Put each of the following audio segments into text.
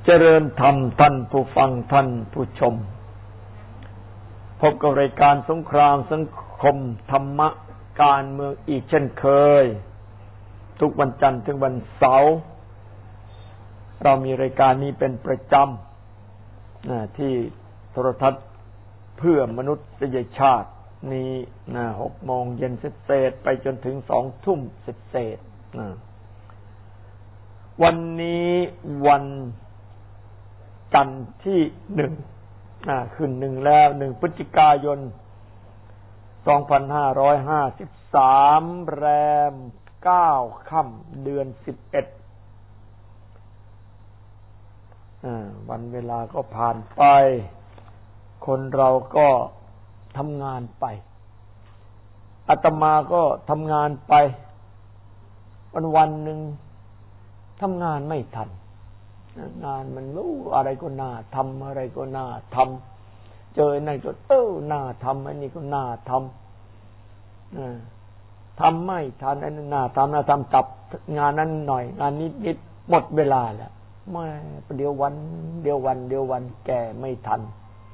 จริญธรรมท่านผู้ฟังท่านผู้ชมพบกับรายการสงครามสังคมธรรมะการเมืองอีกเช่นเคยทุกวันจันทร์ถึงวันเสาร์เรามีรายการนี้เป็นประจำที่โทรทัศน์เพื่อมนุษยชาตินี้6 โมงเย็นเศษไปจนถึง2 ทุ่มเศษวันนี้วันจันทร์ที่1ขึ้น1แล้ว1 พฤศจิกายน 2553 แรม 9 ค่ำเดือน 11วันเวลาก็ผ่านไปคนเราก็ทำงานไปอาตมาก็ทำงานไปวันหนึ่งทำงานไม่ทันงานมันอะไรก็น่าทำอะไรก็น่าทำเจอนั่นก็น่าทำอันนี้ก็น่าทำทำไม่ทันอันนั้นน่าทำจับงานนั้นหน่อยงานนิดหมดเวลาแล้วไม่เดี๋ยววันแก่ไม่ทัน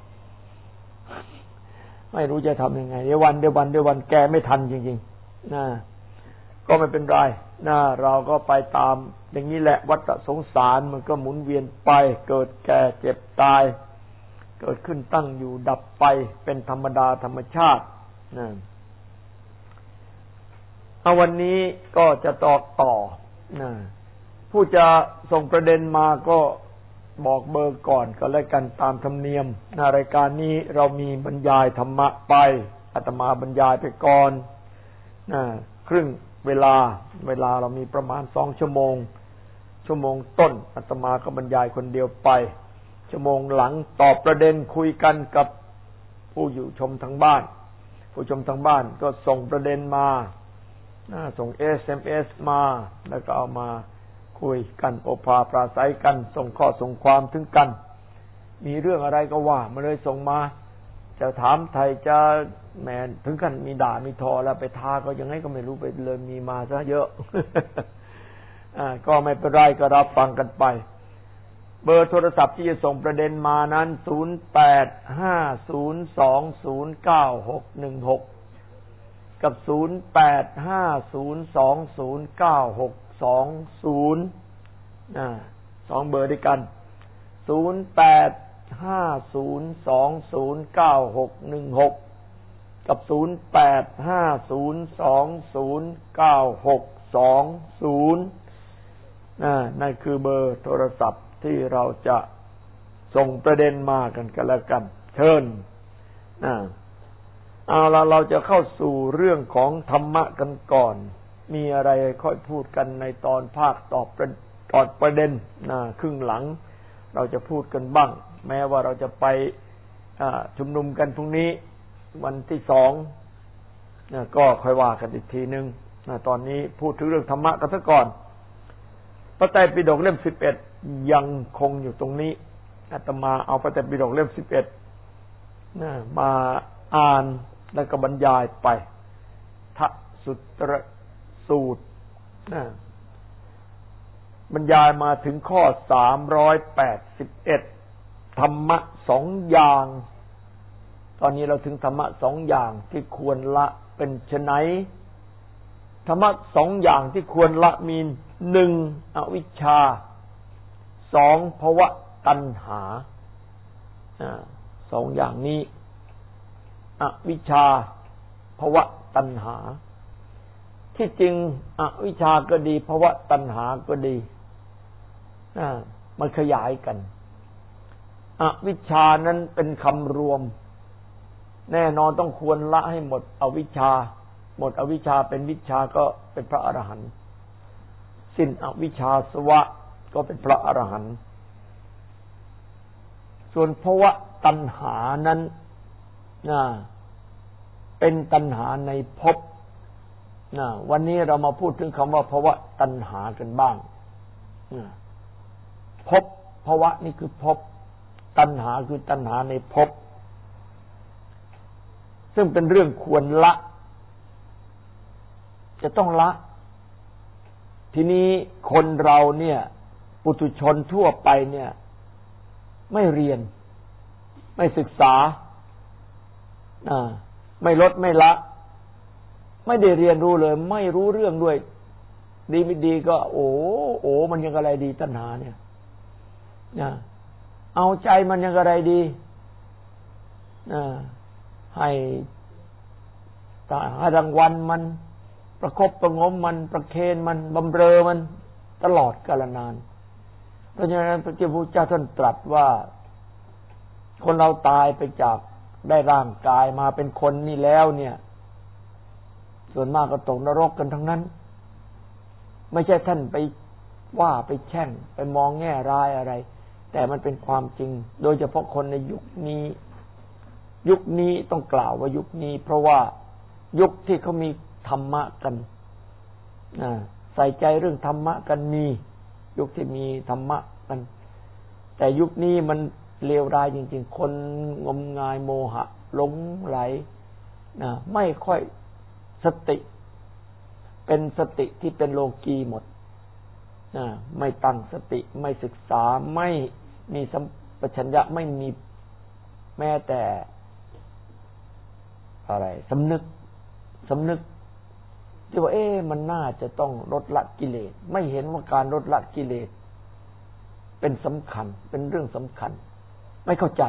ไม่รู้จะทำยังไงเดี๋ยววันแก่ไม่ทันจริงๆก็ไม่เป็นไรเราก็ไปตามอย่างนี้แหละวัฏสงสารมันก็หมุนเวียนไปเกิดแก่เจ็บตายเกิดขึ้นตั้งอยู่ดับไปเป็นธรรมดาธรรมชาติวันนี้ก็จะต่อผู้จะส่งประเด็นมาก็บอกเบอร์ก่อนก็แล้วกันตามธรรมเนียมรายการนี้เรามีบรรยายธรรมะไปอาตมาบรรยายไปก่อนครึ่งเวลาเรามีประมาณ2 ชั่วโมงต้นอาตมาก็บรรยายคนเดียวไปชั่วโมงหลังตอบประเด็นคุยกันกับผู้อยู่ชมทางบ้านผู้ชมทางบ้านก็ส่งประเด็นมาส่ง SMS มาแล้วก็เอามาคุยกันโอภาปราศัยกันส่งข้อส่งความถึงกันมีเรื่องอะไรก็ว่ามาเลยส่งมาจะถามไทยจะแม้ถึงกันมีด่ามีทอแล้วไปท้าก็ยังไงก็ไม่รู้ไปเลยมีมาซะเยอะ ก็ไม่เป็นไรก็รับฟังกันไปเบอร์โทรศัพท์ที่จะส่งประเด็นมานั้น0850209616กับ0850209620 2 เบอร์ด้วยกัน0850209616กับ0850209620นั่นคือเบอร์โทรศัพท์ที่เราจะส่งประเด็นมากันแล้วกันเชิญเอาล่ะเราจะเข้าสู่เรื่องของธรรมะกันก่อนมีอะไรค่อยพูดกันในตอนภาคตอบประเด็นครึ่งหลังเราจะพูดกันบ้างแม้ว่าเราจะไปชุมนุมกันพรุ่งนี้วันที่2ก็ค่อยว่ากันอีกทีนึงตอนนี้พูดถึงเรื่องธรรมะกันซะก่อนพระไตรปิฎกเล่ม11ยังคงอยู่ตรงนี้อาตมาเอาพระไตรปิฎกเล่ม11มาอ่านแล้วก็บรรยายไปทสุตรสูตรบรรยายมาถึงข้อ381ธรรมะ2 อย่างตอนนี้เราถึงธรรมะ2 อย่างที่ควรละเป็นไฉนธรรมะ2 อย่างที่ควรละมี1อวิชชา2ภวตัณหา2 อย่างนี้อวิชชาภวตัณหาที่จริงอวิชชาก็ดีภวตัณหาก็ดีมันขยายกันอวิชชานั้นเป็นคำรวมแน่นอนต้องควรละให้หมดอวิชชาหมดอวิชชาเป็นวิชชาก็เป็นพระอรหันต์สิ้นอวิชชาสวะก็เป็นพระอรหันต์ส่วนภวตัณหานั้นเป็นตัณหาในภพวันนี้เรามาพูดถึงคำว่าภวตัณหากันบ้างภพภวะนี่คือภพตัณหาคือตัณหาในภพซึ่งเป็นเรื่องควรละจะต้องละทีนี้คนเราเนี่ยปุถุชนทั่วไปเนี่ยไม่เรียนไม่ศึกษาไม่ลดไม่ละไม่ได้เรียนรู้เลยไม่รู้เรื่องด้วยดีไม่ดีก็โอ้มันยังอะไรดีตัณหาเนี่ยเอาใจมันยังอะไรดีให้รางวัลมันประคบประงมมันประเคนมันบำเรอมันตลอดกาลนานเพราะฉะนั้นพระพุทธเจ้าท่านตรัสว่าคนเราตายไปจากได้ร่างกายมาเป็นคนนี่แล้วเนี่ยส่วนมากก็ตกนรกกันทั้งนั้นไม่ใช่ท่านไปว่าไปแช่งไปมองแง่ร้ายอะไรแต่มันเป็นความจริงโดยเฉพาะคนในยุคนี้ต้องกล่าวว่ายุคนี้เพราะว่ายุคที่เขามีธรรมะกันใส่ใจเรื่องธรรมะกันมียุคที่มีธรรมะกันแต่ยุคนี้มันเลวร้ายจริงๆคนงมงายโมหะหลงไหลไม่ค่อยสติเป็นสติที่เป็นโลกีหมดไม่ตั้งสติไม่ศึกษาไม่มีสัมปชัญญะไม่มีแม้แต่อะไรสำนึกที่ว่ามันน่าจะต้องลดละกิเลสไม่เห็นว่าการลดละกิเลสเป็นสำคัญเป็นเรื่องสำคัญไม่เข้าใจ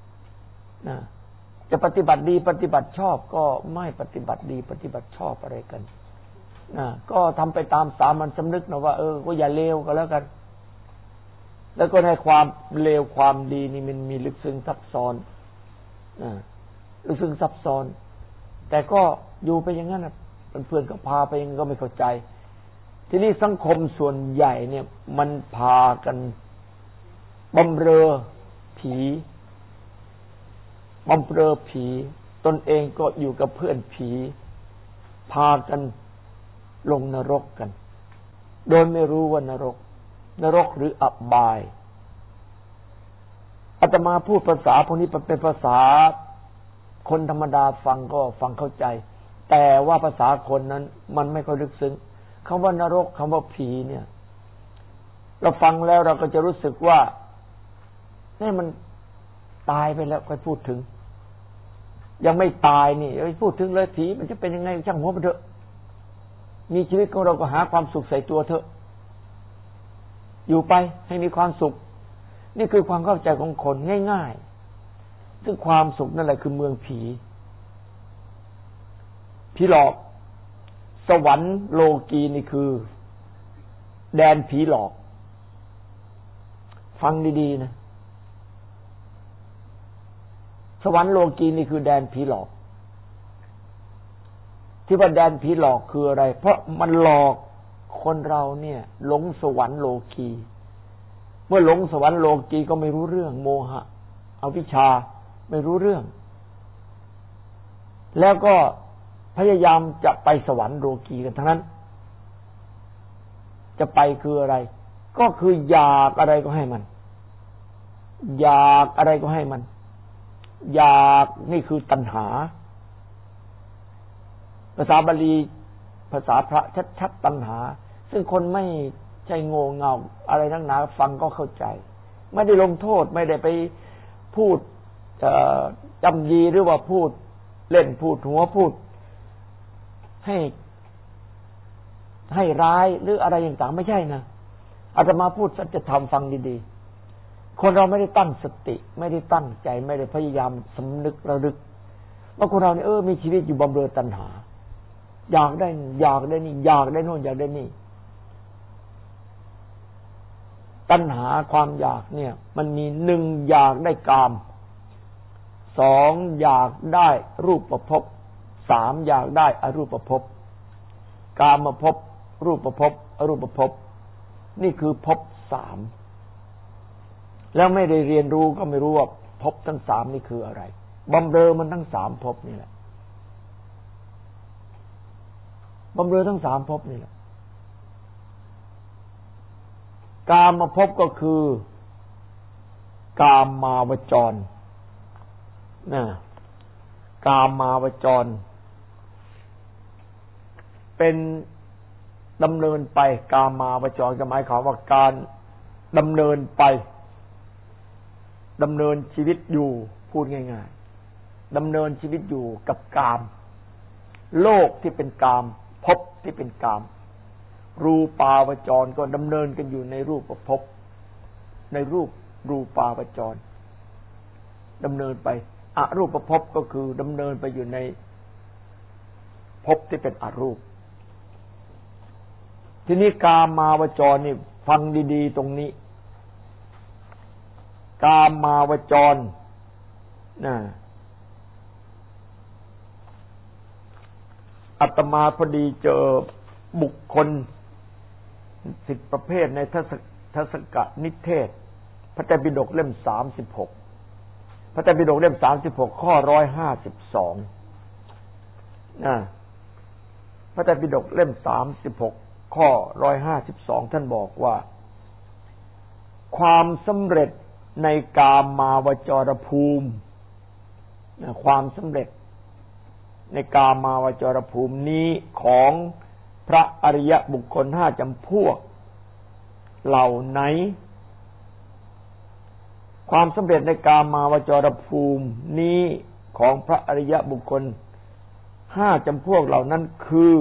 จะปฏิบัติดีปฏิบัติชอบก็ไม่ปฏิบัติดีปฏิบัติชอบอะไรกันก็ทำไปตามสามัญสำนึกนะว่าก็อย่าเลวก็แล้วกันแล้วก็ในความเลวความดีนี่มันมีลึกซึ้งซับซ้อนลึกซึ้งซับซ้อนแต่ก็อยู่ไปอย่างนั้นเพื่อนก็พาไปยังก็ไม่เข้าใจทีนี้สังคมส่วนใหญ่เนี่ยมันพากันบำเรอผีตนเองก็อยู่กับเพื่อนผีพากันลงนรกกันโดยไม่รู้ว่านรกหรืออบายอาตมาพูดภาษาพวกนี้เป็นภาษาคนธรรมดาฟังก็ฟังเข้าใจแต่ว่าภาษาคนนั้นมันไม่ค่อยลึกซึ้งคำว่านรกคำว่าผีเนี่ยเราฟังแล้วเราก็จะรู้สึกว่านี่มันตายไปแล้วค่อยพูดถึงยังไม่ตายนี่ไปพูดถึงเลยผีมันจะเป็นยังไงช่างหัวมันเถอะมีชีวิตของเราก็หาความสุขใส่ตัวเถอะอยู่ไปให้มีความสุขนี่คือความเข้าใจของคนง่ายๆซึ่งความสุขนั่นแหละคือเมืองผีหลอกสวรรค์โลกีนี่คือแดนผีหลอกฟังดีๆนะสวรรค์โลกีนี่คือแดนผีหลอกที่ว่าแดนผีหลอกคืออะไรเพราะมันหลอกคนเราเนี่ยหลงสวรรค์โลกีเมื่อหลงสวรรค์โลกีก็ไม่รู้เรื่องโมหะอวิชชาไม่รู้เรื่องแล้วก็พยายามจะไปสวรรค์โลกีกันทั้งนั้นจะไปคืออะไรก็คืออยากอะไรก็ให้มันอยากอะไรก็ให้มันอยากนี่คือตัณหาภาษาบาลีภาษาพระชัดๆตัณหาซึ่งคนไม่ใจโง่เง่าอะไรนักหนาฟังก็เข้าใจไม่ได้ลงโทษไม่ได้ไปพูดจำยีหรือว่าพูดเล่นพูดหัวพูดให้ร้ายหรืออะไรต่างๆไม่ใช่นะอาตมาพูดสัจธรรมฟังดีๆคนเราไม่ได้ตั้งสติไม่ได้ตั้งใจไม่ได้พยายามสำนึกระลึกว่าคนเราเนี่ยมีชีวิตอยู่บำเรอตัณหาอยากได้นี่อยากได้โน่นอยากได้นี่ตัณหาความอยากเนี่ยมันมีหนึ่งอยากได้กามสองอยากได้รูปภพสามอยากได้อรูปภพกามภพรูปภพอรูปภพนี่คือภพสามแล้วไม่ได้เรียนรู้ก็ไม่รู้ว่าภพทั้งสามนี่คืออะไรบำเรอมันทั้งสามภพนี่แหละบำเรอทั้งสามภพนี่แหละกามภพก็คือกามาวจรกามาวจรเป็นดำเนินไปกามาวจรก็หมายความว่าการดำเนินไปดำเนินชีวิตอยู่พูดง่ายๆดำเนินชีวิตอยู่กับกามโลกที่เป็นกามภพที่เป็นกามรูปาวจรก็ดำเนินกันอยู่ในรูปภพในรูปาวจรดำเนินไปอรูปภพก็คือดำเนินไปอยู่ในภพที่เป็นอรูปทีนี้กามาวจรนี่ฟังดีๆตรงนี้กามาวจรอาตมาพอดีเจอบุคคล10ประเภทในทศกนิเทศพระไตรปิฎกเล่ม36พระไตรปิฎกเล่ม36ข้อ152พระไตรปิฎกเล่ม36ข้อ152ท่านบอกว่าความสำเร็จในกามาวจรภูมิความสำเร็จในกามาวจรภูมินี้ของพระอริยบุคคล5จำพวกเหล่าไหนความสำเร็จในกามาวจรภูมินี้ของพระอริยบุคคล5จำพวกเหล่านั้นคือ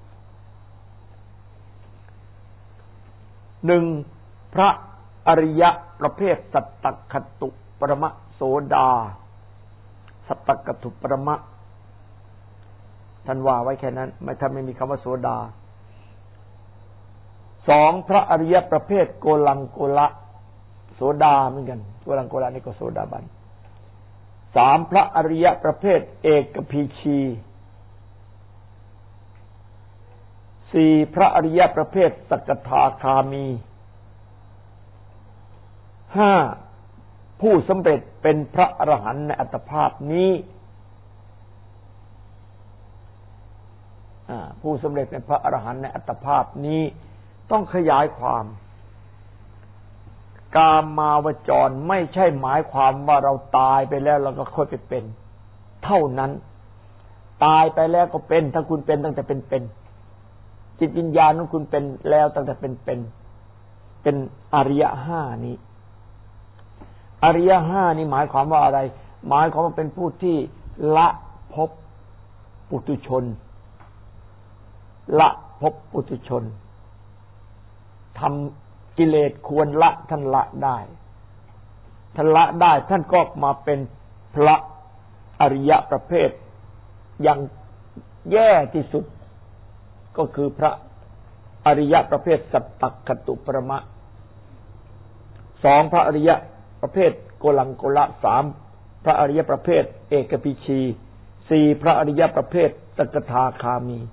1พระอริยประเภทสัตตคตุปรมะโสดาสัตตคตุปรมะท่านว่าไว้แค่นั้นไม่มีคำว่าโสดา2พระอริยประเภทโกลังโกละโสดาเหมือนกันโกลังโกละนี่ก็โสดาบัน3พระอริยประเภทเอกพีชี4พระอริยประเภทสักทาคามี5ผู้สำเร็จเป็นพระอรหันต์ในอัตภาพนี้ผู้สำเร็จเป็นพระอรหันต์ในอัตภาพนี้ต้องขยายความกามาวจรไม่ใช่หมายความว่าเราตายไปแล้วเราก็ค่อยไปเป็นเท่านั้นตายไปแล้วก็เป็นถ้าคุณเป็นตั้งแต่เป็นจิตวิญญาณของคุณเป็นแล้วตั้งแต่เป็นอริย5นี้อริย5นี้หมายความว่าอะไรหมายความว่าเป็นผู้ที่ละภพปุถุชนละภพปุถุชนทำกิเลสควรละท่านละได้ท่านละได้ท่านก็มาเป็นพระอริยประเภทอย่างแย่ที่สุดก็คือพระอริยประเภทสัตตคตุปรมะ2พระอริยประเภทโกลังโกละ3พระอริยประเภทเอกพีชี4พระอริยประเภทสักทาคามี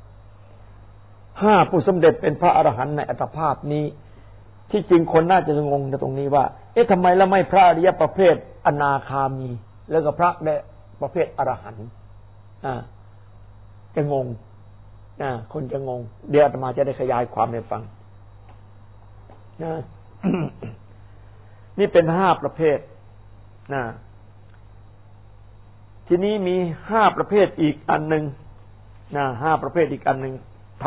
5ผู้สำเร็จเป็นพระอรหันต์ในอัตภาพนี้ที่จริงคนน่าจะงงในตรงนี้ว่าทำไมแล้วไม่พระอริยประเภทอนาคามีแล้วก็พระในประเภทอรหันต์จะงงคนจะงงเดี๋ยวอาตมาจะได้ขยายความให้ฟังนี่เป็น5ประเภททีนี้มี5ประเภทอีกอันนึง5ประเภทอีกอันนึง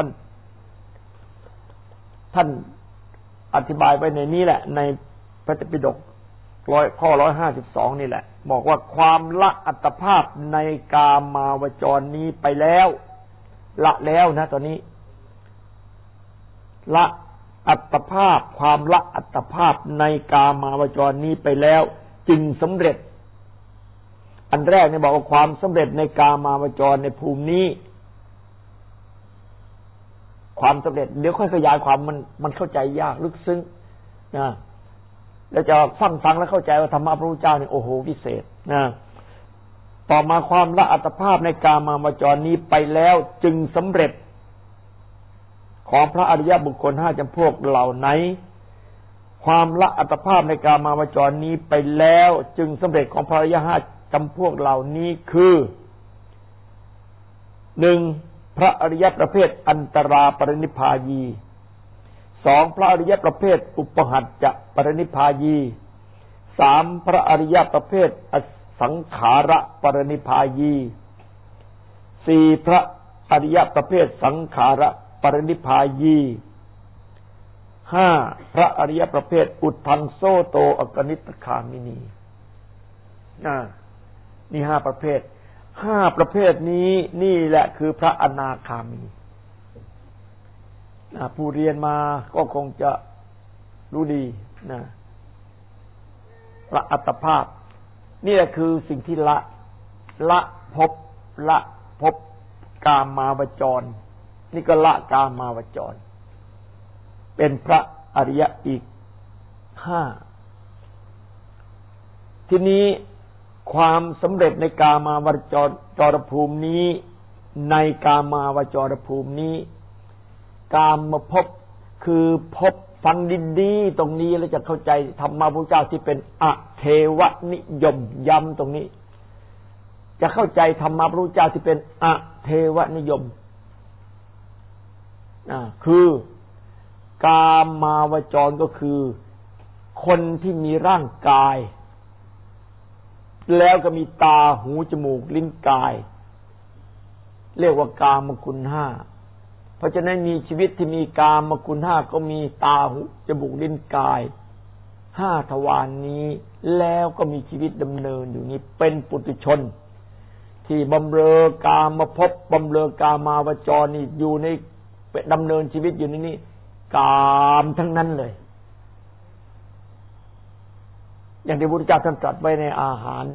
ท่านอธิบายไว้ในนี้แหละในพระไตรปิฎกข้อ152นี่แหละบอกว่าความละอัตภาพในกามาวจรนี้ไปแล้วละแล้วนะตอนนี้ละอัตภาพความละอัตภาพในกามาวจรนี้ไปแล้วจึงสำเร็จอันแรกเนี่ยบอกว่าความสำเร็จในกามาวจรในภูมินี้ความสำเร็จเดี๋ยวค่อยขยายความมันเข้าใจยากลึกซึ้งแล้วจะฟังแล้วเข้าใจว่าธรรมะพระพุทธเจ้าเนี่ยโอ้โหวิเศษต่อมาความละอัตภาพในกามาวจรนี้ไปแล้วจึงสำเร็จของพระอริยบุคคล5จำพวกเหล่าไหนความละอัตภาพในกามาวจรนี้ไปแล้วจึงสำเร็จของพระอริย5จำพวกเหล่านี้คือ 1พระอริยประเภทอันตราปรินิพพายี2พระอริยประเภทอุปหัจจะปรินิพพายี3พระอริยประเภทอสังขาระปรินิพพายี4พระอริยประเภทสังขาระปรินิพพายี5พระอริยประเภทอุทธังโสโตอกนิตคามินีนี่5ประเภท5ประเภทนี้นี่แหละคือพระอนาคามีผู้เรียนมาก็คงจะรู้ดีนะละอัตภาพนี่แหละคือสิ่งที่ละภพกามาวจรนี่ก็ละกามาวจรเป็นพระอริยะอีก5ทีนี้ความสำเร็จในกามาวจรภูมินี้ในกามาวจรภูมินี้กามภพคือภพฟังดีๆตรงนี้แล้วจะเข้าใจธรรมะพระพุทธเจ้าที่เป็นอเทวนิยมย้ำตรงนี้จะเข้าใจธรรมะพระพุทธเจ้าที่เป็นอเทวนิยมคือกามาวจรก็คือคนที่มีร่างกายแล้วก็มีตาหูจมูกลิ้นกายเรียกว่ากามคุณ5เพราะฉะนั้นมีชีวิตที่มีกามคุณ5ก็มีตาหูจมูกลิ้นกาย5ทวารนี้แล้วก็มีชีวิตดำเนินอยู่นี้เป็นปุถุชนที่บำเรอกามภพบำเรอกามาวจรนี่อยู่ในดำเนินชีวิตอยู่ในนี้กามทั้งนั้นเลยอย่างที่พระพุทธเจ้าท่านตรัสไว้ในอาหาร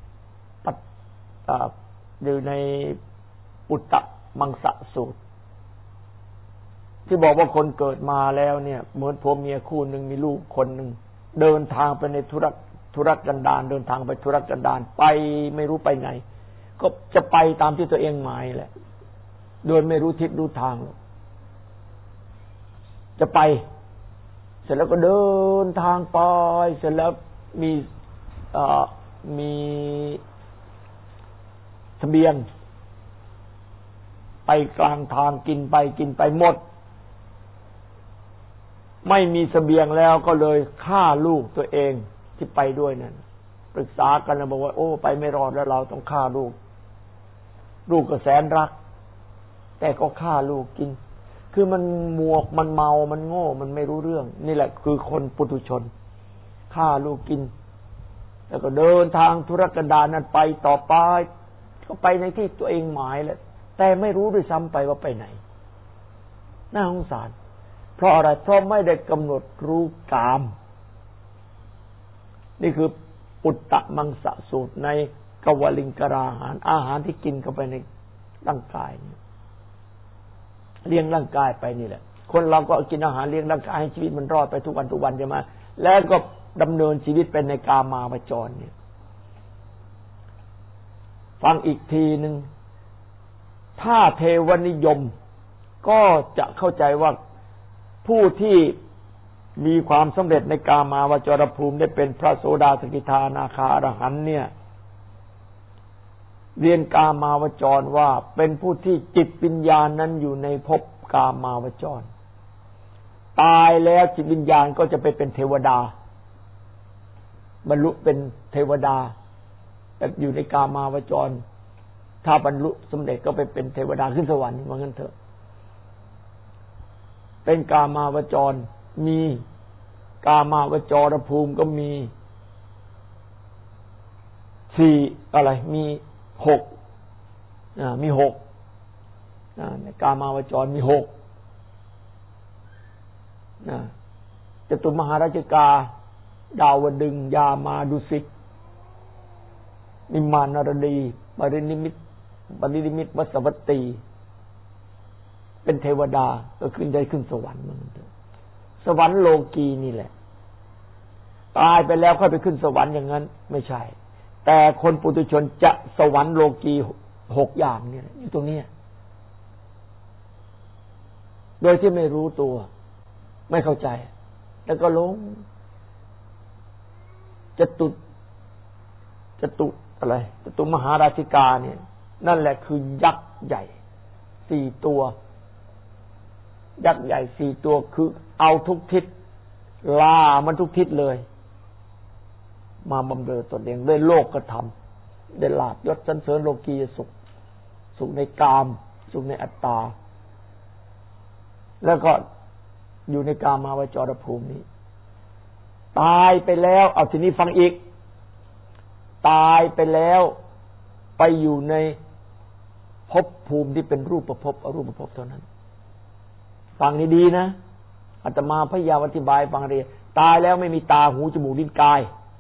อยู่ในปุตตมังสสูตรที่บอกว่าคนเกิดมาแล้วเนี่ยเหมือนผัวเมียคู่หนึ่งมีลูกคนหนึ่งเดินทางไปในธุรกันดารเดินทางไปธุรกันดารไปไม่รู้ไปไหนก็จะไปตามที่ตัวเองหมายแหละโดยไม่รู้ทิศรู้ทางจะไปเสร็จแล้วก็เดินทางไปเสร็จแล้วมีเสบียงไปกลางทางกินไปหมดไม่มีเสบียงแล้วก็เลยฆ่าลูกตัวเองที่ไปด้วยนั่นปรึกษากันแล้วบอกว่าโอ้ไปไม่รอดแล้วเราต้องฆ่าลูกก็แสนรักแต่ก็ฆ่าลูกกินคือมันมันเมามันโง่มันไม่รู้เรื่องนี่แหละคือคนปุถุชนฆ่าลูกกินแล้วก็เดินทางธุรกันดารนั้นไปต่อไปก็ไปในที่ตัวเองหมายแหละแต่ไม่รู้ด้วยซ้ำไปว่าไปไหนน่าสงสารเพราะอะไรเพราะไม่ได้กำหนดรู้กามนี่คือปุตตมังสสูตรในกวลิงกราหารอาหารที่กินเข้าไปในร่างกายเลี้ยงร่างกายไปนี่แหละคนเราก็กินอาหารเลี้ยงร่างกายให้ชีวิตมันรอดไปทุกวันใช่ไหมแล้วก็ดำเนินชีวิตเป็นในกามาวจรเนี่ยฟังอีกทีหนึ่งถ้าเทวนิยมก็จะเข้าใจว่าผู้ที่มีความสำเร็จในกามาวจรภูมิได้เป็นพระโสดาสกิทานาคาอรหันต์เนี่ยเรียนกามาวจรว่าเป็นผู้ที่จิตวิญญาณนั้นอยู่ในภพกามาวจรตายแล้วจิตวิญญาณก็จะไปเป็นเทวดาบรรลุเป็นเทวดาแต่อยู่ในกามาวจรถ้าบรรลุสำเร็จก็ไปเป็นเทวดาขึ้นสวรรค์ว่างั้นเถอะเป็นกามาวจรมีกามาวจรภูมิก็มี4อะไรมี6มี6ในกามาวจรมี6จตุมหาราชิกาดาวดึงยามาดุสิตนิมานารดีปรินิมิตวสวัตตีเป็นเทวดาก็ขึ้นได้ขึ้นสวรรค์มันสวรรค์โลกีนี่แหละตายไปแล้วค่อยไปขึ้นสวรรค์อย่างนั้นไม่ใช่แต่คนปุถุชนจะสวรรค์โลกี6อย่างเนี่ยอยู่ตรงนี้โดยที่ไม่รู้ตัวไม่เข้าใจแล้วก็หลงจตุอะไรจตุมหาราชิกาเนี่ยนั่นแหละคือยักษ์ใหญ่4ตัวยักษ์ใหญ่4ตัวคือเอาทุกทิศล่ามันทุกทิศเลยมาบำเรอตนเองด้วยโลกธรรมได้ลาภยศสรรเสริญโลกียสุขสุขในกามสุขในอัตตาแล้วก็อยู่ในกามาวจรภูมินี้ตายไปแล้วเอาทีนี้ฟังอีกตายไปแล้วไปอยู่ในภพภูมิที่เป็นรูปภพอรูปภพเท่านั้นฟังดีๆนะอาตมาพยายามอธิบายฟังดีตายแล้วไม่มีตาหูจมูกลิ้นกาย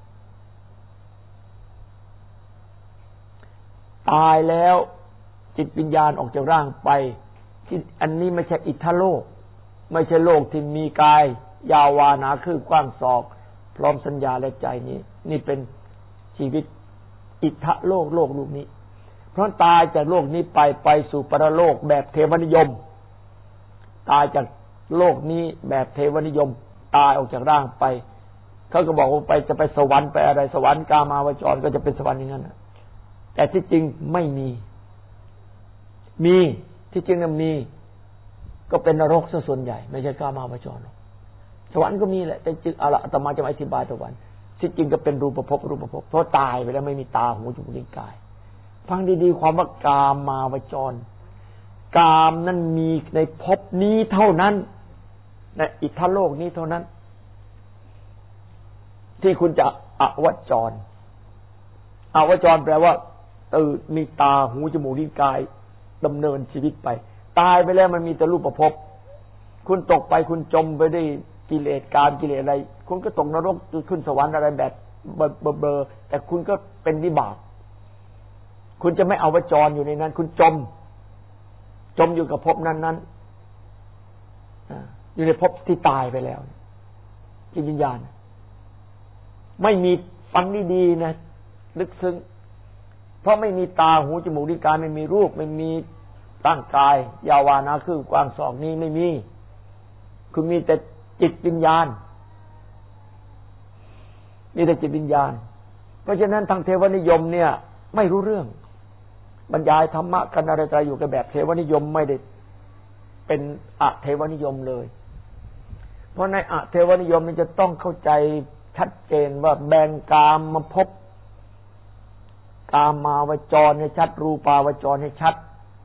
ตายแล้วจิตวิญญาณออกจากร่างไปที่อันนี้ไม่ใช่อิทธโลกไม่ใช่โลกที่มีกายยาววานาคือกว้างศอกพร้อมสัญญาและใจนี้นี่เป็นชีวิตอิทธโลกโลกนี้เพราะตายจากโลกนี้ไปสู่ปรโลกแบบเทวนิยมตายจากโลกนี้แบบเทวนิยมตายออกจากร่างไปเขาก็บอกว่าจะไปสวรรค์ไปอะไรสวรรค์กามาวจรก็จะเป็นสวรรค์อย่างนั้นแต่ที่จริงไม่มีที่จริงนั้นมีก็เป็นนรกซะส่วนใหญ่ไม่ใช่กามาวจรหรอกสวรรค์ก็มีแหละแต่จริงอาตมาจะอธิบายสวรรค์ที่จริงก็เป็นรูปภพเพราะตายไปแล้วไม่มีตาหูจมูกลิ้นกายฟังดีๆความว่ากามาวจรกามนั้นมีในภพนี้เท่านั้นในอิทธโลกนี้เท่านั้นที่คุณจะอวจรแปลว่ามีตาหูจมูกลิ้นกายดำเนินชีวิตไปตายไปแล้วมันมีแต่รูปภพคุณตกไปคุณจมไปด้วยกิเลสกามกิเลสอะไรคุณก็ตกนรกขึ้นสวรรค์อะไรแบบเบอแต่คุณก็เป็นวิบากคุณจะไม่เอาวจรอยู่ในนั้นคุณจมอยู่กับภพนั้นอยู่ในภพที่ตายไปแล้วจิตวิญญาณไม่มีฟังดีๆนะลึกซึ้งเพราะไม่มีตาหูจมูกลิ้นกายไม่มีรูปไม่มีร่างกายยาวานาคือกว้างศอกนี้ไม่มีคุณมีแต่จิตวิญญาณมีแต่จิตวิญญาณเพราะฉะนั้นทางเทวนิยมเนี่ยไม่รู้เรื่องบรรยายธรรมะกันอะไรๆอยู่กันแบบเทวนิยมไม่ได้เป็นอเทวนิยมเลยเพราะในอเทวนิยมมันจะต้องเข้าใจชัดเจนว่าแบ่งกามมาพบกามาวจรให้ชัดรูปาวจรให้ชัด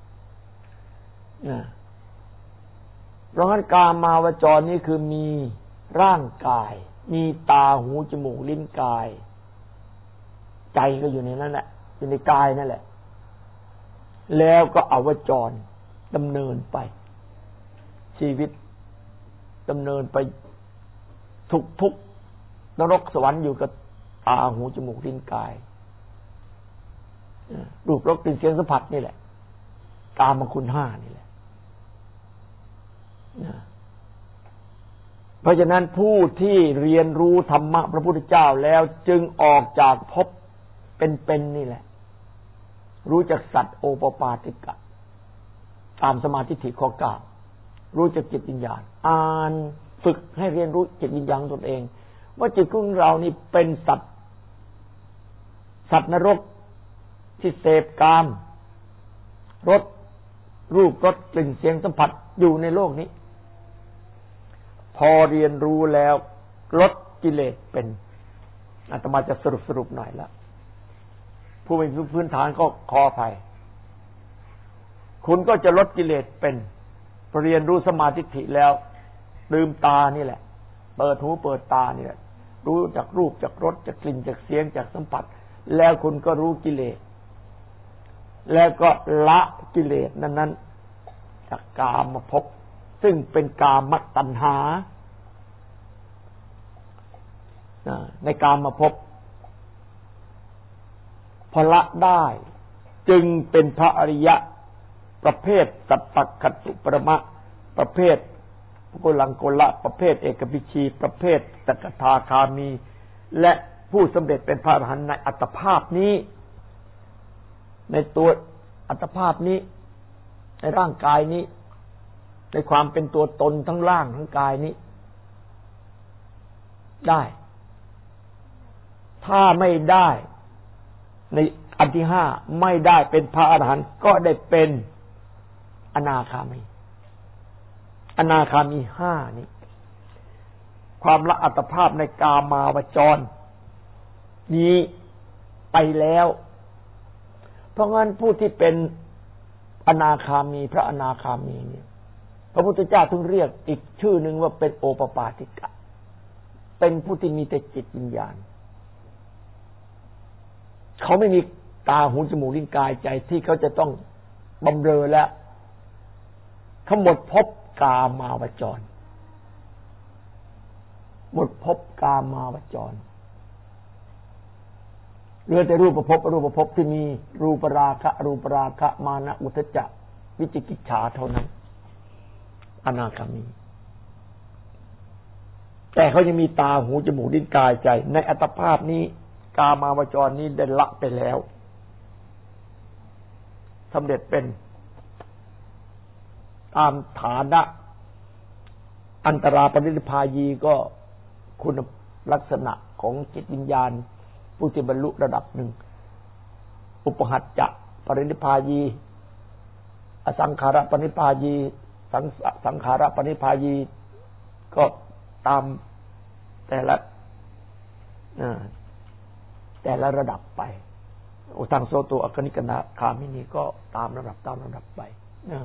เพราะงั้นกามาวจรนี้คือมีร่างกายมีตาหูจมูกลิ้นกายใจก็อยู่ในนั้นแหละอยู่ในกายนั่นแหละแล้วก็อวจรดำเนินไปชีวิตดำเนินไปทุกนรกสวรรค์อยู่กับตาหูจมูกลิ้นกายรูปรสกลิ่นเสียงสัมผัสนี่แหละกามคุณห้านี่แหละเพราะฉะนั้นผู้ที่เรียนรู้ธรรมะพระพุทธเจ้าแล้วจึงออกจากภพเป็นนี่แหละรู้จักสัตว์โอปปาติกะตามสมาธิข้อ 9รู้จักจิตวิญญาณอ่านฝึกให้เรียนรู้จิตวิญญาณตนเองว่าจิตของเรานี่เป็นสัตว์นรกที่เสพกามรสรูปรสกลิ่นเสียงสัมผัสอยู่ในโลกนี้พอเรียนรู้แล้วลดกิเลสเป็นอาตมาจะสรุปหน่อยละผู้มีพื้นฐานก็ขออภัยคุณก็จะลดกิเลสเป็นพอเรียนรู้สมาธิแล้วลืมตานี่แหละเปิดหูเปิดตานี่แหละรู้จากรูปจากรสจากกลิ่นจากเสียงจากสัมผัสแล้วคุณก็รู้กิเลสแล้วก็ละกิเลสนั้นจากกามภพซึ่งเป็นกามตัณหาในกามภพพอละได้จึงเป็นพระอริยะประเภทสัพพคัตตุปรมะประเภทโกลังโกละประเภทเอกภิชีประเภทสกทาคามีและผู้สำเร็จเป็นพระอรหันต์ในอัตภาพนี้ในตัวอัตภาพนี้ในร่างกายนี้ในความเป็นตัวตนทั้งร่างทั้งกายนี้ได้ถ้าไม่ได้ในอันที่ห้าไม่ได้เป็นพระอรหันต์ก็ได้เป็นอนาคามีห้านี้ความละอัตภาพในกามาวจรนี้ไปแล้วเพราะงั้นผู้ที่เป็นอนาคามีพระอนาคามีเนี่ยพระพุทธเจ้าถึงเรียกอีกชื่อหนึ่งว่าเป็นโอปปาติกะเป็นผู้ที่มีแต่จิตวิญญาณเขาไม่มีตาหูจมูกลิ้นกายใจที่เขาจะต้องบำเรอแล้วเขาหมดภพกามาวจรหมดภพกามาวจรเหลือแต่รูปภพอรูปภพที่มีรูปราคะรูปราคะมานะอุทธัจจะวิจิกิจฉาเท่านั้นอนาคามีแต่เขายังมีตาหูจมูกลิ้นกายใจในอัตภาพนี้กามาวจรนี้ได้ละไปแล้วสำเร็จเป็นตามฐานะอันตราปรินิพพายีก็คุณลักษณะของจิตวิญญาณผู้ที่บรรลุระดับหนึ่งอุปหัตจะปรินิพพายีอสังขารปรินิพพายีสังขารปรินิพพายีก็ตามแต่ละระดับไปอุทังโสโตอคนิกนาคามินีก็ตามระดับไปนะ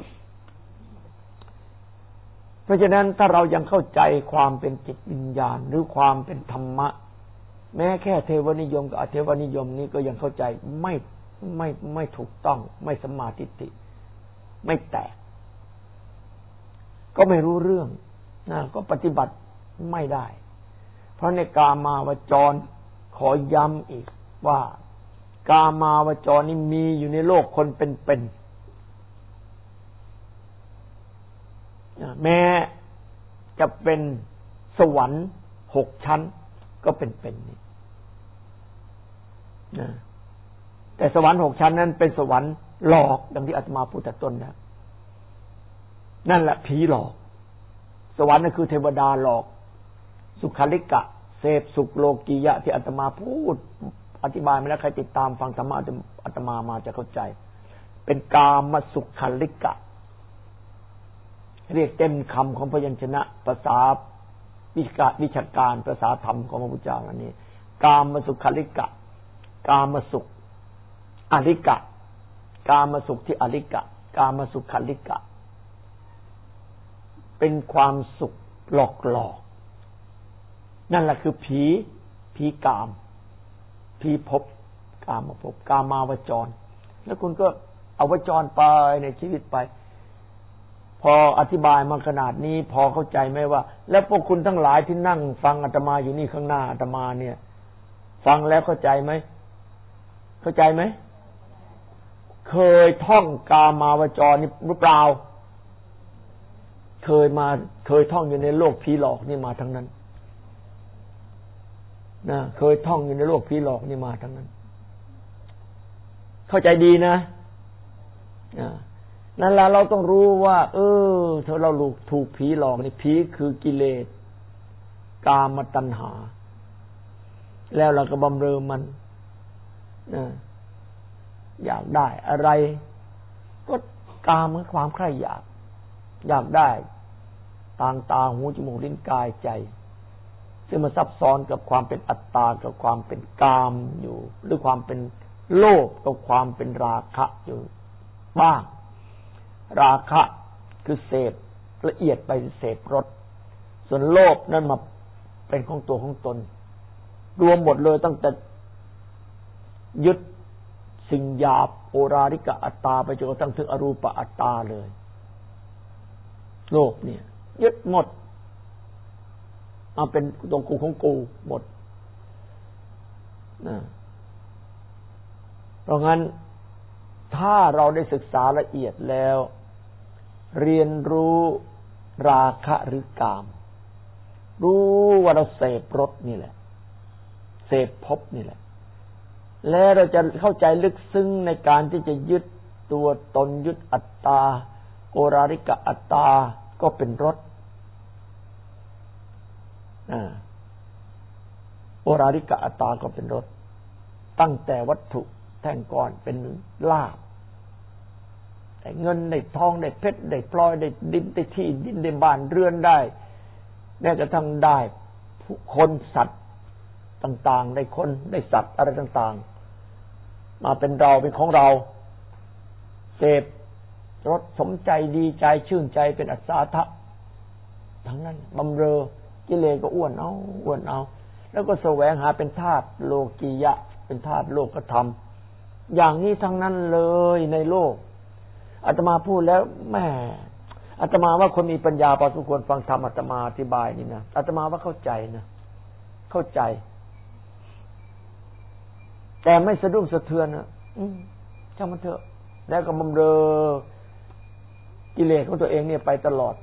เพราะฉะนั้นถ้าเรายังเข้าใจความเป็นจิตวิญญาณหรือความเป็นธรรมะแม้แค่เทวนิยมกับอเทวนิยมนี้ก็ยังเข้าใจไม่ถูกต้องไม่สัมมาทิฏฐิไม่แตกก็ไม่รู้เรื่องนะก็ปฏิบัติไม่ได้เพราะในกามาวจรขอย้ำอีกว่ากามาวจรนี้มีอยู่ในโลกคนเป็นแม้จะเป็นสวรรค์6 ชั้นก็เป็นนี่นะแต่สวรรค์6 ชั้นนั้นเป็นสวรรค์หลอกดังที่อาตมาพูดแต่ต้นนะนั่นแหละผีหลอกสวรรค์นั่นคือเทวดาหลอกสุขลิกะเสพสุขโลกียะที่อาตมาพูดอธิบายมาแล้วใครติดตามฟังธรรมะอาตมามาจะเข้าใจเป็นกามสุขลิกะเรียกเต็มคำของพยัญชนะภาษาวิชาการภาษาธรรมของพระพุทธเจ้าอันนี้กามสุขลิกะกามสุขอลิกะกามสุขที่อลิกะกามสุขลิกะเป็นความสุขหลอกนั่นแหละคือผีกามผีภพกามภพกามาวจรแล้วคุณก็เอาวจรไปในชีวิตไปพออธิบายมาขนาดนี้พอเข้าใจไหมว่าแล้วพวกคุณทั้งหลายที่นั่งฟังอาตมาอยู่นี่ข้างหน้าอาตมาเนี่ยฟังแล้วเข้าใจไหมเข้าใจไหมเคยท่องกามาวจรนี่หรือเปล่าเคยท่องอยู่ในโลกผีหลอกนี่มาทั้งนั้นนะเคยท่องอยู่ในโลกผีหลอกนี่มาทั้งนั้นเข้าใจดีนะนั่นแหละเราต้องรู้ว่าถ้าเราถูกผีหลอกนี่ผีคือกิเลสกามตัณหาแล้วเราก็บำเรอมันอยากได้อะไรก็กามคือความใคร่อยากได้ทางตาหูจมูกลิ้นกายใจซึ่งมันซับซ้อนกับความเป็นอัตตากับความเป็นกามอยู่หรือความเป็นโลภกับความเป็นราคะอยู่บ้างราคะคือเสพละเอียดไปเสพรสส่วนโลภนั่นมาเป็นของตัวของตนรวมหมดเลยตั้งแต่ยึดสิ่งหยาบโอราริกะอัตตาไปจนกระทั่งถึงอรูปะอัตตาเลยโลภเนี่ยยึดหมดมาเป็นตัวกูของกูหมดเพราะงั้นถ้าเราได้ศึกษาละเอียดแล้วเรียนรู้ราคะหรือกามรู้ว่าเราเสพรสนี่แหละเสพภพนี่แหละและเราจะเข้าใจลึกซึ้งในการที่จะยึดตัวตนยึดอัตตาโอราริกะอัตตาก็เป็นรสโอราริกะอัตตาก็เป็นรสตั้งแต่วัตถุแท่งก้อนเป็นลาภได้เงินได้ทองได้เพชรได้พลอยได้ดินได้ที่ดินได้บ้านเรือนได้แม้กระทั่งได้คนสัตว์ต่างๆได้คนได้สัตว์อะไรต่างๆมาเป็นเราเป็นของเราเสพรสสมใจดีใจชื่นใจเป็นอัศทะทั้งนั้นบำเรอกิเลสก็อ้วนเอาแล้วก็แสวงหาเป็นธาตุโลกียะเป็นธาตุโลกธรรมอย่างนี้ทั้งนั้นเลยในโลกอาตมาพูดแล้วแม่อาตมาว่าคนมีปัญญาพอสมควรฟังธรรมอาตมาอธิบายนี่นะอาตมาว่าเข้าใจนะเข้าใจแต่ไม่สะดุ้งสะเทือนนะช่างมันเถอะแล้วก็บำเรอกิเลสของตัวเองเนี่ยไปตลอด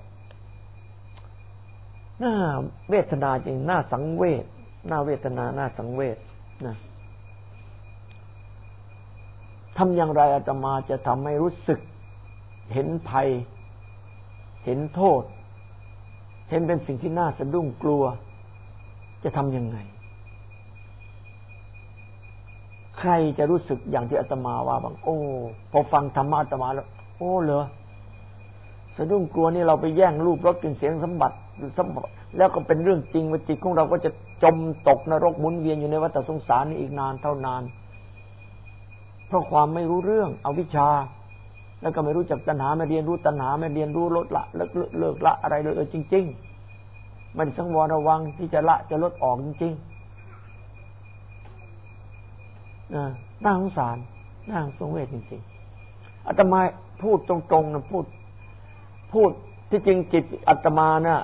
น่าเวทนาจริงน่าสังเวชน่าเวทนาน่าสังเวชนะทำอย่างไรอาตมาจะทำให้รู้สึกเห็นภัยเห็นโทษเห็นเป็นสิ่งที่น่าสะดุ้งกลัวจะทำยังไงใครจะรู้สึกอย่างที่อาตมาว่าบางโอ้พอฟังธรรมะอาตมาแล้วโอ้เหรอสะดุ้งกลัวนี่เราไปแย่งรูปรสกลิ่นเสียงสัมผัสแล้วก็เป็นเรื่องจริงว่าจิตของเราก็จะจมตกนรกหมุนเวียนอยู่ในวัฏสงสารนี้อีกนานเท่านานเพราะความไม่รู้เรื่องอวิชชาแล้วก็ไม่รู้จักตัณหาไม่เรียนรู้ตัณหาไม่เรียนรู้ลดละเลิกละอะไรเลยจริงๆไม่ได้สังวรระวังที่จะละจะลดออกจริงๆน่าสงสารน่าสงเวชจริงๆอาตมาพูดตรงๆนะพูดที่จริงจิตอาตมาน่ะ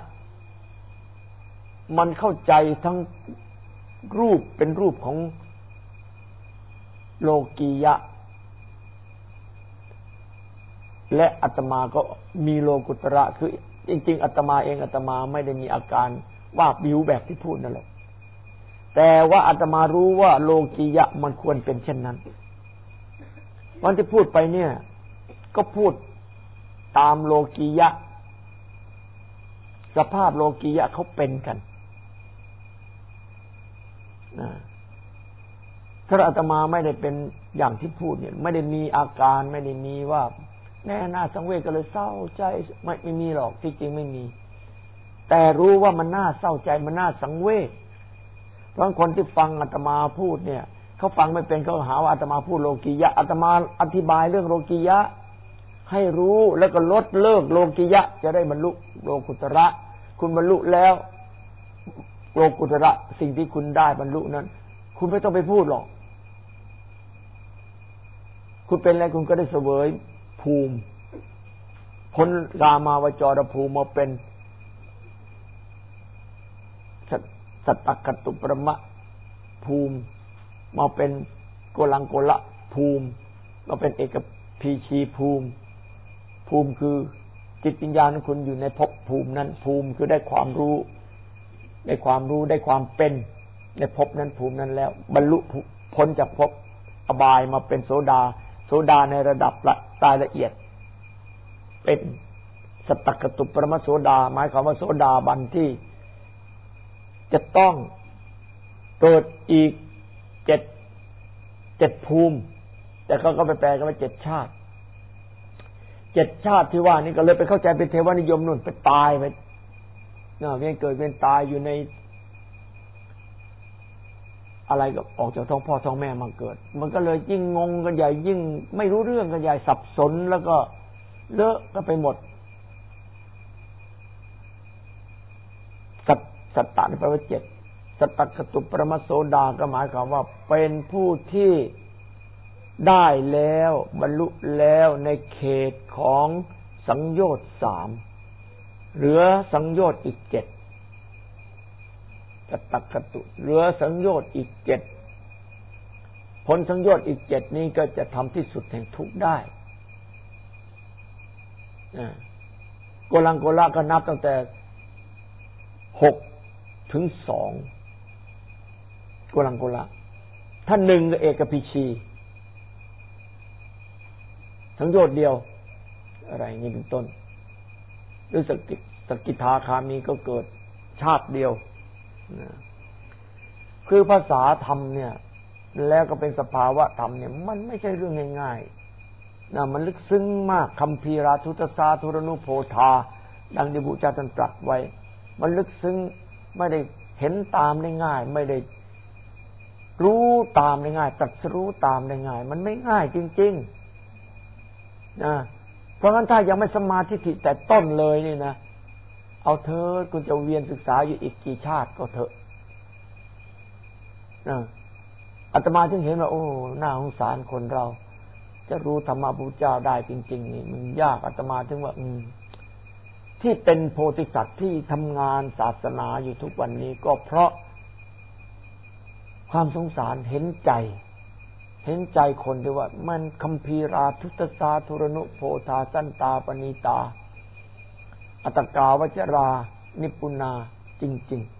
มันเข้าใจทั้งรูปเป็นรูปของโลกียะและอาตมาก็มีโลกุตระคือจริงๆอาตมาเองอาตมาไม่ได้มีอาการว่าบิวแบบที่พูดนั่นแหละแต่ว่าอาตมารู้ว่าโลกียะมันควรเป็นเช่นนั้นวันที่พูดไปเนี่ยก็พูดตามโลกียะสภาพโลกียะเขาเป็นกันถ้าอาตมาไม่ได้เป็นอย่างที่พูดเนี่ยไม่ได้มีอาการไม่ได้มีว่าแน่น่าสังเวชก็เลยเศร้าใจไม่มีหรอกที่จริงไม่มีแต่รู้ว่ามันน่าเศร้าใจมันน่าสังเวชเพราะคนที่ฟังอาตมาพูดเนี่ยเขาฟังไม่เป็นเขาหาว่าอาตมาพูดโลกียะอาตมาอธิบายเรื่องโลกียะให้รู้แล้วก็ลดเลิกโลกียะจะได้บรรลุโลกุตระคุณบรรลุแล้วโลกุตระสิ่งที่คุณได้บรรลุนั้นคุณไม่ต้องไปพูดหรอกคุณเป็นอะไรคุณก็ได้เสวยภูมิพ้นกามาวจรภูมิมาเป็นสัตตกตุปรมะภูมิมาเป็นโกลังโกละภูมิมาเป็นเอกพีชีภูมิคือจิตวิญญาณของคุณอยู่ในภพภูมินั้นภูมิคือได้ความรู้ได้ความเป็นในภพนั้นภูมินั้นแล้วบรรลุพ้นจากภพอบายมาเป็นโสดาในระดับรายละเอียดเป็นสัตตกตุปรมโสดาหมายความว่าโสดาบันที่จะต้องเกิดอีกเจ็ดภูมิแต่เขาก็ไปแปลกันว่า7 ชาติ7 ชาติที่ว่านี่ก็เลยไปเข้าใจเป็นเทวนิยมนู่นไปตายไปเวียนเกิดเวียนตายอยู่ในอะไรก็ออกจากท้องพ่อท้องแม่มาเกิดมันก็เลยยิ่งงงกันใหญ่ยิ่งไม่รู้เรื่องกันใหญ่สับสนแล้วก็เลอะก็ไปหมดสัตตะนี่แปลว่า7สัตตกตุปรมโสดาก็หมายความว่าเป็นผู้ที่ได้แล้วบรรลุแล้วในเขตของสังโยชน์3เหลือสังโยชน์อีก7สัตตกตุเหลือสังโยชน์อีก7ผลสังโยชน์อีก7นี้ก็จะทำที่สุดแห่งทุกข์ได้โกลังโกละก็นับตั้งแต่6 ถึง 2โกลังโกละถ้า1ก็เอกพีชีสังโยชน์เดียวอะไรอย่างนี้เป็นต้นหรือสกิทาคามีก็เกิดชาติเดียวคือภาษาธรรมเนี่ยแล้วก็เป็นสภาวะธรรมเนี่ยมันไม่ใช่เรื่องง่ายๆนะมันลึกซึ้งมากคัมภีราทุตสาธุรนุโพธาดังที่พระพุทธเจ้าตรัสไว้มันลึกซึ้งไม่ได้เห็นตามได้ง่ายไม่ได้รู้ตามได้ง่ายตรัสรู้ตามได้ง่ายมันไม่ง่ายจริงๆนะเพราะงั้นถ้ายังไม่สมาธิแต่ต้นเลยนี่นะเอาเธอคุณจะเวียนศึกษาอยู่อีกกี่ชาติก็เถอะอาตมาจึงเห็นว่าโอ้น่าสงสารคนเราจะรู้ธรรมะพุทธเจ้าได้จริงๆนี่มันยากอาตมาถึงว่าที่เป็นโพธิสัตว์ที่ทำงานศาสนาอยู่ทุกวันนี้ก็เพราะความสงสารเห็นใจคนที่ว่ามันคัมภีราทุตสาธุรนุโพธาสันตาปณีตาอัตกาวจรานิปุนาจริง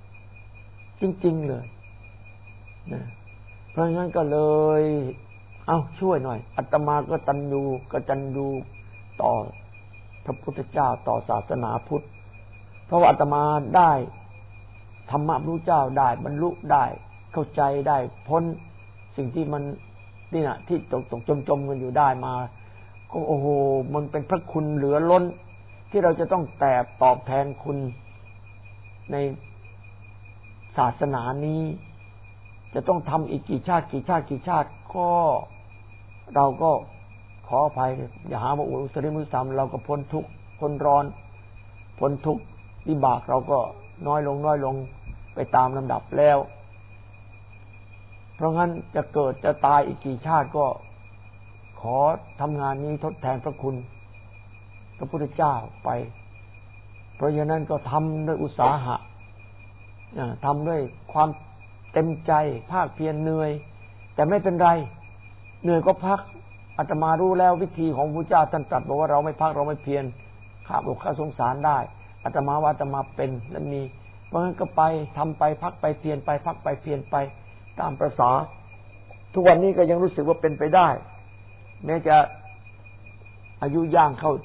เลยนะเพราะงั้นก็เลยช่วยหน่อยอาตมาก็ตัญญูต่อพระพุทธเจ้าต่อศาสนาพุทธเพราะว่าอาตมาได้ธรรมะพระพุทธเจ้าได้บรรลุได้เข้าใจได้พ้นสิ่งที่มันนี่นะที่ตกจมกันอยู่ได้มาก็โอ้โหมันเป็นพระคุณเหลือล้นที่เราจะต้องตอบแทนคุณในศาสนานี้จะต้องทำอีกกี่ชาติก็เราก็ขออภัยอย่าหาว่าอุตริมุสามเราก็พ้นทุกข์พ้นร้อนพ้นทุกข์วิบากเราก็น้อยลงไปตามลำดับแล้วเพราะงั้นจะเกิดจะตายอีกกี่ชาติก็ขอทำงานนี้ทดแทนพระคุณพระพุทธเจ้าไปเพราะฉะนั้นก็ทำด้วยอุตสาหะทำด้วยความเต็มใจภาคเพียรเหนื่อยแต่ไม่เป็นไรเหนื่อยก็พักอาตมารู้แล้ววิธีของพระพุทธเจ้าท่านตรัสบอกว่าเราไม่พักเราไม่เพียรข้าบอกข้าสงสารได้อาตมาว่าอาตมาเป็นและมีเพราะงั้นก็ไปทำไปพักไปเพียรไปพักไปเพียรไปตามประสาทุกวันนี้ก็ยังรู้สึกว่าเป็นไปได้แม้จะอายุย่างเข้า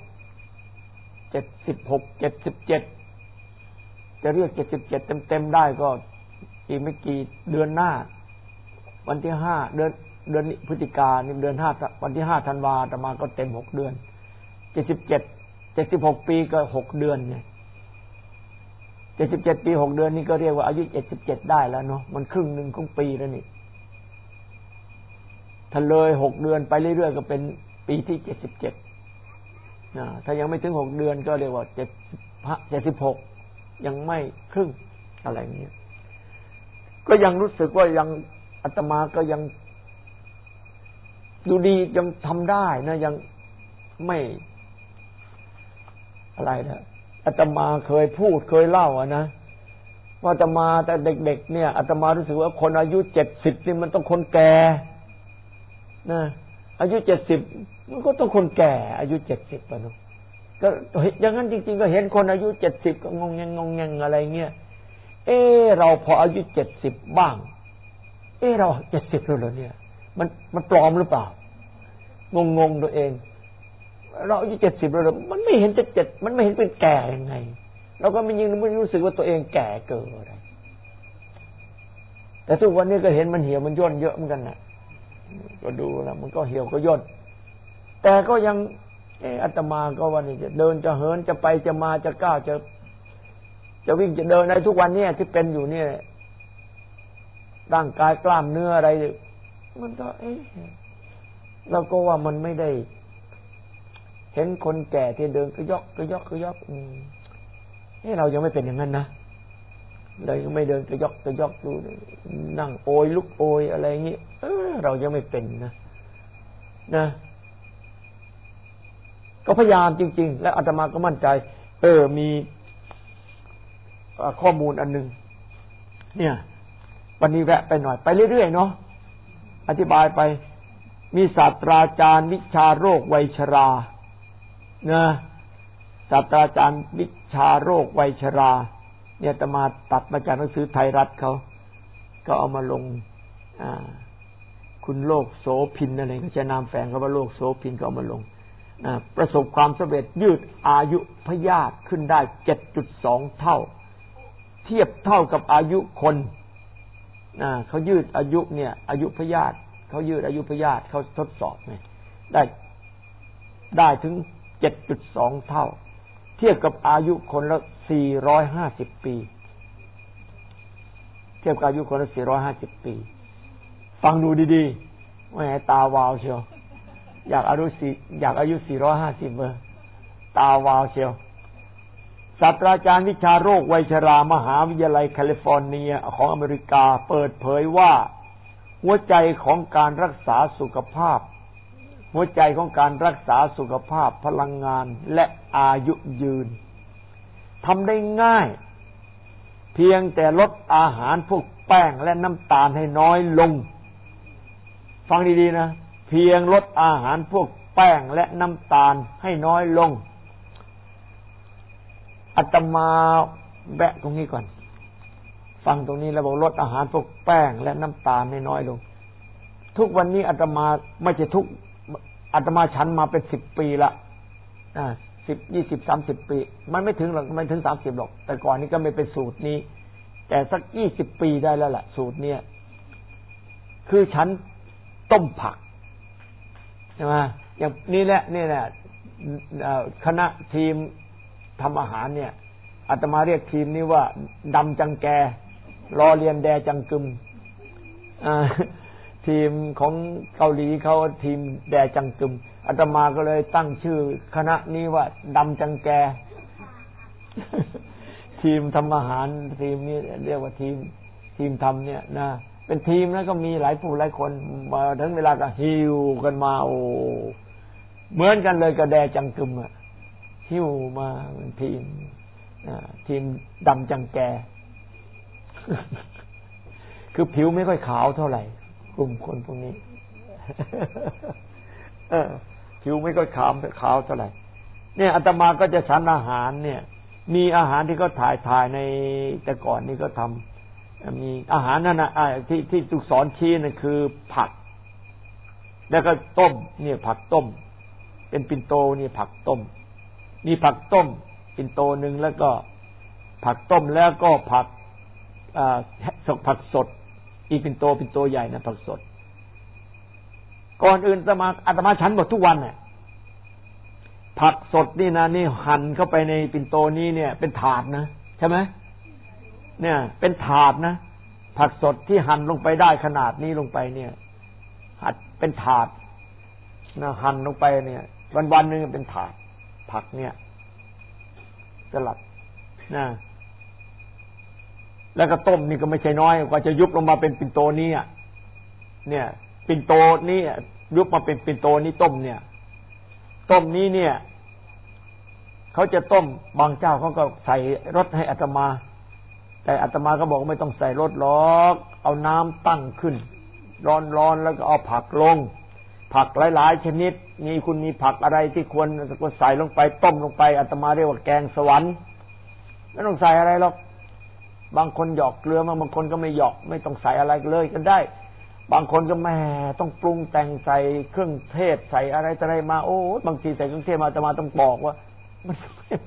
76 77จะเรียก77เต็มๆได้ก็อีกไม่กี่เดือนหน้าวันที่5เดือนพฤศจิกายนเดือน5วันที่5ธันวาคมอาตมาก็เต็ม6เดือน76ปีก็6เดือนไง77ปี6เดือนนี่ก็เรียกว่าอายุ77ได้แล้วเนาะมันครึ่งนึงของปีแล้วนี่ถ้าเลย6เดือนไปเรื่อยๆก็เป็นปีที่77ถ้ายังไม่ถึง6เดือนก็เรียกว่า76ยังไม่ครึ่งอะไรเงี้ยก็ยังรู้สึกว่ายังอาตมาก็ยังดูดียังทำได้นะยังไม่อะไรนะอาตมาเคยพูดเคยเล่านะว่าอาตมาแต่เด็กๆเนี่ยอาตมารู้สึกว่าคนอายุ70นี่มันต้องคนแก่นะอายุ70มันก็ต้องคนแก่อายุ70ป่ะเนาะก็อย่างนั้นจริงๆก็เห็นคนอายุ70ก็งงแงอะไรเงี้ยเราพออายุ70บ้างเรา70แล้วเหรอเนี่ยมันปลอมหรือเปล่างงตัวเองเราอายุ70แล้วมันไม่เห็น7มันไม่เห็นเป็นแก่ยังไงเราก็ไม่รู้สึกว่าตัวเองแก่เกินอะไรแต่ทุกวันนี้ก็เห็นมันเหี่ยวมันย่นเยอะเหมือนกันน่ะก็ดูแล้วมันก็เหี่ยวก็ย่นแต่ก็ยังอาตมาก็วันนี้จะเดินจะเหินจะไปจะมาจะก้าวจะวิ่งจะเดินในทุกวันนี้ที่เป็นอยู่เนี่ยร่างกายกล้ามเนื้ออะไรมันก็เราก็ว่ามันไม่ได้เห็นคนแก่ที่เดินก็ยอกเรายังไม่เป็นอย่างนั้นนะเรายังไม่เดินก็ยอกดูนั่งโอยลุกโอยอะไรอย่างนี้เรายังไม่เป็นนะก็พยายามจริงๆและอาตมาก็มั่นใจมีข้อมูลอันนึงเนี่ยวันนี้แวะไปหน่อยไปเรื่อยๆเนาะอธิบายไปมีศาสตราจารย์วิชาโรควัยชรานะศาสตราจารย์วิชาโรควัยชราเนี่ยอาตมาตัดมาจากหนังสือไทยรัฐเขาก็เอามาลงคุณโลกโสภินอะไรก็ใช้นามแฝงเขาว่าโลกโสภินก็เอามาลงประสบความสำเร็จยืดอายุพยาธิขึ้นได้ 7.2 เท่าเทียบเท่ากับอายุคนเขายืดอายุเนี่ยอายุพยาธิเขายืดอายุพยาธิเขาทดสอบไงได้ถึง 7.2 เท่าเทียบกับอายุคนละ450ปีเทียบกับอายุคนละ450ปีฟังดูดีๆว่าตาวาวเชียวอยากอายุ450ตาวาวเชียวศาสตราจารย์วิชาโรควัยชรามหาวิทยาลัยแคลิฟอร์เนียของอเมริกาเปิดเผยว่าหัวใจของการรักษาสุขภาพหัวใจของการรักษาสุขภาพพลังงานและอายุยืนทำได้ง่ายเพียงแต่ลดอาหารพวกแป้งและน้ำตาลให้น้อยลงฟังดีๆนะเพียงลดอาหารพวกแป้งและน้ำตาลให้น้อยลงอาตมาแวะตรงนี้ก่อนฟังตรงนี้แล้วบอกลดอาหารพวกแป้งและน้ำตาลให้น้อยลงทุกวันนี้อาตมาไม่ใช่ทุกอาตมาฉันมาเป็น10 ปีละ10 20 30 ปีมันไม่ถึงหรอกไม่ถึง30หรอกแต่ก่อนนี้ก็ไม่เป็นสูตรนี้แต่สัก20 ปีได้แล้วล่ะสูตรเนี้ยคือฉันต้มผักใช่ไหมอย่างนี่แหละคณะทีมทำอาหารเนี่ยอาตมาเรียกทีมนี้ว่าดำจังแกรอเรียนแดจังกึมทีมของเกาหลีเขาทีมแดจังกึมอาตมาก็เลยตั้งชื่อคณะนี้ว่าดำจังแกทีมทำอาหารทีมนี้เรียกว่าทีมทำเนี่ยนะเป็นทีมแล้วก็มีหลายผู้หลายคนมาถึงเวลาก็หิวกันมาโอ้เหมือนกันเลยกับแดจังกึมอ่ะหิวมาเป็นทีมดำจังแกคือผิวไม่ค่อยขาวเท่าไหร่กลุ่มคนพวกนี้ผิวไม่ค่อยขาวเท่าไหร่เนี่ยอาตมาก็จะฉันอาหารเนี่ยมีอาหารที่เขาถ่ายในแต่ก่อนนี่ก็ทำมีอาหารนั่นนะที่ตุกสอนชี้นั่นคือผักแล้วก็ต้มเนี่ยผักต้มเป็นปิ่นโตนี่ผักต้มมีผักต้มปิ่นโตนึงแล้วก็ผักต้มแล้วก็ผักสดอีกปิ่นโตใหญ่นะผักสดก่อนอื่นอาตมาฉันหมดทุกวันน่ะผักสดนี่นะนี่หั่นเข้าไปในปิ่นโตนี้เนี่ยเป็นถาดนะใช่ไหมเนี่ยเป็นถาดนะผักสดที่หั่นลงไปได้ขนาดนี้ลงไปเนี่ยหั่นเป็นถาดนะหั่นลงไปเนี่ยวันๆนึงเป็นถาดผักเนี่ยสลัดนะแล้วก็ต้มนี่ก็ไม่ใช่น้อยกว่าจะยุบลงมาเป็นปิ่นโตนี้เนี่ยปิ่นโตนี้ยุบมาเป็นปิ่นโตนี้ต้มเนี่ยต้มนี้เนี่ยเขาจะต้มบางเจ้าเขาก็ใส่รสให้อาตมาแต่อาตมาก็บอกไม่ต้องใส่รสหรอกเอาน้ำตั้งขึ้นร้อนๆแล้วก็เอาผักลงผักหลายๆชนิดคุณมีผักอะไรที่ควรก็ใส่ลงไปต้มลงไปอาตมาเรียกว่าแกงสวรรค์ไม่ต้องใส่อะไรหรอกบางคนหยอกเกลือบางคนก็ไม่หยอกไม่ต้องใส่อะไรเลยก็ได้บางคนก็แม่ต้องปรุงแต่งใส่เครื่องเทศใส่อะไรมาโอ้บางทีใส่เครื่องเทศมาอาตมาต้องบอกว่ามัน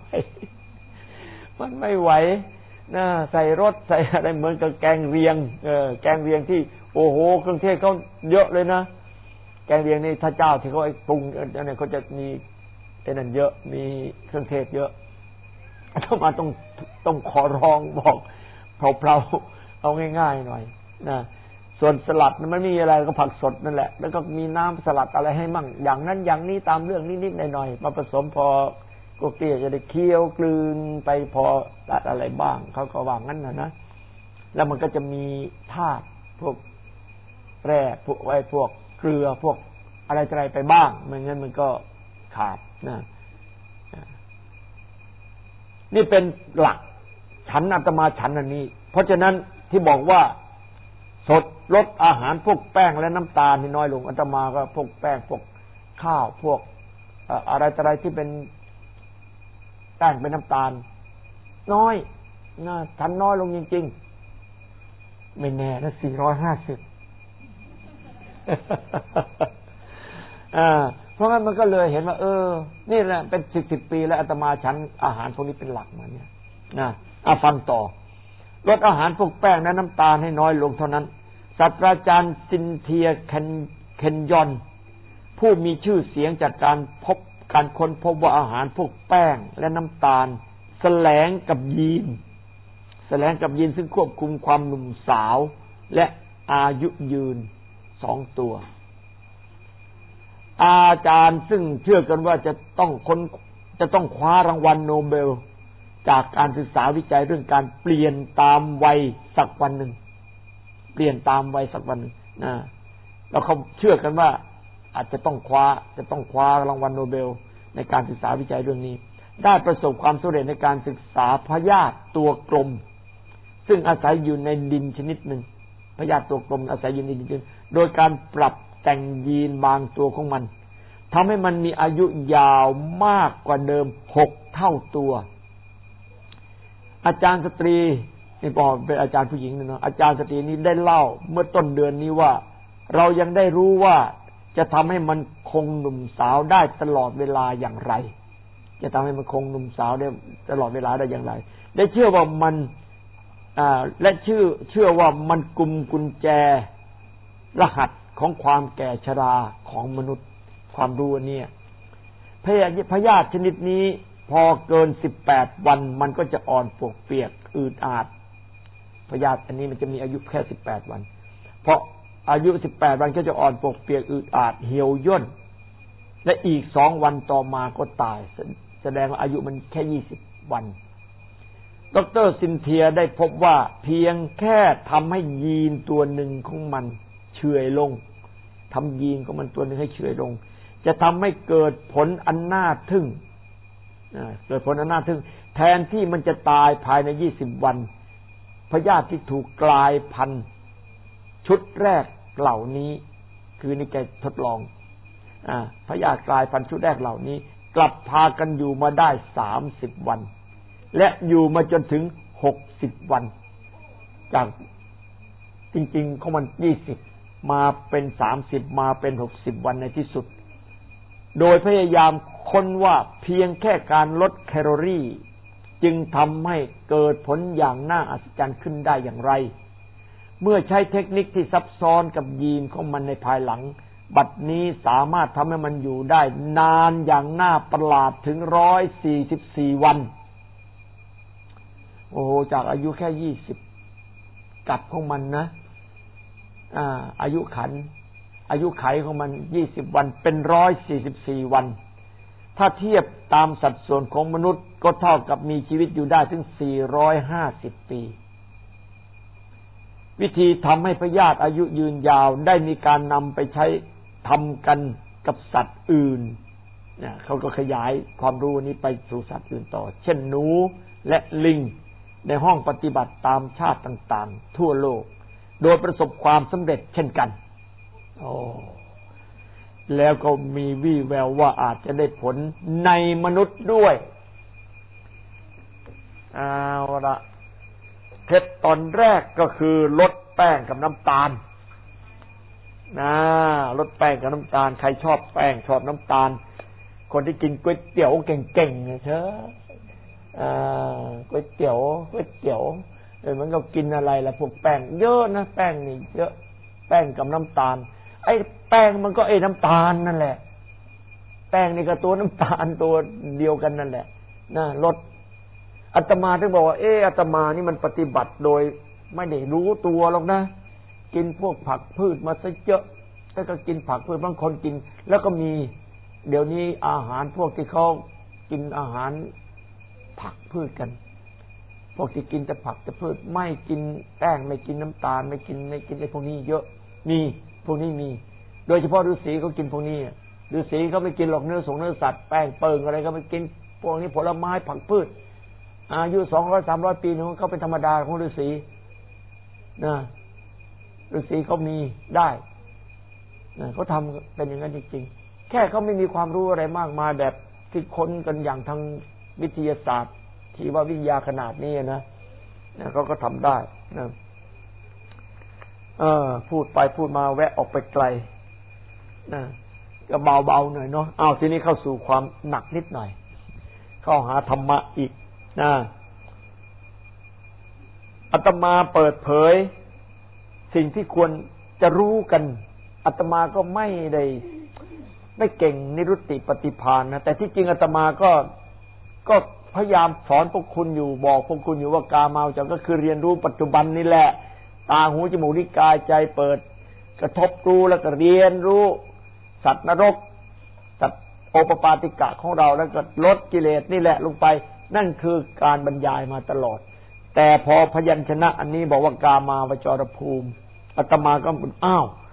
ไม่ไหวนะใส่รสใส่อะไรเหมือนกับแกงเรียงแกงเรียงที่โอ้โหเครื่องเทศเขาเยอะเลยนะแกงเรียงนี่ถ้าเจ้าที่เขาปรุงเนี่ยเขาจะมีไอ้นั่นเยอะมีเครื่องเทศเยอะอาตมาต้องขอร้องบอกเพลาๆเอาง่ายๆหน่อยนะส่วนสลัดมันไม่มีอะไรก็ผักสดนั่นแหละแล้วก็มีน้ำสลัดอะไรให้มั่งอย่างนั้นอย่างนี้ตามเรื่องนิดๆหน่อยๆมาผสมพอกวกเตี้ยจะได้เคี้ยวกลืนไปพออะไรบ้างเขาก็ว่างั้นนะแล้วมันก็จะมีธาตุพวกแร่พวกเกลือพวกอะไรไปบ้างไม่งั้นมันก็ขาดนะนี่เป็นหลักฉันอาตมาฉันอันนี้เพราะฉะนั้นที่บอกว่าสดลดอาหารพวกแป้งและน้ำตาลนี่น้อยลงอาตมาก็พวกแป้งพวกข้าวพวกอะไรที่เป็นแป้งเป็นน้ำตาลน้อยนะฉันน้อยลงจริงๆไม่แน่นะ450เพราะงั้นมันก็เลยเห็นว่านี่แหละเป็น10 ปีแล้วอาตมาฉันอาหารพวกนี้เป็นหลักมาเนี่ยนะฟังต่อลดอาหารพวกแป้งและน้ำตาลให้น้อยลงเท่านั้นศาสตราจารย์ซินเทียเคนยอนผู้มีชื่อเสียงจากการค้นพบว่าอาหารพวกแป้งและน้ำตาลแสลงกับยีนซึ่งควบคุมความหนุ่มสาวและอายุยืน2 ตัวอาจารย์ซึ่งเชื่อกันว่าจะต้องคว้ารางวัลโนเบลจากการศึกษาวิจัยเรื่องการเปลี่ยนตามวัยสักวันหนึ่งนะแล้วเขาเชื่อกันว่าอาจจะต้องคว้ารางวัลโนเบลในการศึกษาวิจัยเรื่องนี้ได้ประสบความสำเร็จในการศึกษาพยาธิตัวกลมซึ่งอาศัยอยู่ในดินชนิดหนึ่งพยาธิตัวกลมอาศัยอยู่ในดินโดยการปรับแต่งยีนบางตัวของมันทำให้มันมีอายุยาวมากกว่าเดิม6 เท่าตัวอาจารย์สตรีนี่พอเป็นอาจารย์ผู้หญิงเนาะอาจารย์สตรีนี้ได้เล่าเมื่อต้นเดือนนี้ว่าเรายังได้รู้ว่าจะทำให้มันคงหนุ่มสาวได้ตลอดเวลาอย่างไรจะทำให้มันคงหนุ่มสาวได้ตลอดเวลาได้อย่างไรได้เชื่อว่ามันและเชื่อว่ามันกุญแจรหัสของความแก่ชราของมนุษย์ความรู้เนี่ยพยาธิชนิดนี้พอเกิน18 วันมันก็จะอ่อนปวกเปียกอืดอาดพยาธิอันนี้มันจะมีอายุแค่18 วันเพราะอายุ18 วันก็จะอ่อนปวกเปียกอืดอาดเหี่ยวย่นและอีก2 วันต่อมาก็ตายแสดงว่าอายุมันแค่20 วันดร.ซินเทียได้พบว่าเพียงแค่ทำให้ยีนตัวหนึ่งของมันเฉื่อยลงทำยีนของมันตัวหนึ่งให้เฉื่อยลงจะทำให้เกิดผลอันน่าทึ่งเกิดผลอันน่าทึ่งแทนที่มันจะตายภายใน20 วันพยาธิที่ถูกกลายพันธุ์ชุดแรกเหล่านี้คือนี่แกทดลองพยาธิกลายพันธุ์ชุดแรกเหล่านี้กลับพากันอยู่มาได้30 วันและอยู่มาจนถึง60 วันจากจริงๆของมัน20มาเป็น30มาเป็น60 วันในที่สุดโดยพยายามค้นว่าเพียงแค่การลดแคลอรี่จึงทำให้เกิดผลอย่างน่าอัศจรรย์ขึ้นได้อย่างไรเมื่อใช้เทคนิคที่ซับซ้อนกับยีนของมันในภายหลังบัดนี้สามารถทำให้มันอยู่ได้นานอย่างน่าประหลาดถึง144 วันโอ้โหจากอายุแค่20กับของมันนะอายุไขของมัน20 วันเป็น144 วันถ้าเทียบตามสัดส่วนของมนุษย์ก็เท่ากับมีชีวิตอยู่ได้ถึง450 ปีวิธีทำให้พยาธิอายุยืนยาวได้มีการนำไปใช้ทำกันกับสัตว์อื่นเขาก็ขยายความรู้นี้ไปสู่สัตว์อื่นต่อเช่นหนูและลิงในห้องปฏิบัติตามชาติต่างๆทั่วโลกโดยประสบความสำเร็จเช่นกันแล้วก็มีวี่แววว่าอาจจะได้ผลในมนุษย์ด้วยเอาละเคล็ดตอนแรกก็คือลดแป้งกับน้ำตาลลดแป้งกับน้ำตาลใครชอบแป้งชอบน้ำตาลคนที่กินก๋วยเตี๋ยวเก่งๆเนี่ยเชก๋วยเตี๋ยวมันก็กินอะไรล่ะพวกแป้งเยอะนะแป้งนี่เยอะแป้งกับน้ำตาลไอ้แป้งมันก็น้ำตาลนั่นแหละแป้งนี่ก็ตัวน้ำตาลตัวเดียวกันนั่นแหละลดอาตมาถึงบอกว่าอาตมานี่มันปฏิบัติโดยไม่ได้รู้ตัวหรอกนะกินพวกผักพืชมาซะเยอะแล้วก็กินผักพืชบางคนกินแล้วก็มีเดี๋ยวนี้อาหารพวกที่เขากินอาหารผักพืชกันพวกที่กินแต่ผักแต่พืชไม่กินแป้งไม่กินน้ำตาลไม่กินไอ้พวกนี้เยอะมีพวกนี้มีโดยเฉพาะฤาษีเขากินพวกนี้ฤาษีเขาไม่กินหรอกเนื้อสัตว์แป้งเปิงอะไรก็ไม่กินพวกนี้ผลไม้ผักพืชอายุ200-300 ปีนึงเขาเป็นธรรมดาของฤาษีฤาษีเขามีได้เขาทำเป็นอย่างนั้นจริงๆแค่เขาไม่มีความรู้อะไรมากมายแบบที่ค้นกันอย่างทางวิทยาศาสตร์ที่ว่าวิทยาขนาดนี้นะเขาก็ทำได้นะพูดไปพูดมาแวะออกไปไกลนะก็เบาๆหน่อยเนาะทีนี้เข้าสู่ความหนักนิดหน่อยเข้าหาธรรมะอีกอาตมาเปิดเผยสิ่งที่ควรจะรู้กันอาตมาก็ไม่เก่งนิรุตติปฏิภาณนะแต่ที่จริงอาตมาก็พยายามสอนพวกคุณอยู่บอกพวกคุณอยู่ว่ากามาวจรก็คือเรียนรู้ปัจจุบันนี่แหละตาหูจมูกลิ้นกายใจเปิดกระทบรู้แล้วก็เรียนรู้สัตว์นรกสัตว์โอปปาติกะของเราแล้วก็ลดกิเลสนี่แหละลงไปนั่นคือการบรรยายมาตลอดแต่พอพยัญชนะอันนี้บอกว่ากามาวจรภูมิอาตมาก็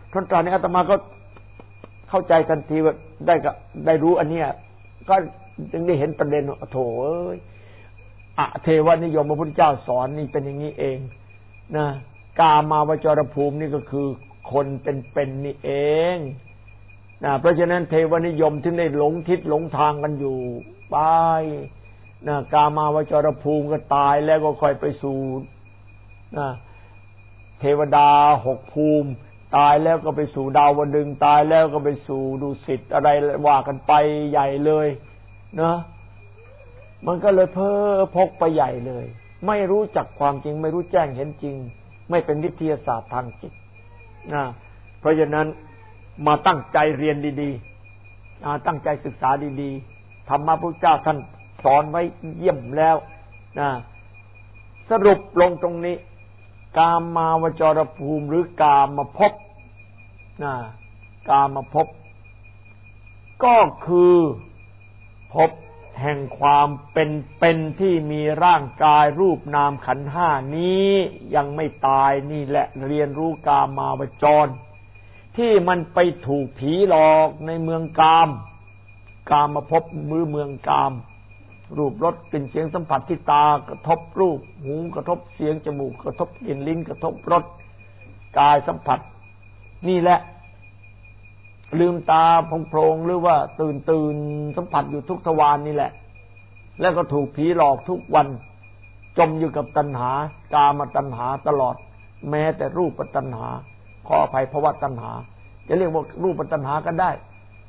ทนตรานี้อาตมาก็เข้าใจทันทีว่าได้รู้อันเนี้ยก็จึงได้เห็นประเด็นโถเอ้ยเทวนิยมพระพุทธเจ้าสอนนี่เป็นอย่างนี้เองนะกามาวจรภูมินี่ก็คือคนเป็นนี่เองนะเพราะฉะนั้นเทวนิยมที่ได้หลงทิศหลงทางกันอยู่ไปนะกามาวจรภูมิก็ตายแล้วก็ค่อยไปสู่นะเทวดา6ภูมิตายแล้วก็ไปสู่ดาวดึงส์ตายแล้วก็ไปสู่ดุสิตอะไรว่ากันไปใหญ่เลยนะมันก็เลยเพ้อพกไปใหญ่เลยไม่รู้จักความจริงไม่รู้แจ้งเห็นจริงไม่เป็นวิทยาศาสตร์ทางจิตนะเพราะฉะนั้นมาตั้งใจเรียนดีๆตั้งใจศึกษาดีๆธรรมะพระพุทธเจ้าท่านสอนไว้เยี่ยมแล้วนะสรุปลงตรงนี้กามาวจรภูมิหรือกามภพกามภพก็คือภพแห่งความเป็นที่มีร่างกายรูปนามขันธ์ห้านี้ยังไม่ตายนี่แหละเรียนรู้กามาวจรที่มันไปถูกผีหลอกในเมืองกามมาภพมือเมืองกามรูปรสกลิ่นเสียงสัมผัสที่ตากระทบรูปหูกระทบเสียงจมูกกระทบกลิ่นลิ้นกระทบรสกายสัมผัสนี่แหละลืมตาโพลงหรือว่าตื่นสัมผัสอยู่ทุกทวารนี่แหละแล้วก็ถูกผีหลอกทุกวันจมอยู่กับตัณหากามตัณหาตลอดแม้แต่รูปตัณหาขออภัยภวตัณหาจะเรียกว่ารูปตัณหาก็ได้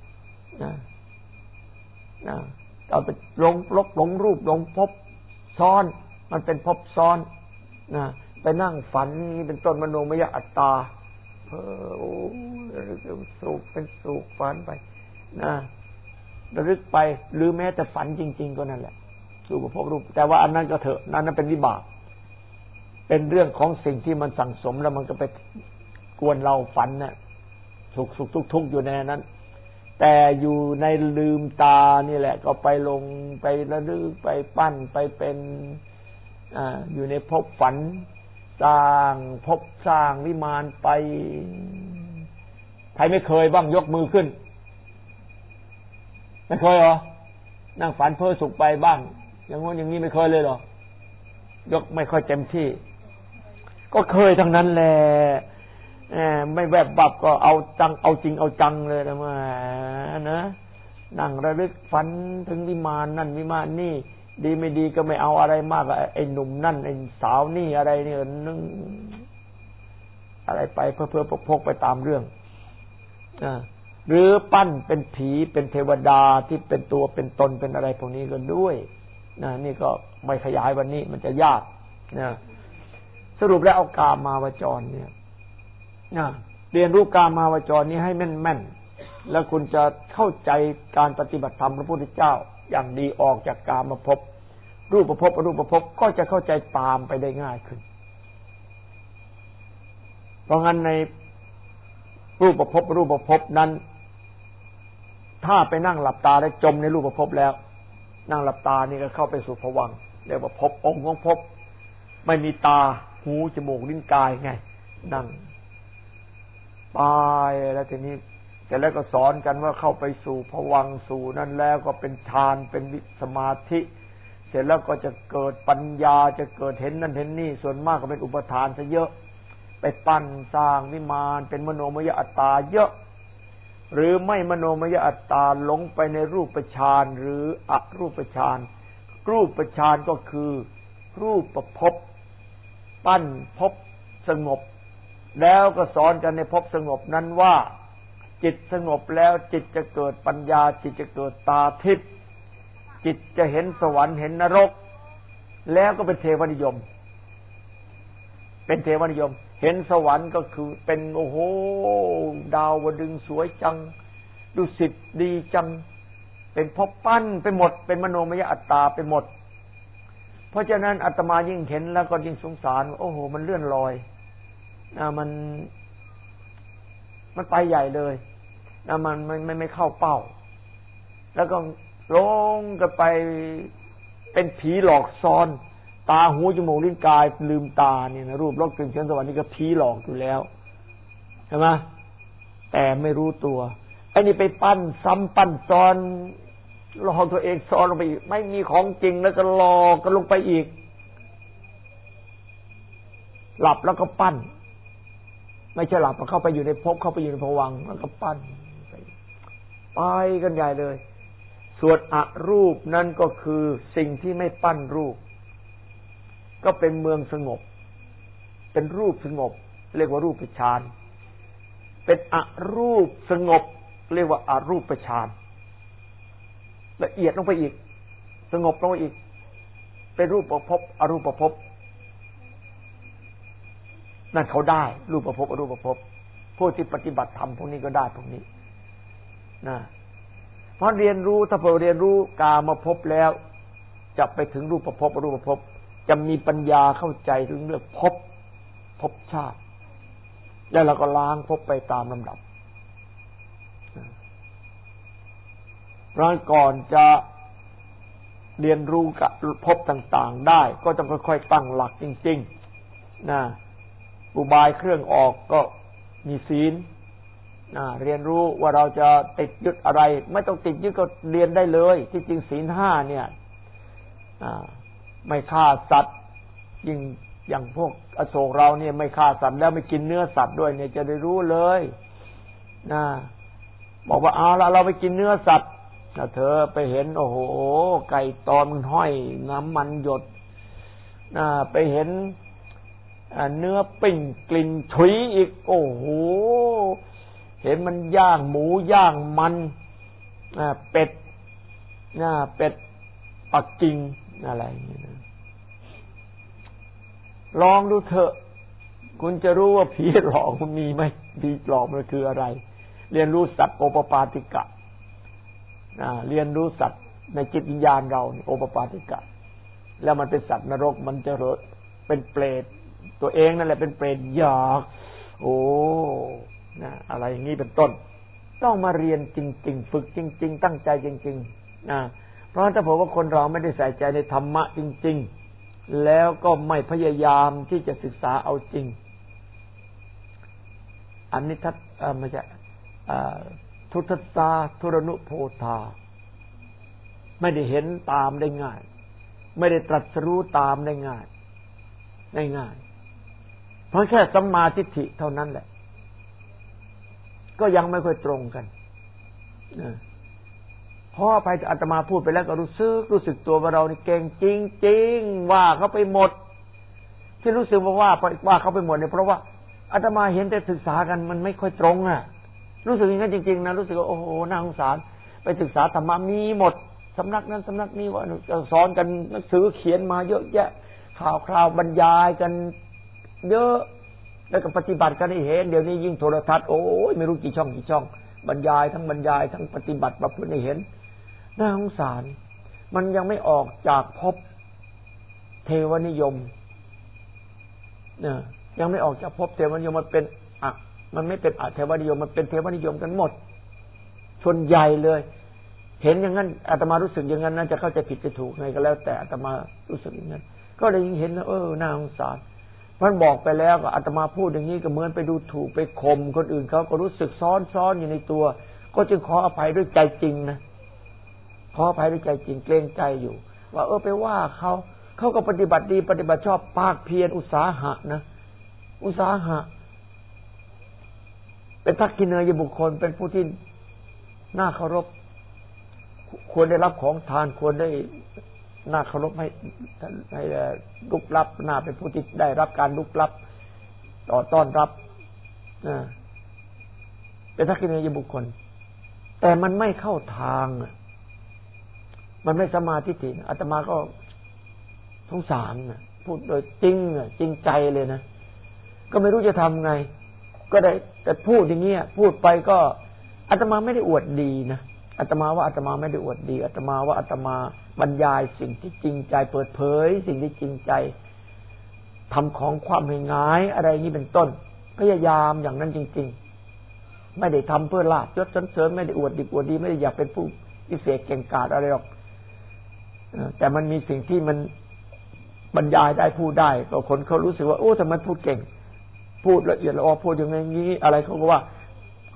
นะเอาไปหลงรูปหลงภพซ้อนมันเป็นภพซ้อนนะไปนั่งฝันนี่เป็นต้นมโนมยอัตตาสุขเป็นสุขฝันไปนะระลึกไปหรือแม้แต่ฝันจริงๆก็นั่นแหละสู่กับภพรูปแต่ว่าอันนั้นก็เถอะนั้นเป็นวิบากเป็นเรื่องของสิ่งที่มันสั่งสมแล้วมันก็ไปกวนเราฝันน่ะสุขทุกข์อยู่ในนั้นแต่อยู่ในลืมตานี่แหละก็ไปลงไประลึกไปปั้นไปเป็นอยู่ในภพฝันสร้างภพสร้างวิมานไปใครไม่เคยบ้างยกมือขึ้นไม่เคยเหรอนั่งฝันเพ้อสุขไปบ้างอย่างงี้อย่างนี้ไม่เคยเลยเหรอยกไม่ค่อยเต็มที่ก็เคยทั้งนั้นแหละไม่แวบวับก็เอาจังเอาจริงเอาจังเลยนะมานะนั่งระลึกฝันถึงวิมานนั่นวิมานนี่ดีไม่ดีก็ไม่เอาอะไรมากไอ้หนุ่มนั่นไอ้สาวนี่อะไรเนี่ยนึงอะไรไปเพื่อพกไปตามเรื่องหรือปั้นเป็นผีเป็นเทวดาที่เป็นตัวเป็นตนเป็นอะไรพวกนี้ก็ด้วยนี่ก็ไม่ขยายวันนี้มันจะยากสรุปแล้วเอากามาวจรเนี่ยเรียนรู้กามาวจรนี้ให้แม่นๆแล้วคุณจะเข้าใจการปฏิบัติธรรมพระพุทธเจ้าอย่างดีออกจากกามภพรูปภพอรูปภพก็จะเข้าใจตามไปได้ง่ายขึ้นเพราะงั้นในรูปภพรูปภพนั้นถ้าไปนั่งหลับตาแล้วจมในรูปภพแล้วนั่งหลับตานี่ก็เข้าไปสู่ภวังค์เรียกว่าภพองค์ของภพไม่มีตาหูจมูกลิ้นกายไงนั่งตายแล้วทีนี้แต่แล้วก็สอนกันว่าเข้าไปสู่ภวังค์สู่นั่นแล้วก็เป็นฌานเป็นสมาธิเสร็จแล้วก็จะเกิดปัญญาจะเกิดเห็นนั่นเห็นนี่ส่วนมากก็เป็นอุปทานซะเยอะไปปั้นสร้างวิมานเป็นมโนมยอัตตาเยอะหรือไม่มโนมยอัตตาหลงไปในรูปฌานหรืออรูปฌานรูปฌานก็คือรูปภพปั้นภพสงบแล้วก็สอนกันในภพสงบนั้นว่าจิตสงบแล้วจิตจะเกิดปัญญาจิตจะเกิดตาทิพย์จิตจะเห็นสวรรค์เห็นนรกแล้วก็เป็นเทวนิยมเป็นเทวนิยมเห็นสวรรค์ก็คือเป็นโอ้โหดาวดึงสวยจังดุสิตดีจังเป็นภพปั้นไปหมดเป็นมโนมยอัตตาไปหมดเพราะฉะนั้นอาตมายิ่งเห็นแล้วก็ยิ่งสงสารโอ้โหมันเลื่อนลอยมันไปใหญ่เลยมันไม่เข้าเป้าแล้วก็ลงกันไปเป็นผีหลอกซ้อนตาหูจมูกลิ้นกายลืมตาเนี่ยนะรูปรสกลิ่นเสียงสวรรค์นี่ก็ผีหลอกอยู่แล้วใช่ไหมแต่ไม่รู้ตัวไอ้นี่ไปปั้นซ้ำปั้นซ้อนหลอกตัวเองซ้อนลงไปอีกไม่มีของจริงแล้วก็หลอกกันลงไปอีกหลับแล้วก็ปั้นไม่ใช่หลับเข้าไปอยู่ในภพเข้าไปอยู่ในภวังค์แล้วก็ปั้นไปกันใหญ่เลยส่วนอรูปนั่นก็คือสิ่งที่ไม่ปั้นรูปก็เป็นเมืองสงบเป็นรูปสงบเรียกว่ารูปฌานเป็นอรูปสงบเรียกว่าอรูปฌานละเอียดลงไปอีกสงบลงไปอีกเป็นรูปภพอรูปภพนั่นเขาได้รูปภพอรูปภพผู้ที่ปฏิบัติธรรมพวกนี้ก็ได้พวกนี้นะเพราะเรียนรู้ถ้าเราเรียนรู้กามภพแล้วจะไปถึงรูปภพอรูปภพจะมีปัญญาเข้าใจถึงเรื่องภพชาติแล้วเราก็ล้างภพไปตามลำดับเพราะก่อนจะเรียนรู้กับภพต่างๆได้ก็ต้องค่อยๆตั้งหลักจริงๆนะอุบายเครื่องออกก็มีศีลเรียนรู้ว่าเราจะติดยึดอะไรไม่ต้องติดยึดก็เรียนได้เลยที่จริงศีลห้าเนี่ยไม่ฆ่าสัตว์ยิ่งอย่างพวกอโศกเราเนี่ยไม่ฆ่าสัตว์แล้วไม่กินเนื้อสัตว์ด้วยเนี่ยจะได้รู้เลยนะบอกว่าเอาละเราไปกินเนื้อสัตว์เธอไปเห็นโอ้โหไก่ตอนมันห้อยน้ำมันหยดไปเห็นเนื้อปิ้งกลิ่นฉุยอีกโอ้โหเห็นมันย่างหมูย่างมันเป็ดเป็ดปักกิ่งอะไรอย่างนี้นะลองดูเถอะคุณจะรู้ว่าผีหลอกมันมีไหมผีหลอกมันคืออะไรเรียนรู้สัตว์โอปปาติกะเรียนรู้สัตว์ในจิตวิญญาณเราโอปปาติกะแล้วมันเป็นสัตว์นรกมันจะเป็นเปรตตัวเองนั่นแหละเป็นเปรตอยากโอ้อะไรอย่างนี้เป็นต้นต้องมาเรียนจริงๆฝึกจริงๆตั้งใจจริงๆเพราะถ้าผมว่าคนเราไม่ได้ใส่ใจในธรรมะจริงๆแล้วก็ไม่พยายามที่จะศึกษาเอาจริงอันนี้ไม่ใช่ทุตตาทุรนุโพธาไม่ได้เห็นตามได้ง่ายไม่ได้ตรัสรู้ตามได้ง่ายเพราะแค่สัมมาทิฏฐิเท่านั้นแหละก็ยังไม่ค่อยตรงกันเพราะไปอาตมาพูดไปแล้วก็รู้สึกตัวว่าเรานี่เก่งจริงๆว่าเขาไปหมดที่รู้สึกว่าเขาไปหมดเนี่ยเพราะว่าอาตมาเห็นแต่ศึกษากันมันไม่ค่อยตรงรู้สึกอย่างนั้นจริงๆนะรู้สึกว่าโอ้โหน่าสงสารไปศึกษาธรรมะมีหมดสำนักนั้นสำนักนี้ว่าสอนกันหนังสือเขียนมาเยอะแยะข่าวบรรยายกันเยอะแล้วก็ปฏิบัติกันให้เห็นเดี๋ยวนี้ยิ่งโทรทัศน์โอ้ยไม่รู้กี่ช่องบรรยายทั้งปฏิบัติประพฤติให้เห็นน่าสงสารมันยังไม่ออกจากภพเทวนิยมยังไม่ออกจากภพเทวนิยมมันไม่เป็นเทวนิยมมันเป็นเทวนิยมกันหมดส่วนใหญ่เลยเห็นอย่างนั้นอาตมารู้สึกอย่างนั้นน่าจะเข้าใจผิดจะถูกไงก็แล้วแต่อาตมารู้สึกอย่างนั้นก็เลยยิ่งเห็นแล้วน่าสงสารมันบอกไปแล้วก็อาตมาพูดอย่างนี้ก็เหมือนไปดูถูกไปข่มคนอื่นเขาก็รู้สึกซ้อนอยู่ในตัวก็จึงขออภัยด้วยใจจริงนะขออภัยด้วยใจจริงเกรงใจอยู่ว่าไปว่าเขาก็ปฏิบัติดีปฏิบัติชอบภาคเพียรอุตสาหะนะอุตสาหะเป็นทักษิเนยบุคคลเป็นผู้ที่น่าเคารพควรได้รับของทานควรได้น่าเคารพให้ลุกลับน่าเป็นผู้ที่ได้รับการลุกลับต้อนรับเป็นทักษิเนยบุคคลแต่มันไม่เข้าทางมันไม่สมาธิถิอาตมาก็สงสารพูดโดยจริงใจเลยนะก็ไม่รู้จะทำไงก็ได้แต่พูดอย่างเงี้ยพูดไปก็อาตมาไม่ได้อวดดีนะอาตมาว่าอาตมาไม่ได้อวดดีอาตมาว่าอาตมาบรรยายสิ่งที่จริงใจเปิดเผยสิ่งที่จริงใจทำของความให้ง่ายอะไรนี้เป็นต้นพยายามอย่างนั้นจริงๆไม่ได้ทำเพื่อลาภยศสรรเสริญไม่ได้อวดดีไม่ได้อยากเป็นผู้พิเศษเก่งกาจอะไรหรอกแต่มันมีสิ่งที่มันบรรยายได้พูดได้ก็คนเขารู้สึกว่าโอ้ทำไมพูดเก่งพูดละเอียดละออพูดอย่างงี้อะไรเขาก็ว่า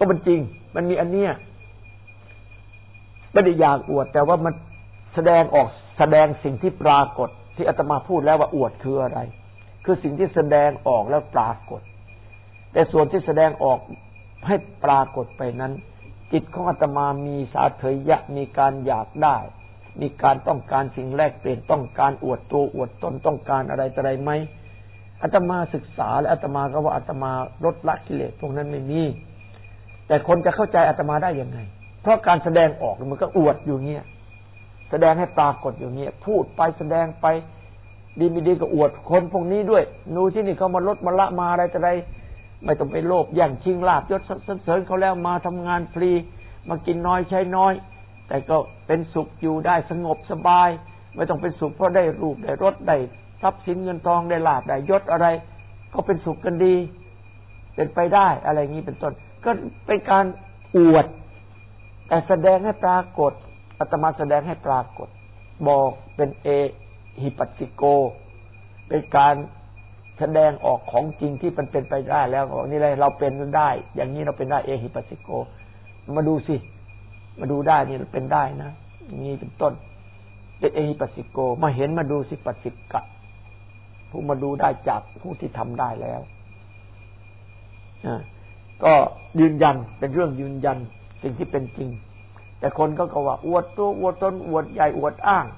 ก็มันจริงมันมีอันเนี้ยไม่ได้อยากอวดแต่ว่ามันแสดงออกแสดงสิ่งที่ปรากฏที่อาตมาพูดแล้วว่าอวดคืออะไรคือสิ่งที่แสดงออกแล้วปรากฏแต่ส่วนที่แสดงออกให้ปรากฏไปนั้นจิตของอาตมามีสาเถยะมีการอยากได้มีการต้องการสิ่งแลกเปลี่ยนต้องการอวดตัวอวดตนต้องการอะไรต่ออะไรไหมอาตมาศึกษาและอาตมาก็ว่าอาตมาลดละกิเลสพวกนั้นไม่มีแต่คนจะเข้าใจอาตมาได้ยังไงเพราะการแสดงออกมันก็อวดอยู่เงี้ยแสดงให้ปรากฏอยู่เงี้ยพูดไปแสดงไปดีไม่ดีก็อวดคนพวกนี้ด้วยดูที่นี่เขามาลดมาละมาอะไรต่ออะไรไม่ต้องไปโลภแย่งชิงลาภยศสรรเสริญเขาแล้วมาทำงานฟรีมากินน้อยใช้น้อยแต่ก็เป็นสุขอยู่ได้สงบสบายไม่ต้องเป็นสุขเพราะได้รูปได้รสได้ทรัพย์สินเงินทองได้ลาภได้ยศอะไรก็เป็นสุขกันดีเป็นไปได้อะไรอย่างนี้เป็นต้นก็เป็นการอวดแต่แสดงให้ปรากฏอาตมาแสดงให้ปรากฏบอกเป็นเอหิปัสสิโกเป็นการแสดงออกของจริงที่มันเป็นไปได้แล้วนี่เลยเราเป็นได้อย่างนี้เราเป็นได้เอหิปัสสิโกมาดูสิมาดูได้นี่เป็นได้นะนี่เป็นต้นเป็นเอหิปัสสิโกมาเห็นมาดูสิปัสสิกะผู้มาดูได้จากผู้ที่ทำได้แล้วก็ยืนยันเป็นเรื่องยืนยันสิ่งที่เป็นจริงแต่คนก็ว่าอวดตัวอวดตนอวดใหญ่อวดอ้าง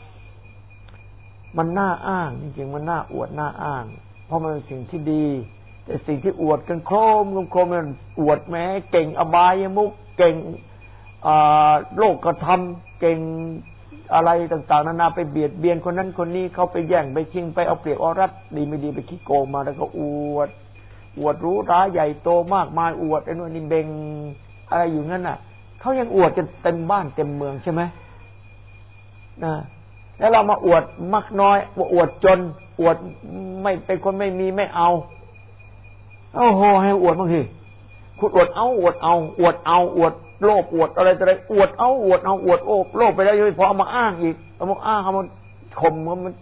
มันน่าอ้างจริงๆมันน่าอวดน่าอ้างเพราะมันเป็นสิ่งที่ดีแต่สิ่งที่อวดกันโครมมันอวดแม้เก่งอบายมุขเก่งโลกกระทำเก่งอะไรต่างๆนานาไปเบียดเบียนคนนั้นคนนี้เขาไปแย่งไปชิงไปเอาเปรียบเอารัดดีไม่ดีไปขี้โกงมาแล้วก็อวดรู้ร้ายใหญ่โตมากมายอวดไอ้นู่นนี่เบ่งอะไรอยู่งั้นน่ะเขายังอวดกันเต็มบ้านเต็มเมืองใช่ไหมแล้วเรามาอวดมักน้อยอวดจนอวดไม่เป็นคนไม่มีไม่เอาโอ้โหให้อวดบางทีคุณอวดเอาอวดเอาอวดเอาอวดโลภอวดอะไรต่ออะไรอวดเอาอวดเอาอวดโอ้โลภไปแล้วยังไม่พอเอามาอ้างอีกเอามาอ้างเอามาข่มมัน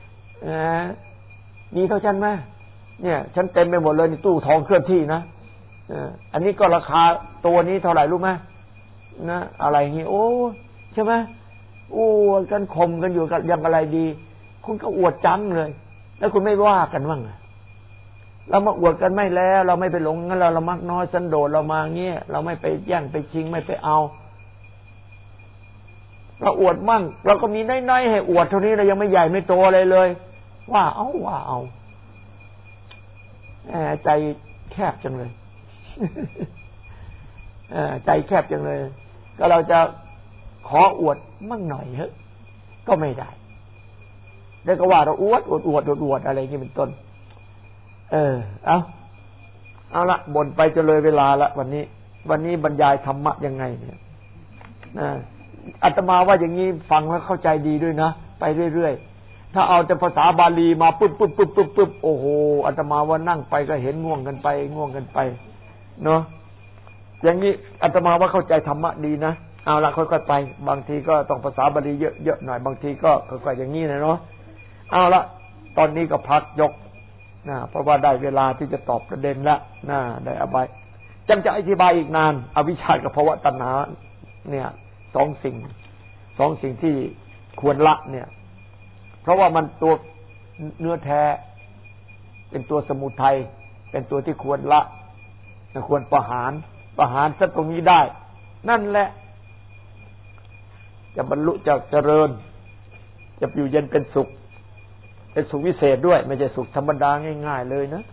มีเท่าฉันไหมเนี่ยฉันเต็มไปหมดเลยในตู้ทองเคลื่อนที่นะอันนี้ก็ราคาตัวนี้เท่าไหร่รู้ไหมนะอะไรอย่างงี้โอ้ใช่ไหมโอ้กันข่มกันอยู่กับยังอะไรดีคุณก็อวดจังเลยแล้วคุณไม่ว่ากันบ้างเรามาอวดกันไม่แล้วเราไม่ไปหลงงั้นเรามักน้อยสันโดษเรามาเงี้ยเราไม่ไปแย่งไปชิงไม่ไปเอาเราอวดมั่งเราก็มีน้อยๆให้อวดเท่านี้เรายังไม่ใหญ่ไม่โตอะไรเลยว่าเอาใจแคบจังเลยใจแคบจังเลยก็เราจะขออวดมั่งหน่อยเถอะก็ไม่ได้แล้วก็ว่าเราอวดอะไรอย่างนี้เป็นต้นเอาละบ่นไปจะเลยเวลาละวันนี้บรรยายธรรมะยังไงเนี่ยอาตมาว่าอย่างนี้ฟังแล้วเข้าใจดีด้วยนะไปเรื่อยๆถ้าเอาแต่ภาษาบาลีมาปึ๊บโอ้โหอาตมาว่านั่งไปก็เห็นง่วงกันไปเนาะอย่างนี้อาตมาว่าเข้าใจธรรมะดีนะเอาละค่อยๆไปบางทีก็ต้องภาษาบาลีเยอะๆหน่อยบางทีก็ค่อยๆอย่างนี้นะเนาะเอาละตอนนี้ก็พักยกเพราะว่าได้เวลาที่จะตอบประเด็นแล้วได้จะอธิบายอีกนานอวิชชากับภวตัณหาเนี่ยสองสิ่งที่ควรละเนี่ยเพราะว่ามันตัวเนื้อแท้เป็นตัวสมุทัยเป็นตัวที่ควรละควรประหารซะตรงนี้ได้นั่นแหละจะบรรลุจะเจริญจะอยู่เย็นเป็นสุขวิเศษด้วยไม่ใช่สุขธรรมดาง่ายๆเลยนะ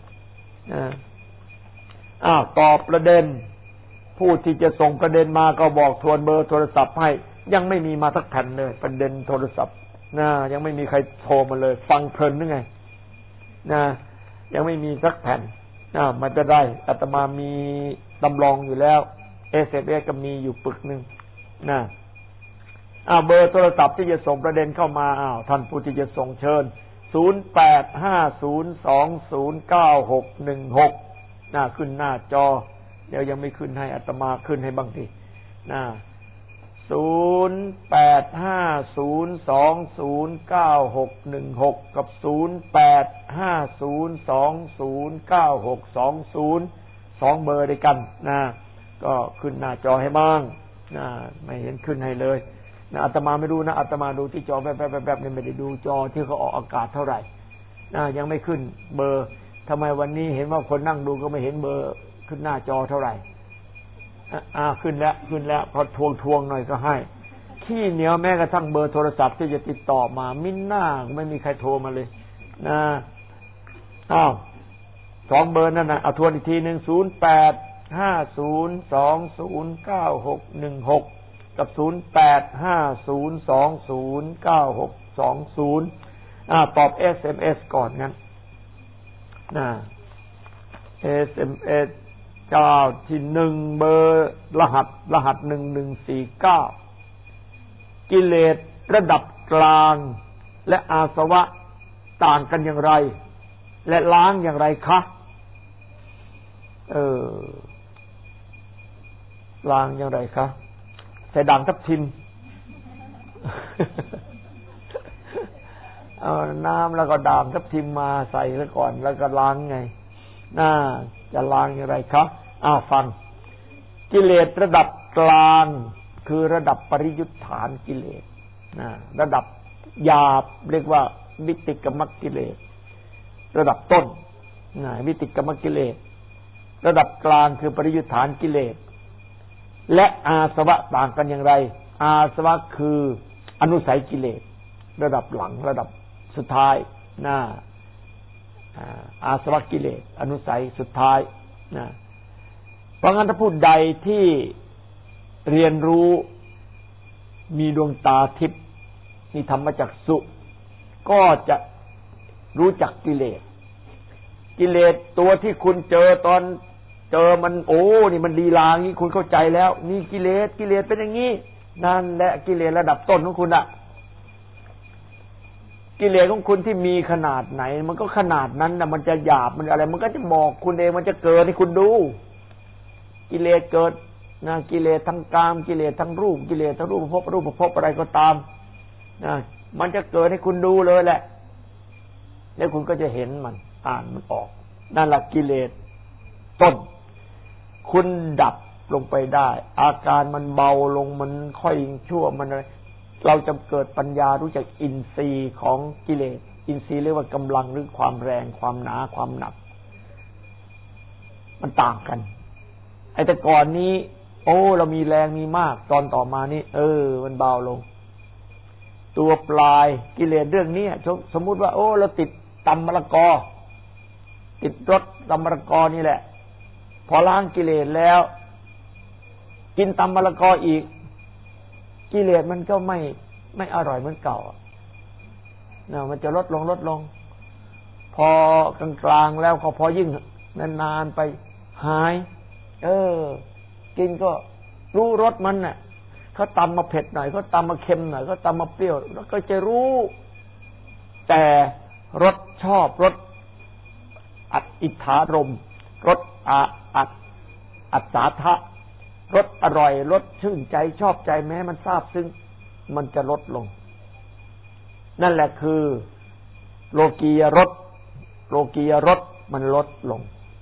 ตอบประเด็นผู้ที่จะส่งประเด็นมาก็บอกทวนเบอร์โทรศัพท์ให้ยังไม่มีมาสักแผ่นเลยประเด็นโทรศัพท์ยังไม่มีใครโทรมาเลยฟังเพลินหรือไงยังไม่มีสักแผ่นมันจะได้อาตมามีตำรองอยู่แล้วSMSก็มีอยู่ปึกนึงเบอร์โทรศัพท์ที่จะส่งประเด็นเข้ามาท่านผู้ที่จะส่งเชิญ0850209616ขึ้นหน้าจอเดี๋ยวยังไม่ขึ้นให้อาตมาขึ้นให้บ้างที0850209616กับ0850209620 2เบอร์ด้วยกันก็ขึ้นหน้าจอให้บ้างไม่เห็นขึ้นให้เลยอาตมาไม่รู้นะอาตมาดูที่จอแบบนี่ไม่ได้ดูจอที่เขาออกอากาศเท่าไหร่ยังไม่ขึ้นเบอร์ทำไมวันนี้เห็นว่าคนนั่งดูก็ไม่เห็นเบอร์ขึ้นหน้าจอเท่าไหร่ขึ้นแล้วพอทวงหน่อยก็ให้ขี้เหนียวแม้กระทั่งเบอร์โทรศัพท์ที่จะติดต่อมามิ้นหน้าไม่มีใครโทรมาเลย2 เบอร์นั่นนะเอาทวนอีกทีหนึ่ง0850209616กับ0850209620ตอบ SMS ก่อนงั้นSMS เจ้าที่1เบอร์รหัส1149กิเลสระดับกลางและอาสวะต่างกันอย่างไรและล้างอย่างไรคะล้างอย่างไรคะใส่ด่างทับทิมเอาน้ำแล้วก็ด่างทับทิมมาใส่ซะก่อนแล้วก็ล้างไงจะล้างอย่างไรครับฟังกิเลสระดับกลางคือระดับปริยุทธานกิเลสระดับหยาบเรียกว่าวิติกมัคกิเลสระดับต้นวิติกมัคกิเลสระดับกลางคือปริยุทธานกิเลสและอาสวะต่างกันอย่างไรอาสวะคืออนุสัยกิเลสระดับหลังระดับสุดท้ายอาสวะกิเลสอนุสัยสุดท้ายเพราะงั้นถ้าผู้ใดที่เรียนรู้มีดวงตาทิพย์มีธรรมจักษุก็จะรู้จักกิเลสตัวที่คุณเจอตอนเจอมันนี่มันลีลางี้คุณเข้าใจแล้วนี่กิเลสเป็นอย่างนี้นั่นแหละกิเลสระดับต้นของคุณกิเลสของคุณที่มีขนาดไหนมันก็ขนาดนั้นมันจะหยาบมันอะไรมันก็จะบอกคุณเองมันจะเกิดให้คุณดูกิเลสเกิดกิเลสทั้งกามกิเลสทั้งรูปกิเลสทั้งรูปภพอะไรก็ตามมันจะเกิดให้คุณดูเลยแหละแล้วคุณก็จะเห็นมันอ่านมันออกนั่นแหละกิเลสต้นคุณดับลงไปได้อาการมันเบาลงมันค่อยชั่วมันอะไรเราจะเกิดปัญญารู้จักอินทรีย์ของกิเลสอินทรีย์เรียกว่ากำลังหรือความแรงความหนาความหนักมันต่างกันไอ้แต่ก่อนนี้เรามีแรงมีมากตอนต่อมานี่มันเบาลงตัวปลายกิเลสเรื่องนี้สมมุติว่าเราติดตำมะละกอติดรสตำมะละกอนี่แหละพอล้างกิเลสแล้วกินตำมะละกออีกกิเลสมันก็ไม่อร่อยเหมือนเก่ามันจะลดลงพอกลางๆแล้วพอยิ่งนานๆไปหายกินก็รู้รสมันน่ะเขาตำมาเผ็ดหน่อยเขาตำมาเค็มหน่อยเขาตำมาเปรี้ยวแล้วก็จะรู้แต่รสชอบรสอิทธารมรสอัศทะรสอร่อยรสชื่นใจชอบใจแม้มันซาบซึ้งมันจะลดลงนั่นแหละคือโลกียรสมันลดลง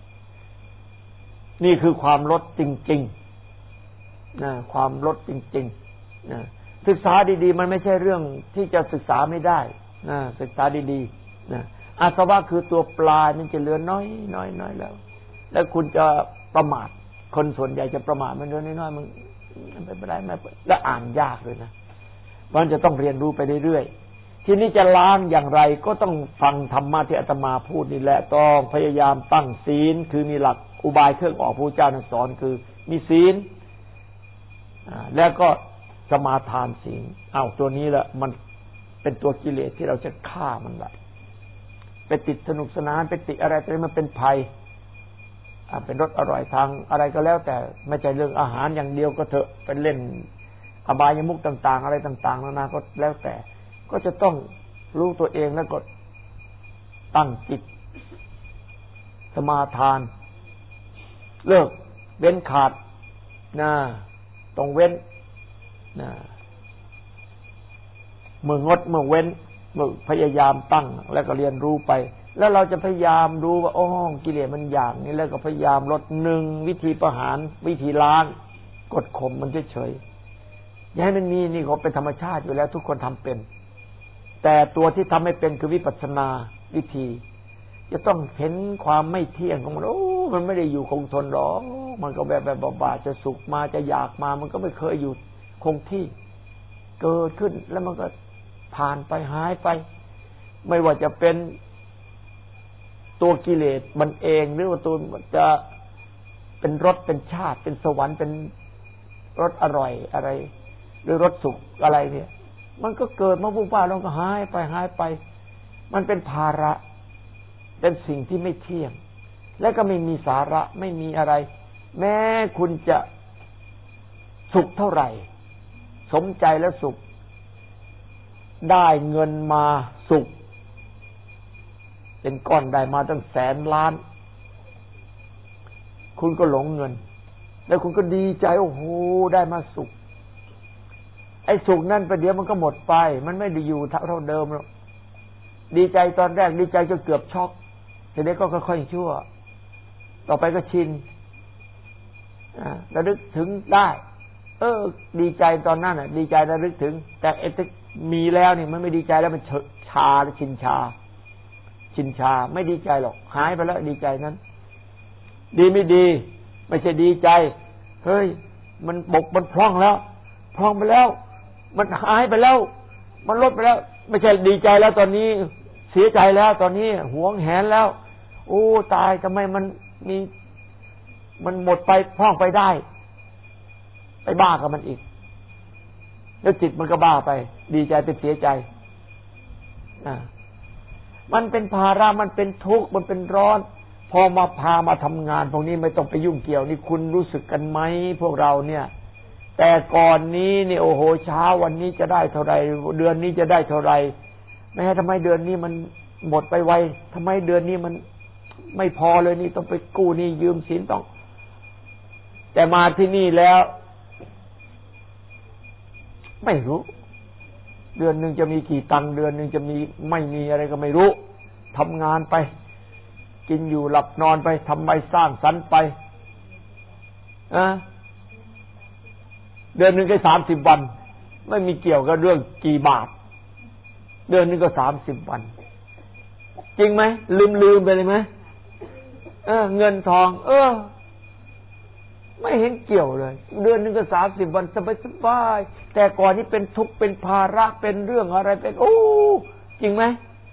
นี่คือความลดจริงๆความลดจริงๆศึกษาดีๆมันไม่ใช่เรื่องที่จะศึกษาไม่ได้ศึกษาดีๆอาสวะคือตัวปลายมันจะเหลือน้อยแล้วคุณจะประมาทคนส่วนใหญ่จะประมาทมันเรื่องน้อยๆมันไม่เป็นไรและอ่านยากเลยนะมันจะต้องเรียนรู้ไปเรื่อยๆทีนี้จะล้างอย่างไรก็ต้องฟังธรรมะที่อาตมาพูดนี่แหละต้องพยายามตั้งศีลคือมีหลักอุบายเครื่องออกพระพุทธเจ้าสอนคือมีศีลแล้วก็สมาทานศีลตัวนี้แหละมันเป็นตัวกิเลสที่เราจะฆ่ามันละไปติดสนุกสนานไปติดอะไรแต่มันเป็นภัยเป็นรสอร่อยทางอะไรก็แล้วแต่ไม่ใช่เรื่องอาหารอย่างเดียวก็เถอะเป็นเล่นอบายมุขต่างๆอะไรต่างๆนานาก็แล้วแต่ก็จะต้องรู้ตัวเองแล้วก็ตั้งจิตสมาทานเลิกเว้นขาดต้องเว้นเมื่องดเมื่อเว้นเมื่อพยายามตั้งแล้วก็เรียนรู้ไปแล้วเราจะพยายามดูว่าอ๋อกิเลสมันอย่างนี้แล้วก็พยายามลดหนึ่งวิธีประหารวิธีล้างกดข่มมันเฉยๆอย่าให้มันมีนี่ก็เป็นธรรมชาติอยู่แล้วทุกคนทำเป็นแต่ตัวที่ทำให้เป็นคือวิปัสสนาวิธีจะต้องเห็นความไม่เที่ยงของมันโอ้มันไม่ได้อยู่คงทนหรอกมันก็แบบบาๆจะสุขมาจะอยากมามันก็ไม่เคยอยู่คงที่เกิดขึ้นแล้วมันก็ผ่านไปหายไปไม่ว่าจะเป็นตัวกิเลสมันเองหรือว่าตัวจะเป็นรสเป็นชาติเป็นสวรรค์เป็นรสอร่อยอะไรหรือรสสุขอะไรเนี่ยมันก็เกิดมาบุบว่าแล้วก็หายไปมันเป็นภาระเป็นสิ่งที่ไม่เที่ยงและก็ไม่มีสาระไม่มีอะไรแม้คุณจะสุขเท่าไหร่สมใจแล้วสุขได้เงินมาสุขเป็นก้อนได้มาตั้งแสนล้านคุณก็หลงเงินแล้วคุณก็ดีใจโอ้โหได้มาสุขไอ้สุขนั่นประเดี๋ยวมันก็หมดไปมันไม่ได้อยู่เท่าเดิมหรอกดีใจตอนแรกดีใจจนเกือบช็อกทีนี้ก็ค่อยๆชั่วต่อไปก็ชินระลึกถึงได้ดีใจตอนนั้นน่ะดีใจระลึกถึงแต่ไอ้ที่มีแล้วนี่มันไม่ดีใจแล้วมันชาชินชาไม่ดีใจหรอกหายไปแล้วดีใจนั้นดีไม่ดีไม่ใช่ดีใจเฮ้ยมันบกมันพร่องแล้วพร่องไปแล้วมันหายไปแล้วมันลดไปแล้วไม่ใช่ดีใจแล้วตอนนี้เสียใจแล้วตอนนี้หวงแหนแล้วโอ้ตายทำไมมันหมดไปพร่องไปได้ไปบ้ากับมันอีกแล้วจิตมันก็บ้าไปดีใจไปเสียใจมันเป็นภาระมันเป็นทุกข์มันเป็นร้อนพอมาพามาทำงานพวกนี้ไม่ต้องไปยุ่งเกี่ยวนี่คุณรู้สึกกันไหมพวกเราเนี่ยแต่ก่อนนี้นี่โอ้โหเช้าวันนี้จะได้เท่าไรเดือนนี้จะได้เท่าไรแม้ทำไมเดือนนี้มันหมดไปไวทำไมเดือนนี้มันไม่พอเลยนี่ต้องไปกู้หนี้ยืมสินต้องแต่มาที่นี่แล้วไม่รู้เดือนหนึ่งจะมีกี่ตังค์เดือนหนึ่งจะมีไม่มีอะไรก็ไม่รู้ทำงานไปกินอยู่หลับนอนไปทำไปสร้างสรรค์ไปเดือนหนึ่งก็30 วันไม่มีเกี่ยวกับเรื่องกี่บาทเดือนหนึ่งก็30 วันจริงไหมลืมไปเลยไหมเงินทองไม่เห็นเกี่ยวเลยเดือนหนึ่งก็30 วันสบายๆแต่ก่อนนี้เป็นทุกข์เป็นภาระเป็นเรื่องอะไรเป็นโอ้จริงไหม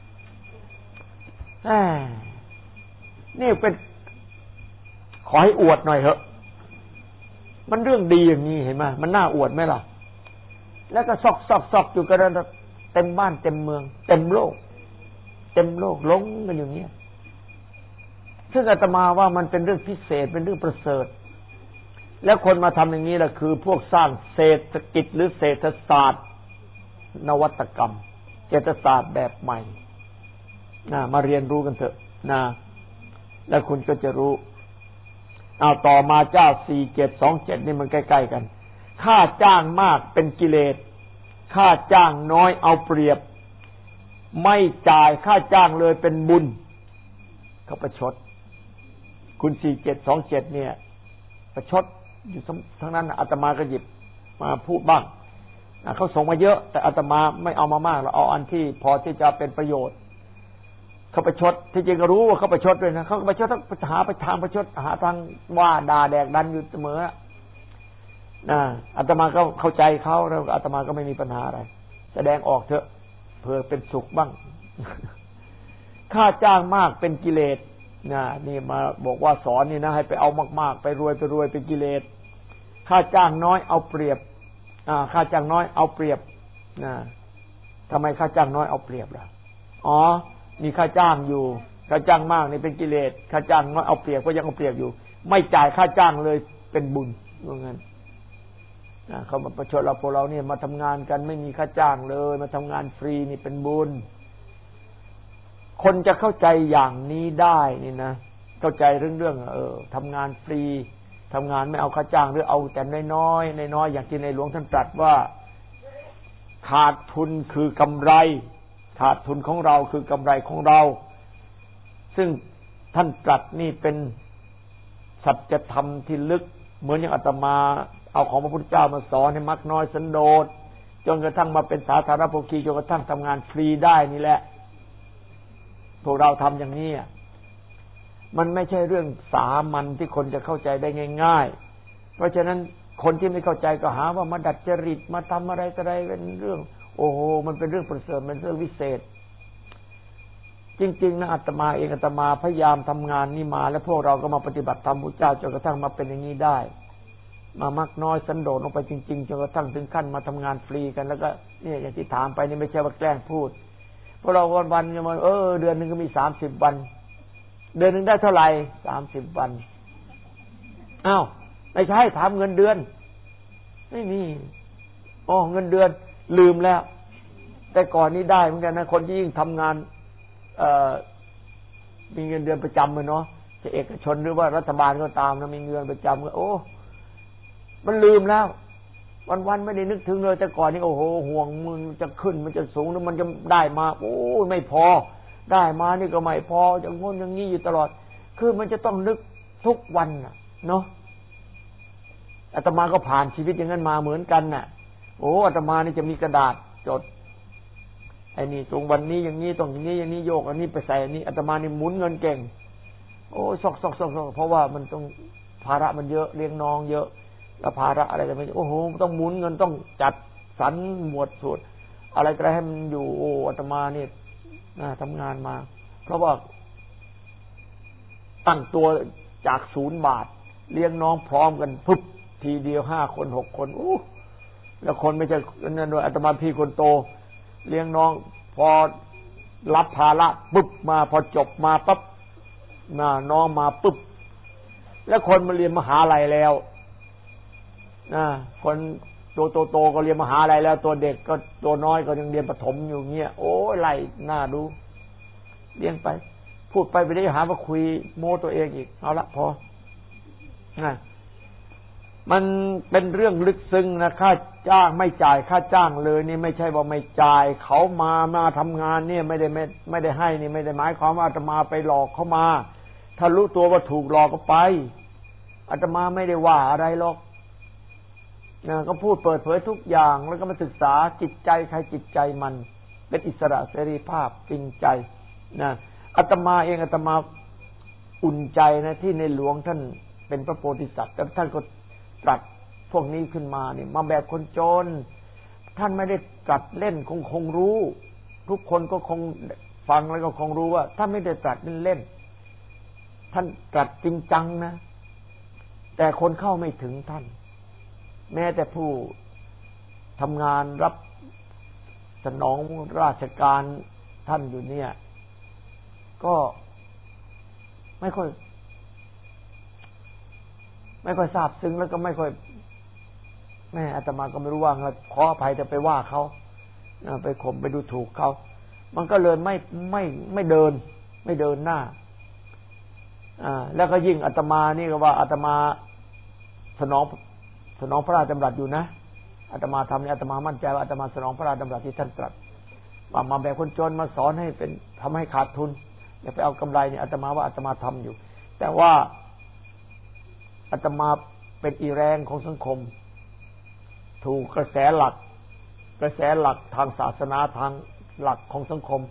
นี่เป็นขอให้อวดหน่อยเถอะมันเรื่องดีอย่างนี้เห็นไหมมันน่าอวดไหมล่ะแล้วก็ซอกอยู่กันเต็มบ้านเต็มเมืองเต็มโลกหลงกันอย่างนี้ซึ่งอาตมาว่ามันเป็นเรื่องพิเศษเป็นเรื่องประเสริฐแล้วคนมาทำอย่างนี้แหละคือพวกสร้างเศรษฐกิจหรือเศรษฐศาสตร์นวัตกรรมเศรษฐศาสตร์แบบใหม่มาเรียนรู้กันเถอะแล้วคุณก็จะรู้ต่อมาเจ้า4727นี่มันใกล้ๆกันค่าจ้างมากเป็นกิเลสค่าจ้างน้อยเอาเปรียบไม่จ่ายค่าจ้างเลยเป็นบุญเขาประชดคุณ4727เนี่ยประชดอยู่ทั้งนั้นอาตมาก็หยิบมาพูดบ้างเขาส่งมาเยอะแต่อาตมาไม่เอามามากเราเอาอันที่พอที่จะเป็นประโยชน์เขาประชดที่จริงก็รู้ว่าเขาประชดด้วยนะเขาประชดหาไปทางประชดหาทางว่าด่าแดกดันอยู่เสมออาตมาก็เข้าใจเขาแล้วอาตมาก็ไม่มีปัญหาอะไรแสดงออกเถอะเพื่อเป็นสุขบ้างค่าจ้างมากเป็นกิเลสนี่มาบอกว่าสอนนี่นะให้ไปเอามากๆไปรวยเป็นกิเลสค่าจ้างน้อยเอาเปรียบค่าจ้างน้อยเอาเปรียบทำไมค่าจ้างน้อยเอาเปรียบล่ะมีค่าจ้างอยู่ค่าจ้างมากนี่เป็นกิเลสค่าจ้างน้อยเอาเปรียบก็ยังเอาเปรียบอยู่ไม่จ่ายค่าจ้างเลยเป็นบุญว่างั้นเขามาประชดเราพวกเราเนี่ยมาทำงานกันไม่มีค่าจ้างเลยมาทำงานฟรีนี่เป็นบุญคนจะเข้าใจอย่างนี้ได้นี่นะเข้าใจเรื่องทำงานฟรีทำงานไม่เอาค่าจ้างหรือเอาแต่น้อยอย่างที่ในหลวงท่านตรัสว่าขาดทุนคือกำไรขาดทุนของเราคือกำไรของเราซึ่งท่านตรัสนี่เป็นสัจธรรมที่ลึกเหมือนอย่างอาตมาเอาของพระพุทธเจ้ามาสอนให้มักน้อยสันโดษจนกระทั่งมาเป็นสาธารณโภคีจนกระทั่งทำงานฟรีได้นี่แหละพวกเราทำอย่างนี้มันไม่ใช่เรื่องสามัญที่คนจะเข้าใจได้ง่ายๆเพราะฉะนั้นคนที่ไม่เข้าใจก็หาว่ามาดัดจริตมาทำอะไรก็ได้เป็นเรื่องโอ้โหมันเป็นเรื่องประเสริฐเป็นเรื่องวิเศษจริงๆนะอาตมาเองอาตมาพยายามทำงานนี้มาแล้วพวกเราก็มาปฏิบัติธรรมพุทธเจ้าจนกระทั่งมาเป็นอย่างนี้ได้มามักน้อยสันโดษลงไปจริงๆจนกระทั่งถึงขั้นมาทำงานฟรีกันแล้วก็เนี่ยอย่างที่ถามไปนี่ไม่ใช่ว่าแกล้งพูดพวกเราวันๆจะมาเดือนนึงก็มี30 วันเดือนนึงได้เท่าไหร่30 วันอ้าวไม่ใช่ถามเงินเดือนไม่มีเงินเดือนลืมแล้วแต่ก่อนนี้ได้เหมือนกันนะคนที่ยิ่งทำงานมีเงินเดือนประจำเลยเนาะจะเอกชนหรือว่ารัฐบาลก็ตามนะมีเงินประจำก็มันลืมแล้ววันๆไม่ได้นึกถึงเลยแต่ก่อนนี่โอ้โหห่วงมันจะขึ้นมันจะสูงแล้วมันจะได้มาไม่พอได้มานี่ก็ไม่พอจะงนอย่างนี้อยู่ตลอดคือมันจะต้องนึกทุกวันเนาะอาตมาก็ผ่านชีวิตอย่างนั้นมาเหมือนกันน่ะอาตมานี่จะมีกระดาษจดไอ้นี่ตรงวันนี้อย่างนี้ตรงอย่างนี้อย่างนี้โยกอันนี้ไปใส่อันนี้อาตมานี่หมุนเงินเก่งซอกเพราะว่ามันต้องภาระมันเยอะเลี้ยงน้องเยอะแล้วภาระอะไรกันไม่ต้องหมุนเงินต้องจัดสรรหมวดสูตรอะไรก็ให้มันอยู่อาตมานี่ทำงานมาเพราะว่าตั้งตัวจาก0 บาทเลี้ยงน้องพร้อมกันปุ๊บทีเดียว5 คน6 คนแล้วคนไม่ใช่นั่นด้วยอาตมาพี่คนโตเลี้ยงน้องพอรับภาระปุ๊บมาพอจบมาปั๊บน้องมาปุ๊บแล้วคนมาเรียนมหาลัยแล้วคนโตก็เรียนมหาลัยแล้วตัวเด็กก็ตัวน้อยก็ยังเรียนประถมอยู่เงี้ยไล่หน้าดูเลี้ยงไปพูดไปได้หาว่าคุยโม้ตัวเองอีกเอาละพอมันเป็นเรื่องลึกซึ้งนะค่าจ้างไม่จ่ายค่าจ้างเลยนี่ไม่ใช่ว่าไม่จ่ายเขามาทำงานเนี่ยไม่ได้ให้นี่ไม่ได้หมายความว่าอาตมาไปหลอกเขามาถ้ารู้ตัวว่าถูกหลอกก็ไปอาตมาไม่ได้ว่าอะไรหรอกก็พูดเปิดเผยทุกอย่างแล้วก็มาศึกษาจิตใจใครจิตใจมันเป็นอิสระเสรีภาพจริงใจนะอาตมาเองอาตมาอุ่นใจนะที่ในหลวงท่านเป็นพระโพธิสัตว์แล้วท่านก็ตรัสพวกนี้ขึ้นมาเนี่ยมาแบบคนจนท่านไม่ได้ตรัสเล่นคงรู้ทุกคนก็คงฟังแล้วก็คงรู้ว่าท่านไม่ได้ตรัสเล่นท่านตรัสจริงจังนะแต่คนเข้าไม่ถึงท่านแม้แต่ผู้ทำงานรับสนองราชการท่านอยู่เนี่ยก็ไม่ค่อยทราบซึ้งแล้วก็ไม่ค่อยอาตมาก็ไม่รู้ว่าขออภัยจะไปว่าเขาไปข่มไปดูถูกเขามันก็เลยไม่เดินหน้าแล้วก็ยิ่งอาตมานี่ก็ว่าอาตมาสนองพระราชดำรัสอยู่นะอาตมาทำนี่อาตมามั่นใจว่าอาตมาสนองพระราชดำรัสที่ท่านตรัสมาแบบคนจนมาสอนให้เป็นทำให้ขาดทุนอย่าไปเอากำไรเนี่ยอาตมาว่าอาตมาทำอยู่แต่ว่าอาตมาเป็นอีแรงของสังคมถูกกระแสหลักทางศาสนาทางหลักของสังคม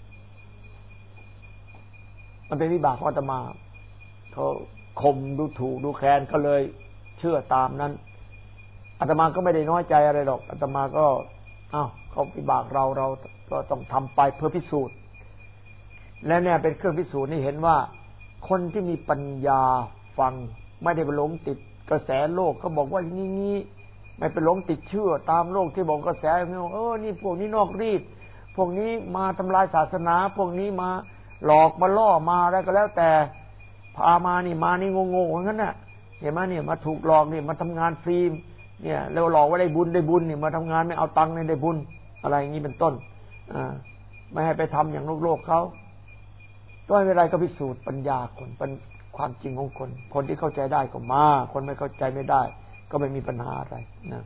มันเป็นวิบากของอาตมาเขาข่มดูถูกดูแคลนก็เลยเชื่อตามนั้นอาตมาก็ไม่ได้น้อยใจอะไรหรอกอาตมาก็เขาวิบากเราก็ต้องทำไปเพื่อพิสูจน์และเนี่ยเป็นเครื่องพิสูจน์ให้เห็นว่าคนที่มีปัญญาฟังไม่ได้ไปหลงติดกระแสโลกเขาบอกว่างี้ไม่ไปหลงติดเชื่อตามโลกที่บอกกระแสนี่พวกนี้นอกรีดพวกนี้มาทำลายศาสนาพวกนี้มาหลอกมาล่อมาอะไรก็แล้วแต่พามานี่งงๆอย่างนั้นน่ะเห็นไหมเนี่ยมาถูกหลอกนี่มาทำงานฟรีเนี่ยแล้วหลอกว่าได้บุญนี่มาทำงานไม่เอาตังค์ได้บุญอะไรอย่างนี้เป็นต้นไม่ให้ไปทำอย่างโลกเขาด้วยเวลาก็พิสูจน์ปัญญาคนเป็นความจริงของคนที่เข้าใจได้ก็มาคนไม่เข้าใจไม่ได้ก็ไม่มีปัญหาอะไรนะ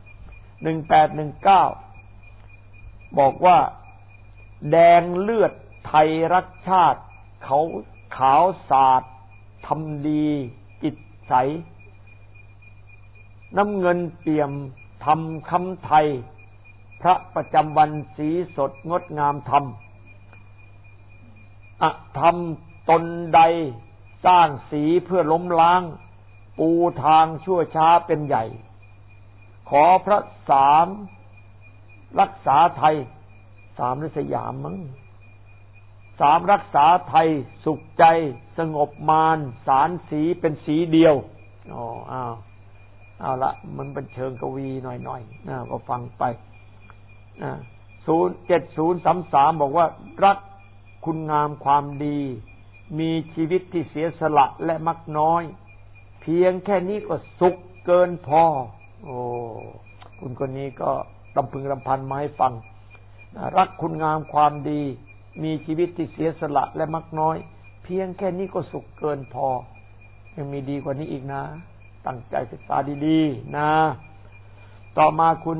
1819บอกว่าแดงเลือดไทยรักชาติเขาขาวสะอาดทำดีจิตใสน้ำเงินเปี่ยมทำคำไทยพระประจำวันสีสดงดงามธรรมอธรรมตนใดสร้างสีเพื่อล้มล้างปูทางชั่วช้าเป็นใหญ่ขอพระสามรักษาไทยสามหรือสยามมั้งสามรักษาไทยสุขใจสงบมารสารสีเป็นสีเดียวเอาละมันเป็นเชิงกวีหน่อยๆก็ฟังไป7033บอกว่ารักคุณงามความดีมีชีวิตที่เสียสละและมักน้อยเพียงแค่นี้ก็สุขเกินพอคุณคนนี้ก็รำพึงรำพันมาให้ฟังรักคุณงามความดีมีชีวิตที่เสียสละและมักน้อยเพียงแค่นี้ก็สุขเกินพอยังมีดีกว่านี้อีกนะตั้งใจศึกษาดีๆนะต่อมาคุณ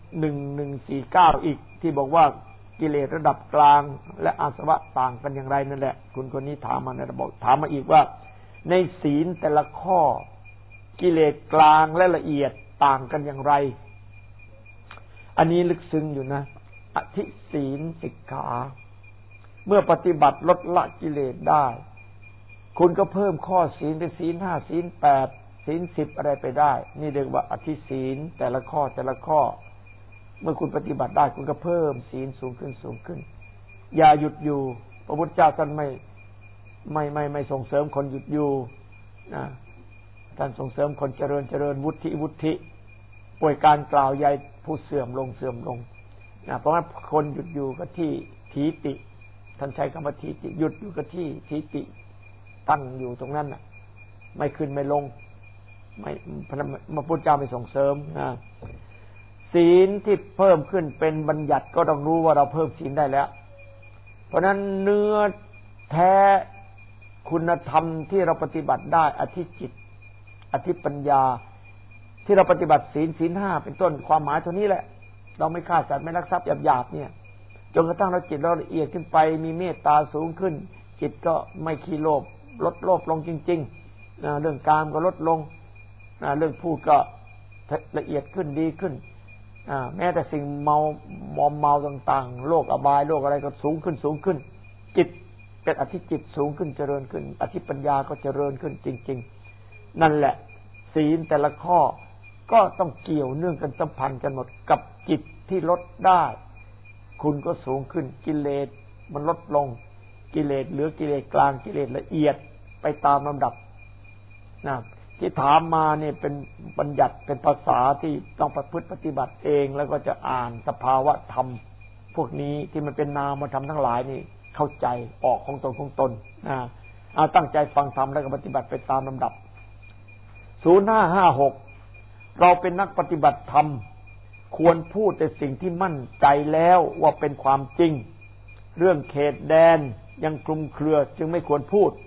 1149อีกที่บอกว่ากิเลสระดับกลางและอาสวะต่างกันอย่างไรนั่นแหละคุณคนนี้ถามมานะบอกถามมาอีกว่าในศีลแต่ละข้อกิเลสกลางและละเอียดต่างกันอย่างไรอันนี้ลึกซึ้งอยู่นะอธิศีลสิกขาเมื่อปฏิบัติลดละกิเลสได้คุณก็เพิ่มข้อศีลเป็นศีล5ศีล8ศีล10อะไรไปได้นี่เรียกว่าอธิศีลแต่ละข้อแต่ละข้อเมื่อคุณปฏิบัติได้คุณก็เพิ่มศีลสูงขึ้นอย่าหยุดอยู่พระพุทธเจ้าท่านไม่ส่งเสริมคนหยุดอยู่นะท่านส่งเสริมคนเจริญวุฒิป่วยการกล่าวใหญ่ผู้เสื่อมลงนะเพราะงั้นคนหยุดอยู่ก็ที่ทีติท่านใช้คำว่าทีติหยุดอยู่ก็ที่ทีติตั้งอยู่ตรงนั้นน่ะไม่ขึ้นไม่ลงไม่พระพุทธเจ้าไม่ส่งเสริมนะศีลที่เพิ่มขึ้นเป็นบัญญัติก็ต้องรู้ว่าเราเพิ่มศีลได้แล้วเพราะนั้นเนื้อแท้คุณธรรมที่เราปฏิบัติได้อธิจิตอธิปัญญาที่เราปฏิบัติศีล5เป็นต้นความหมายเท่านี้แหละเราไม่ฆ่าสัตว์ไม่ลักทรัพย์หยาบๆเนี่ยจนกระทั่งเราจิตเราละเอียดขึ้นไปมีเมตตาสูงขึ้นจิตก็ไม่ขี้โลภลดโลภลงจริงๆเรื่องกามก็ลดลงเรื่องพูดก็ละเอียดขึ้นดีขึ้นแม้แต่สิ่งเมาต่างๆโลกอบายโลกอะไรก็สูงขึ้นจิตเป็นอธิจิตสูงขึ้นเจริญขึ้นอธิปัญญาก็เจริญขึ้นจริงๆนั่นแหละศีลแต่ละข้อก็ต้องเกี่ยวเนื่องกันสัมพันธ์กันหมดกับจิตที่ลดได้คุณก็สูงขึ้นกิเลสมันลดลงกิเลสเหลือกิเลสกลางกิเลสละเอียดไปตามลำดับนะที่ถามมาเนี่ยเป็นบัญญัติเป็นภาษาที่ต้องประพฤติปฏิบัติเองแล้วก็จะอ่านสภาวะธรรมพวกนี้ที่มันเป็นนามธรรมทั้งหลายนี่เข้าใจออกของตนตั้งใจฟังธรรมแล้วก็ปฏิบัติไปตามลำดับ0556เราเป็นนักปฏิบัติธรรมควรพูดแต่สิ่งที่มั่นใจแล้วว่าเป็นความจริงเรื่องเขตแดนยังคลุมเครือจึงไม่ควรพูด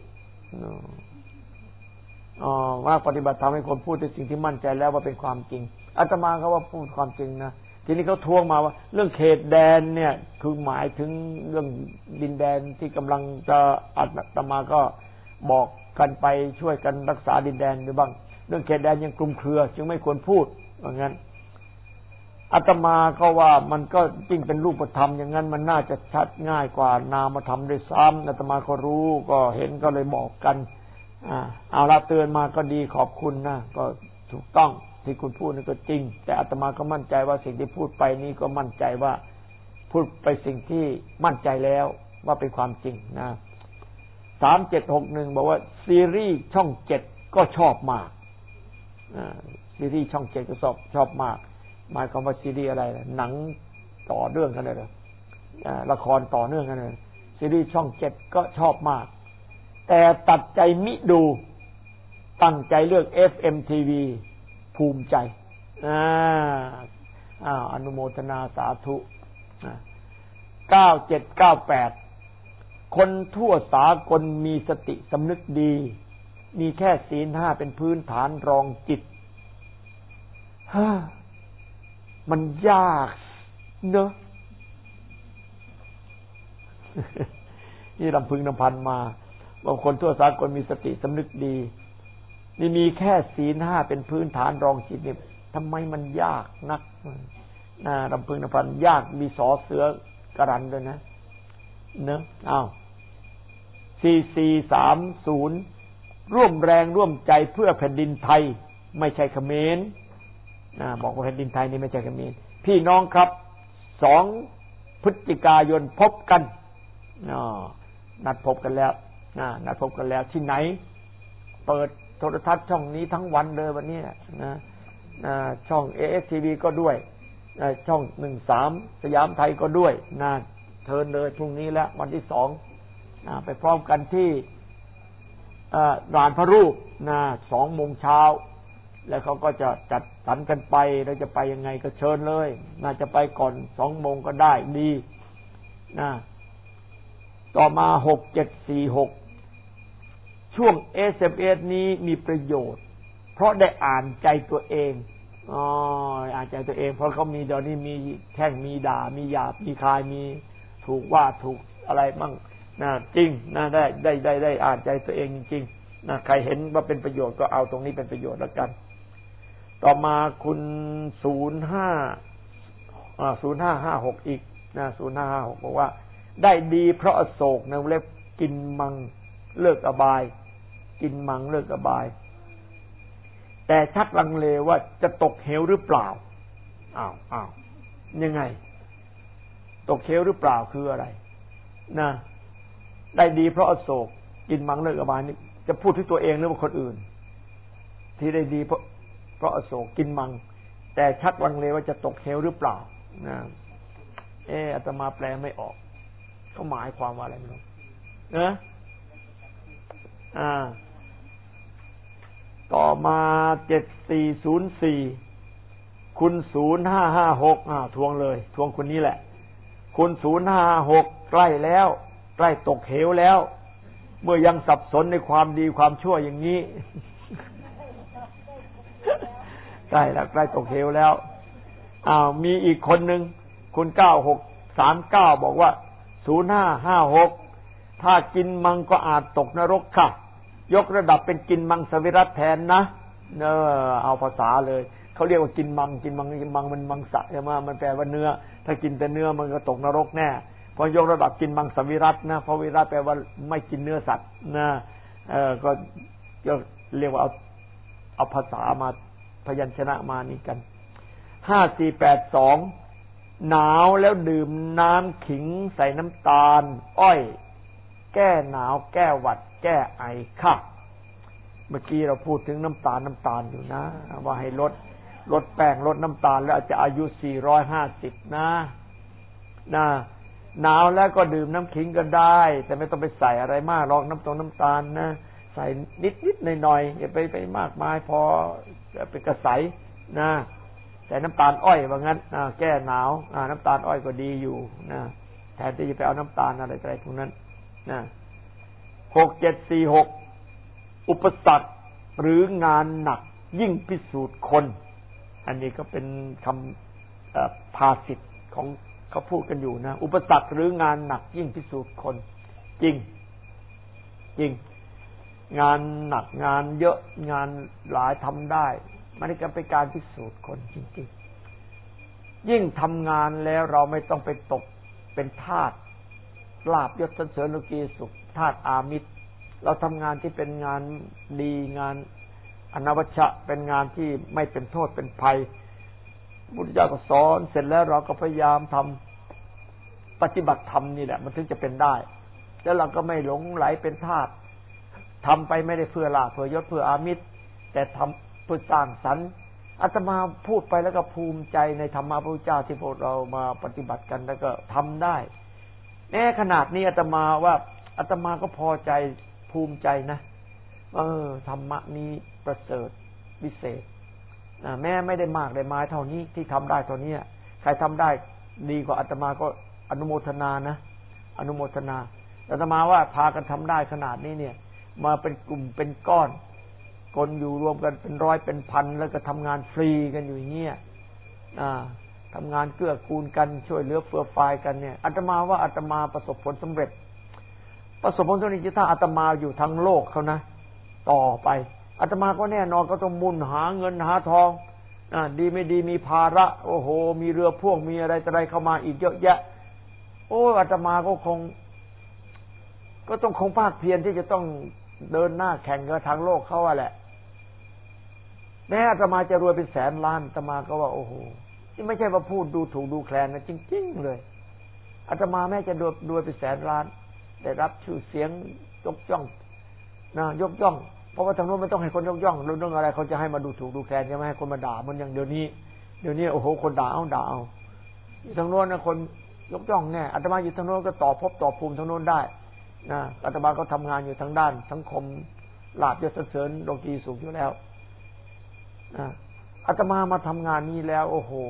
ว่าปฏิบัติธรรมให้คนพูดในสิ่งที่มั่นใจแล้วว่าเป็นความจริงอาตมาเขาว่าพูดความจริงนะทีนี้เขาทวงมาว่าเรื่องเขตแดนเนี่ยคือหมายถึงเรื่องดินแดนที่กำลังจะอาตมาก็บอกกันไปช่วยกันรักษาดินแดนอยู่บ้างเรื่องเขตแดนยังคลุมเครือจึงไม่ควรพูดว่างั้นอาตมาก็ว่ามันก็จริงเป็นรูปธรรมอย่างนั้นมันน่าจะชัดง่ายกว่านามธรรมด้วยซ้ำอาตมาก็รู้ก็เห็นก็เลยบอกกันเอาละเตือนมาก็ดีขอบคุณนะก็ถูกต้องที่คุณพูดนี่ก็จริงแต่อาตมาก็มั่นใจว่าสิ่งที่พูดไปนี้ก็มั่นใจว่าพูดไปสิ่งที่มั่นใจแล้วว่าเป็นความจริงนะ3761บอกว่าซีรีส์ช่อง7ก็ชอบมากซีรีส์ช่อง7ก็ชอบมากหมายความว่าซีรีส์อะไรหนังต่อเนื่องกันเลยละครต่อเนื่องกันเลยซีรีส์ช่อง7ก็ชอบมากแต่ตัดใจมิดูตั้งใจเลือก FMTV ภูมิใจอนุโมทนาสาธุ9798คนทั่วสากลมีสติสำนึกดีมีแค่ศีล5เป็นพื้นฐานรองจิตมันยากเนอะ นี่ลำพึงลำพันมาบางคนทั่วสากลมีสติสำนึกดีนี่มีแค่ศีล5เป็นพื้นฐานรองจิตเนี่ยทำไมมันยากนักรำพึงรำพันยากมีสอเสือกรันด้วยนะเนอะอ้าว4430ร่วมแรงร่วมใจเพื่อแผ่นดินไทยไม่ใช่เขมรบอกว่าแผ่นดินไทยนี่ไม่ใช่เขมรพี่น้องครับ2 พฤศจิกายนพบกันนัดพบกันแล้วนัดพบกันแล้วที่ไหนเปิดโทรทัศน์ช่องนี้ทั้งวันเลยวันนี้นะช่อง ASTV ก็ด้วยช่อง13สยามไทยก็ด้วยเชิญเลยพรุ่งนี้แล้ววันที่2ไปพร้อมกันที่ลานพระรูป2 โมงเช้าแล้วเขาก็จะจัดสรรกันไปเราจะไปยังไงก็เชิญเลยน่าจะไปก่อน2 โมงก็ได้ดีต่อมา6746ช่วง SMS นี้มีประโยชน์เพราะได้อ่านใจตัวเองอ่านใจตัวเองเพราะเขามีเดี๋ยวนี้มีแท่งมีด่ามีหยาบมีคายมีถูกว่าถูกอะไรบ้างจริงได้อ่านใจตัวเองจริงๆใครเห็นว่าเป็นประโยชน์ก็เอาตรงนี้เป็นประโยชน์แล้วกันต่อมาคุณ0556อีก0556บอกว่าได้ดีเพราะอโศกในเล็บกินมังเลิกอบายกินมังเลิกอบายแต่ชักลังเลว่าจะตกเหวหรือเปล่าอ้าวยังไงตกเหวหรือเปล่าคืออะไรได้ดีเพราะอโศกกินมังเลิกอบายนี่จะพูดถึงตัวเองหรือว่าคนอื่นที่ได้ดีเพราะอโศกกินมังแต่ชักลังเลว่าจะตกเหวหรือเปล่าอาตมาแปลไม่ออกเขาหมายความว่าอะไรไม่รู้ต่อมา7404คุณ0556ทวงเลยทวงคนนี้แหละคุณ0556ใกล้แล้วใกล้ตกเหวแล้วเมื่อยังสับสนในความดีความชั่วอย่างนี้ใกล้แล้วใกล้ตกเหวแล้วมีอีกคนนึงคุณ9639บอกว่า0556ถ้ากินมังก็อาจตกนรกค่ะยกระดับเป็นกินมังสวิรัติแทนนะเอาภาษาเลยเขาเรียกว่ากินมังมันมังสะใช่ไหมมันแปลว่าเนื้อถ้ากินแต่เนื้อมันก็ตกนรกแน่พอยกระดับกินมังสวิรัตินะเพราะวิรัติแปลว่าไม่กินเนื้อสัตว์ก็เรียกว่าเอาภาษามาพยัญชนะมานี่กัน5482หนาวแล้วดื่มน้ำขิงใส่น้ำตาลอ้อยแก้หนาวแก้หวัดแก้ไอค่ะเมื่อกี้เราพูดถึงน้ำตาลอยู่นะว่าให้ลดแป้งลดน้ำตาลแล้วจะอายุ450นะหนาวแล้วก็ดื่มน้ำขิงก็ได้แต่ไม่ต้องไปใส่อะไรมากหรอกน้ำตาลนะใส่นิดหน่อยอย่าไปมากมายพอเป็นกระใสใส่น้ำตาลอ้อยว่างั้นแก้หนาวน้ำตาลอ้อยก็ดีอยู่แทนที่จะไปเอาน้ำตาลอะไรพวกนั้น6746อุปสรรคหรืองานหนักยิ่งพิสูจน์คนอันนี้ก็เป็นคำภาษิตของเขาพูดกันอยู่นะอุปสรรคหรืองานหนักยิ่งพิสูจน์คนจริงงานหนักงานเยอะงานหลายทำได้มันก็เป็นการพิสูจน์คนจริงๆยิ่งทำงานแล้วเราไม่ต้องไปตกเป็นทาสลาภยศสรรเสริญโลกีสุขธาตุอามิตรเราทำงานที่เป็นงานดีงานอนวัชชะเป็นงานที่ไม่เป็นโทษเป็นภัยพุทธเจ้าก็สอนเสร็จแล้วเราก็พยายามทำปฏิบัติธรรมนี่แหละมันถึงจะเป็นได้แล้วเราก็ไม่หลงไหลเป็นทาสทำไปไม่ได้เพื่อลาภเพื่อยศเพื่ออามิตรแต่ทำเพื่อสร้างสรรค์อาตมาพูดไปแล้วก็ภูมิใจในธรรมะพระพุทธเจ้าที่พวกเรามาปฏิบัติกันแล้วก็ทำได้ขนาดนี้อาตมาว่าอาตมาก็พอใจภูมิใจนะธรรมะนี้ประเสริฐวิเศษแม้ไม่ได้มากได้ไม้เท่านี้ที่ทำได้เท่านี้ใครทำได้ดีกว่าอาตมาก็อนุโมทนานะอนุโมทนาอาตมาว่าพากันทำได้ขนาดนี้เนี่ยมาเป็นกลุ่มเป็นก้อนคนอยู่รวมกันเป็นร้อยเป็นพันแล้วก็ทำงานฟรีกันอยู่อย่างเงี้ยทำงานเกื้อกูลกันช่วยเหลือเฟื่อฟายกันเนี่ยอาตมาว่าอาตมาประสบผลสำเร็จประสบผลสำเร็จถ้าอาตมาอยู่ทั้งโลกเขานะต่อไปอาตมาก็แน่นอนก็ต้องมุ่นหาเงินหาทองดีไม่ดีมีภาระโอ้โหมีเรือพ่วงมีอะไรต่ออะไรเข้ามาอีกเยอะแยะโอ้อาตมาก็ต้องภาคเพียรที่จะต้องเดินหน้าแข่งกับทางโลกเขาแหละแม้อาตมาจะรวยเป็นแสนล้านอาตมาก็ว่าโอ้โหนี่ไม่ใช่ว่าพูดดูถูกดูแคลนนะจริงๆเลยอาตมาแม้จะรวยเป็นแสนล้านได้รับชื่อเสียงยกย่องยกย่องเพราะว่าทางโน้นไม่ต้องให้คนยกย่องเรื่องอะไรเขาจะให้มาดูถูกดูแคลนใช่ไหมให้คนมาด่ามันอย่างเดี๋ยวนี้โอ้โหคนด่าเอาทางโน้นนะคนยกย่องแน่อาตมาอยู่ทางโน้นก็ต่อภพต่อภูมิทางโน้นได้อาตมาก็ทำงานอยู่ทางด้านสังคมลาภยศเสริญโลกีสุขอยู่แล้วอาตมามาทำงานนี้แล้วโอ้โห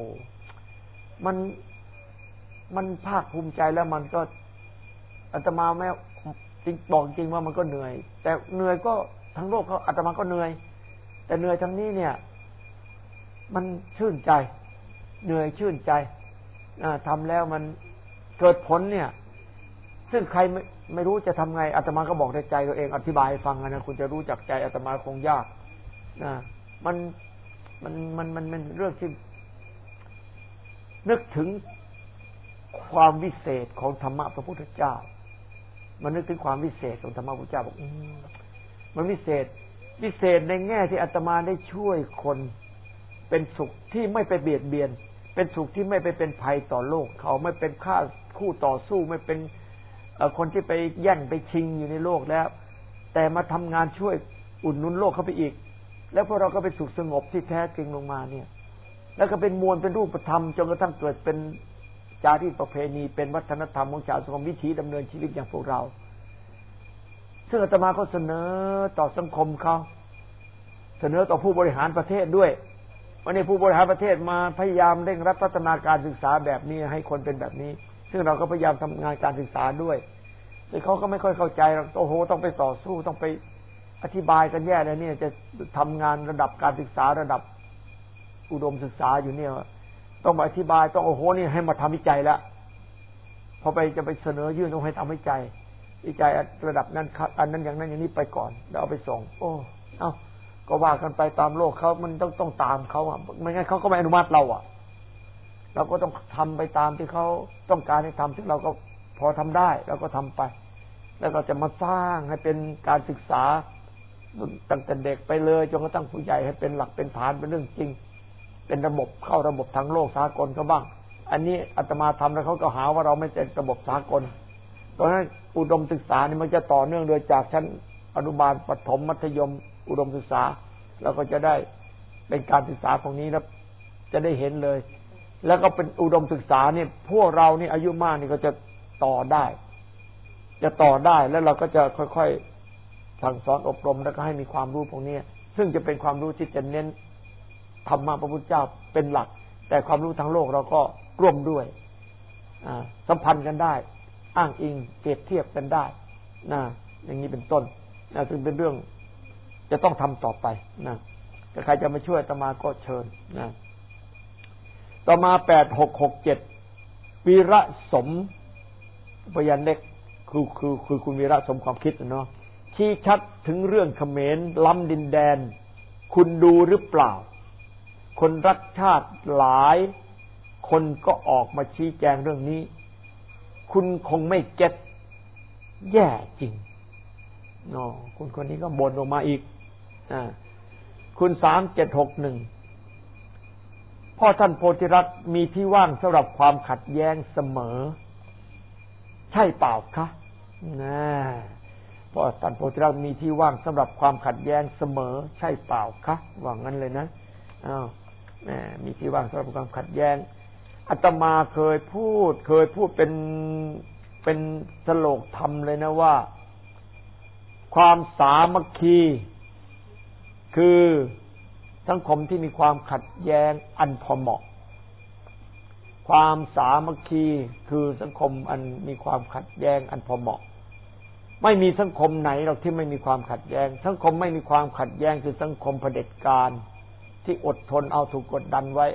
มันภาคภูมิใจแล้วมันก็อาตมาไม่จริงบอกจริงว่ามันก็เหนื่อยแต่เหนื่อยก็ทั้งโลกเขาอาตมาก็เหนื่อยแต่เหนื่อยทั้งนี้เนี่ยมันชื่นใจเหนื่อยชื่นใจทำแล้วมันเกิดผลเนี่ยซึ่งใครไม่รู้จะทำไงอาตมาก็บอกในใจตัวเองอธิบายให้ฟังนะคุณจะรู้จักใจอาตมาคงยากมันเรื่องที่นึกถึงความวิเศษของธรรมะพระพุทธเจ้ามันนึกถึงความวิเศษของธรรมะพระพุทธเจ้าบอกมันวิเศษในแง่ที่อาตมาได้ช่วยคนเป็นสุขที่ไม่ไปเบียดเบียนเป็นสุขที่ไม่ไปเป็นภัยต่อโลกเขาไม่เป็นคู่ต่อสู้ไม่เป็นคนที่ไปแย่งไปชิงอยู่ในโลกแล้วแต่มาทำงานช่วยอุดหนุนโลกเข้าไปอีกแล้วพวกเราก็เป็นสุขสงบที่แท้จริงลงมาเนี่ยแล้วก็เป็นมวลเป็นรูปธรรมจนกระทั่งเกิดเป็นจารีตประเพณีเป็นวัฒนธรรมของชาวสังคมวิถีดำเนินชีวิตอย่างพวกเราซึ่งอาตมาก็เสนอต่อสังคมเขาเสนอต่อผู้บริหารประเทศด้วยวันนี้ผู้บริหารประเทศมาพยายามเร่งรัดพัฒนาการศึกษาแบบนี้ให้คนเป็นแบบนี้ซึ่งเราก็พยายามทำงานการศึกษาด้วยแต่เขาก็ไม่ค่อยเข้าใจโอ้โหต้องไปต่อสู้ต้องไปอธิบายกันแย่เลยเนี่ยจะทำงานระดับการศึกษาระดับอุดมศึกษาอยู่เนี่ยต้องมาอธิบายต้องโอ้โหนี่ให้มาทำวิจัยแล้วพอจะไปเสนอยื่นต้องให้ทำวิจัยระดับนั้นอันนั้นอย่างนั้นอย่างนี้ไปก่อนแล้วเอาไปส่งโอ้ก็ว่ากันไปตามโลกเขามันต้องตามเขาอ่ะไม่งั้นเขาก็ไม่อนุมัติเราอ่ะเราก็ต้องทำไปตามที่เขาต้องการให้ทำซึ่งเราก็พอทำได้เราก็ทำไปแล้วก็จะมาสร้างให้เป็นการศึกษาตั้งแต่เด็กไปเลยจนกระทั่งผู้ใหญ่ให้เป็นหลักเป็นฐานเป็นเรื่องจริงเป็นระบบเข้าระบบทางโลกสากลก็บ้างอันนี้อาตมาทำแล้วเขาก็หาว่าเราไม่เป็นระบบสากลเพราะฉะนั้นอุดมศึกษานี่มันจะต่อเนื่องโดยจากชั้นอนุบาลประถมมัธยมอุดมศึกษาแล้วก็จะได้เป็นการศึกษาตรงนี้แล้วจะได้เห็นเลยแล้วก็เป็นอุดมศึกษาเนี่ยพวกเรานี่อายุมากนี่ก็จะต่อได้แล้วเราก็จะค่อยๆสั่งสอนอบรมแล้วก็ให้มีความรู้พวกนี้ซึ่งจะเป็นความรู้ที่จะเน้นธรรมะพระพุทธเจ้าเป็นหลักแต่ความรู้ทางโลกเราก็ร่วมด้วยสัมพันธ์กันได้อ้างอิงเปรียบเทียบกันได้อย่างนี้เป็นต้นซึ่งเป็นเรื่องจะต้องทำต่อไปถ้าใครจะมาช่วยอาตมาก็เชิญต่อมา8667วีระสมพยัญชนะเล็กคือคุณวีระสมความคิดเนาะชี้ชัดถึงเรื่องเขมรล้ำดินแดนคุณดูหรือเปล่าคนรักชาติหลายคนก็ออกมาชี้แจงเรื่องนี้คุณคงไม่เก็ตแย่จริงคุณคนนี้ก็บ่นออกมาอีกคุณ3761พ่อท่านโพธิรัตน์มีที่ว่างสำหรับความขัดแย้งเสมอใช่เปล่าคะพ่อท่านโพธิรัตน์มีที่ว่างสำหรับความขัดแย้งเสมอใช่เปล่าคะว่างั้นเลยนะมีที่ว่างสำหรับความขัดแย้งอาตมาเคยพูดเป็นสโลกธรรมเลยนะว่าความสามัคคีคือสังคมที่มีความขัดแย้งอันพอเหมาะความสามัคคีคือสังคมอันมีความขัดแย้งอันพอเหมาะไม่มีสังคมไหนหรอกที่ไม่มีความขัดแย้งสังคมไม่มีความขัดแย้งคือสังคมเผด็จการที่อดทนเอาถูกกดดันไว้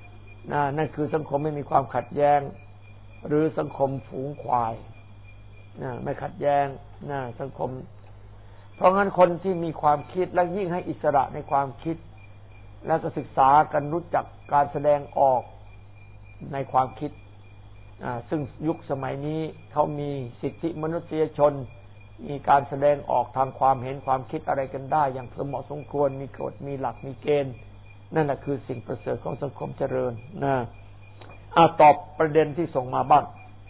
นั่นคือสังคมไม่มีความขัดแย้งหรือสังคมฝูงควายไม่ขัดแย้งสังคมเพราะงั้นคนที่มีความคิดและยิ่งให้อิสระในความคิดแล้วก็ศึกษากันรู้จักการแสดงออกในความคิดซึ่งยุคสมัยนี้เขามีสิทธิมนุษยชนมีการแสดงออกทางความเห็นความคิดอะไรกันได้อย่างสมเหมาะสมควรมีกฎมีหลักมีเกณฑ์นั่นแหละคือสิ่งประเสริฐของสังคมเจริญตอบประเด็นที่ส่งมาบ้าง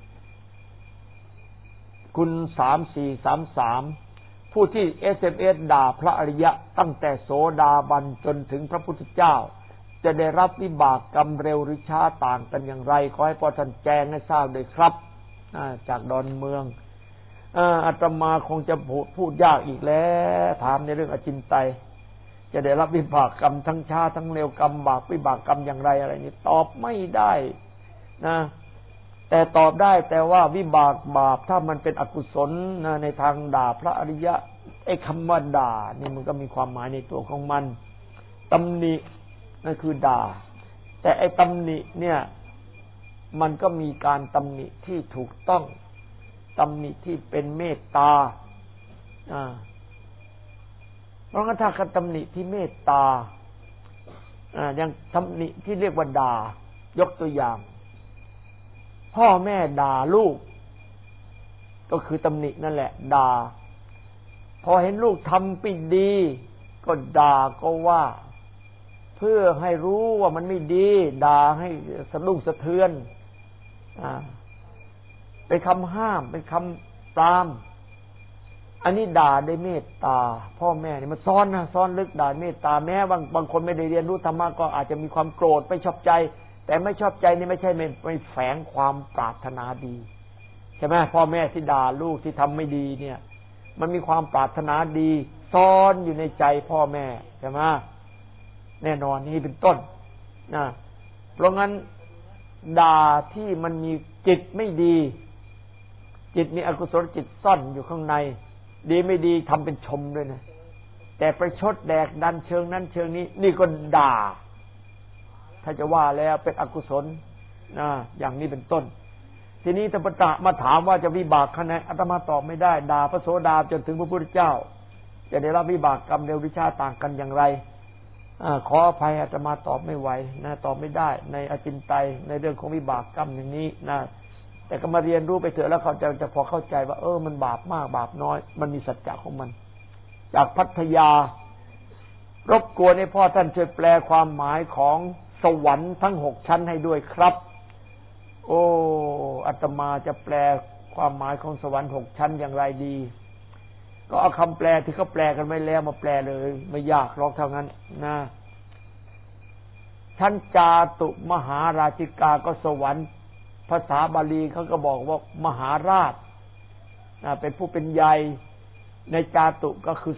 คุณ3433ผู้ที่ SMS ด่าพระอริยะตั้งแต่โสดาบันจนถึงพระพุทธเจ้าจะได้รับวิบากกรรมเร็วหรือช้าต่างกันอย่างไรขอให้พ่อท่านแจ้งให้ทราบด้วยครับจากดอนเมืองอาตมาคงจะพูดยากอีกแล้วถามในเรื่องอจินไตยจะได้รับวิบากกรรมทั้งช้าทั้งเร็วกรรมบาปวิบากกรรมอย่างไรอะไรนี่ตอบไม่ได้นะแต่ตอบได้แต่ว่าวิบากบาปถ้ามันเป็นอกุศลในทางด่าพระอริยะไอ้คำว่าด่านี่มันก็มีความหมายในตัวของมันตำหนินั่นคือด่าแต่ไอ้ตำหนิเนี่ยมันก็มีการตำหนิที่ถูกต้องตำหนิที่เป็นเมตตาเพราะงั้นถ้าการตำหนิที่เมตตาอย่างตำหนิที่เรียกว่าด่ายกตัวอย่างพ่อแม่ด่าลูกก็คือตำหนินั่นแหละด่าพอเห็นลูกทำไม่ดีก็ด่าก็ว่าเพื่อให้รู้ว่ามันไม่ดีด่าให้สะดุ้งสะเทือนเป็นคำห้ามเป็นคำปรามอันนี้ด่าด้วยเมตตาพ่อแม่นี่มันซ้อนลึกด่าเมตตาแม้บางคนไม่ได้เรียนรู้ธรรมะก็อาจจะมีความโกรธไม่ชอบใจแต่ไม่ชอบใจนี่ไม่ใช่ไม่แฝงความปรารถนาดีใช่ไหมพ่อแม่ที่ด่าลูกที่ทำไม่ดีเนี่ยมันมีความปรารถนาดีซ่อนอยู่ในใจพ่อแม่ใช่ไหมแน่นอนนี่เป็นต้นนะเพราะงั้นด่าที่มันมีจิตไม่ดีจิตมีอกุศลจิตซ่อนอยู่ข้างในดีไม่ดีทำเป็นชมด้วยนะแต่ประชดแดกดันเชิงนั้นเชิงนี้นี่ก็ด่าถ้าจะว่าแล้วเป็นอกุศลอย่างนี้เป็นต้นทีนี้ถ้ามาถามว่าจะวิบากคะแนนอาตมาตอบไม่ได้ด่าพระโสดาจนถึงพระพุทธเจ้าจะได้รับวิบากกรรมเร็วหรือช้าต่างกันอย่างไรขออภัยอาตมาตอบไม่ไหวนะตอบไม่ได้ในอจินไตยในเรื่องของวิบากกรรมอย่างนี้นะแต่ก็มาเรียนรู้ไปเถอะแล้วเขาจะพอเข้าใจว่ามันบาปมากบาปน้อยมันมีสัจจะของมันจากพัทยารบกวนให้พ่อท่านช่วยแปลความหมายของสวรรค์ทั้ง6ชั้นให้ด้วยครับอาตมาจะแปลความหมายของสวรรค์6ชั้นอย่างไรดีก็เอาคำแปลที่เขาแปลกันไว้แล้วมาแปลเลยไม่ยากหรอกเท่านั้นนะชั้นจาตุมหาราชิกาก็สวรรค์ภาษาบาลีเขาก็บอกว่ามหาราชเป็นผู้เป็นใหญ่ในจาตุก็คือ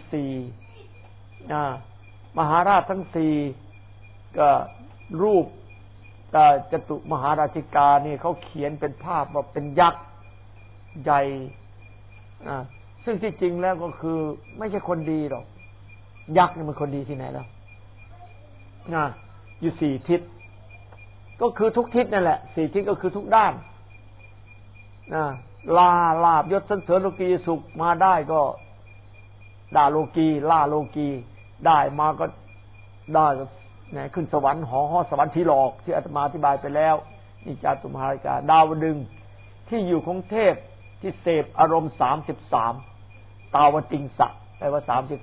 4มหาราชทั้ง4ก็รูปจตุมหาราชิกานี่เขาเขียนเป็นภาพว่าเป็นยักษ์ใหญ่ซึ่งที่จริงแล้วก็คือไม่ใช่คนดีหรอกยักษ์นี่มันคนดีที่ไหนแล้วอยู่4ทิศก็คือทุกทิศนั่นแหละ4ทิศก็คือทุกด้านลาบยศสันเสริญโลกีสุขมาได้ก็ด่าโลกีล่าโลกีได้มาก็ได้ขึ้นสวรรค์หอสวรรค์ที่หลอกที่อาตมาอธิบายไปแล้วนี่จาตุมหาราชิกาดาวดึงส์ที่อยู่ของเทพที่เสพอารมณ์33ตาวติงสะแปลว่า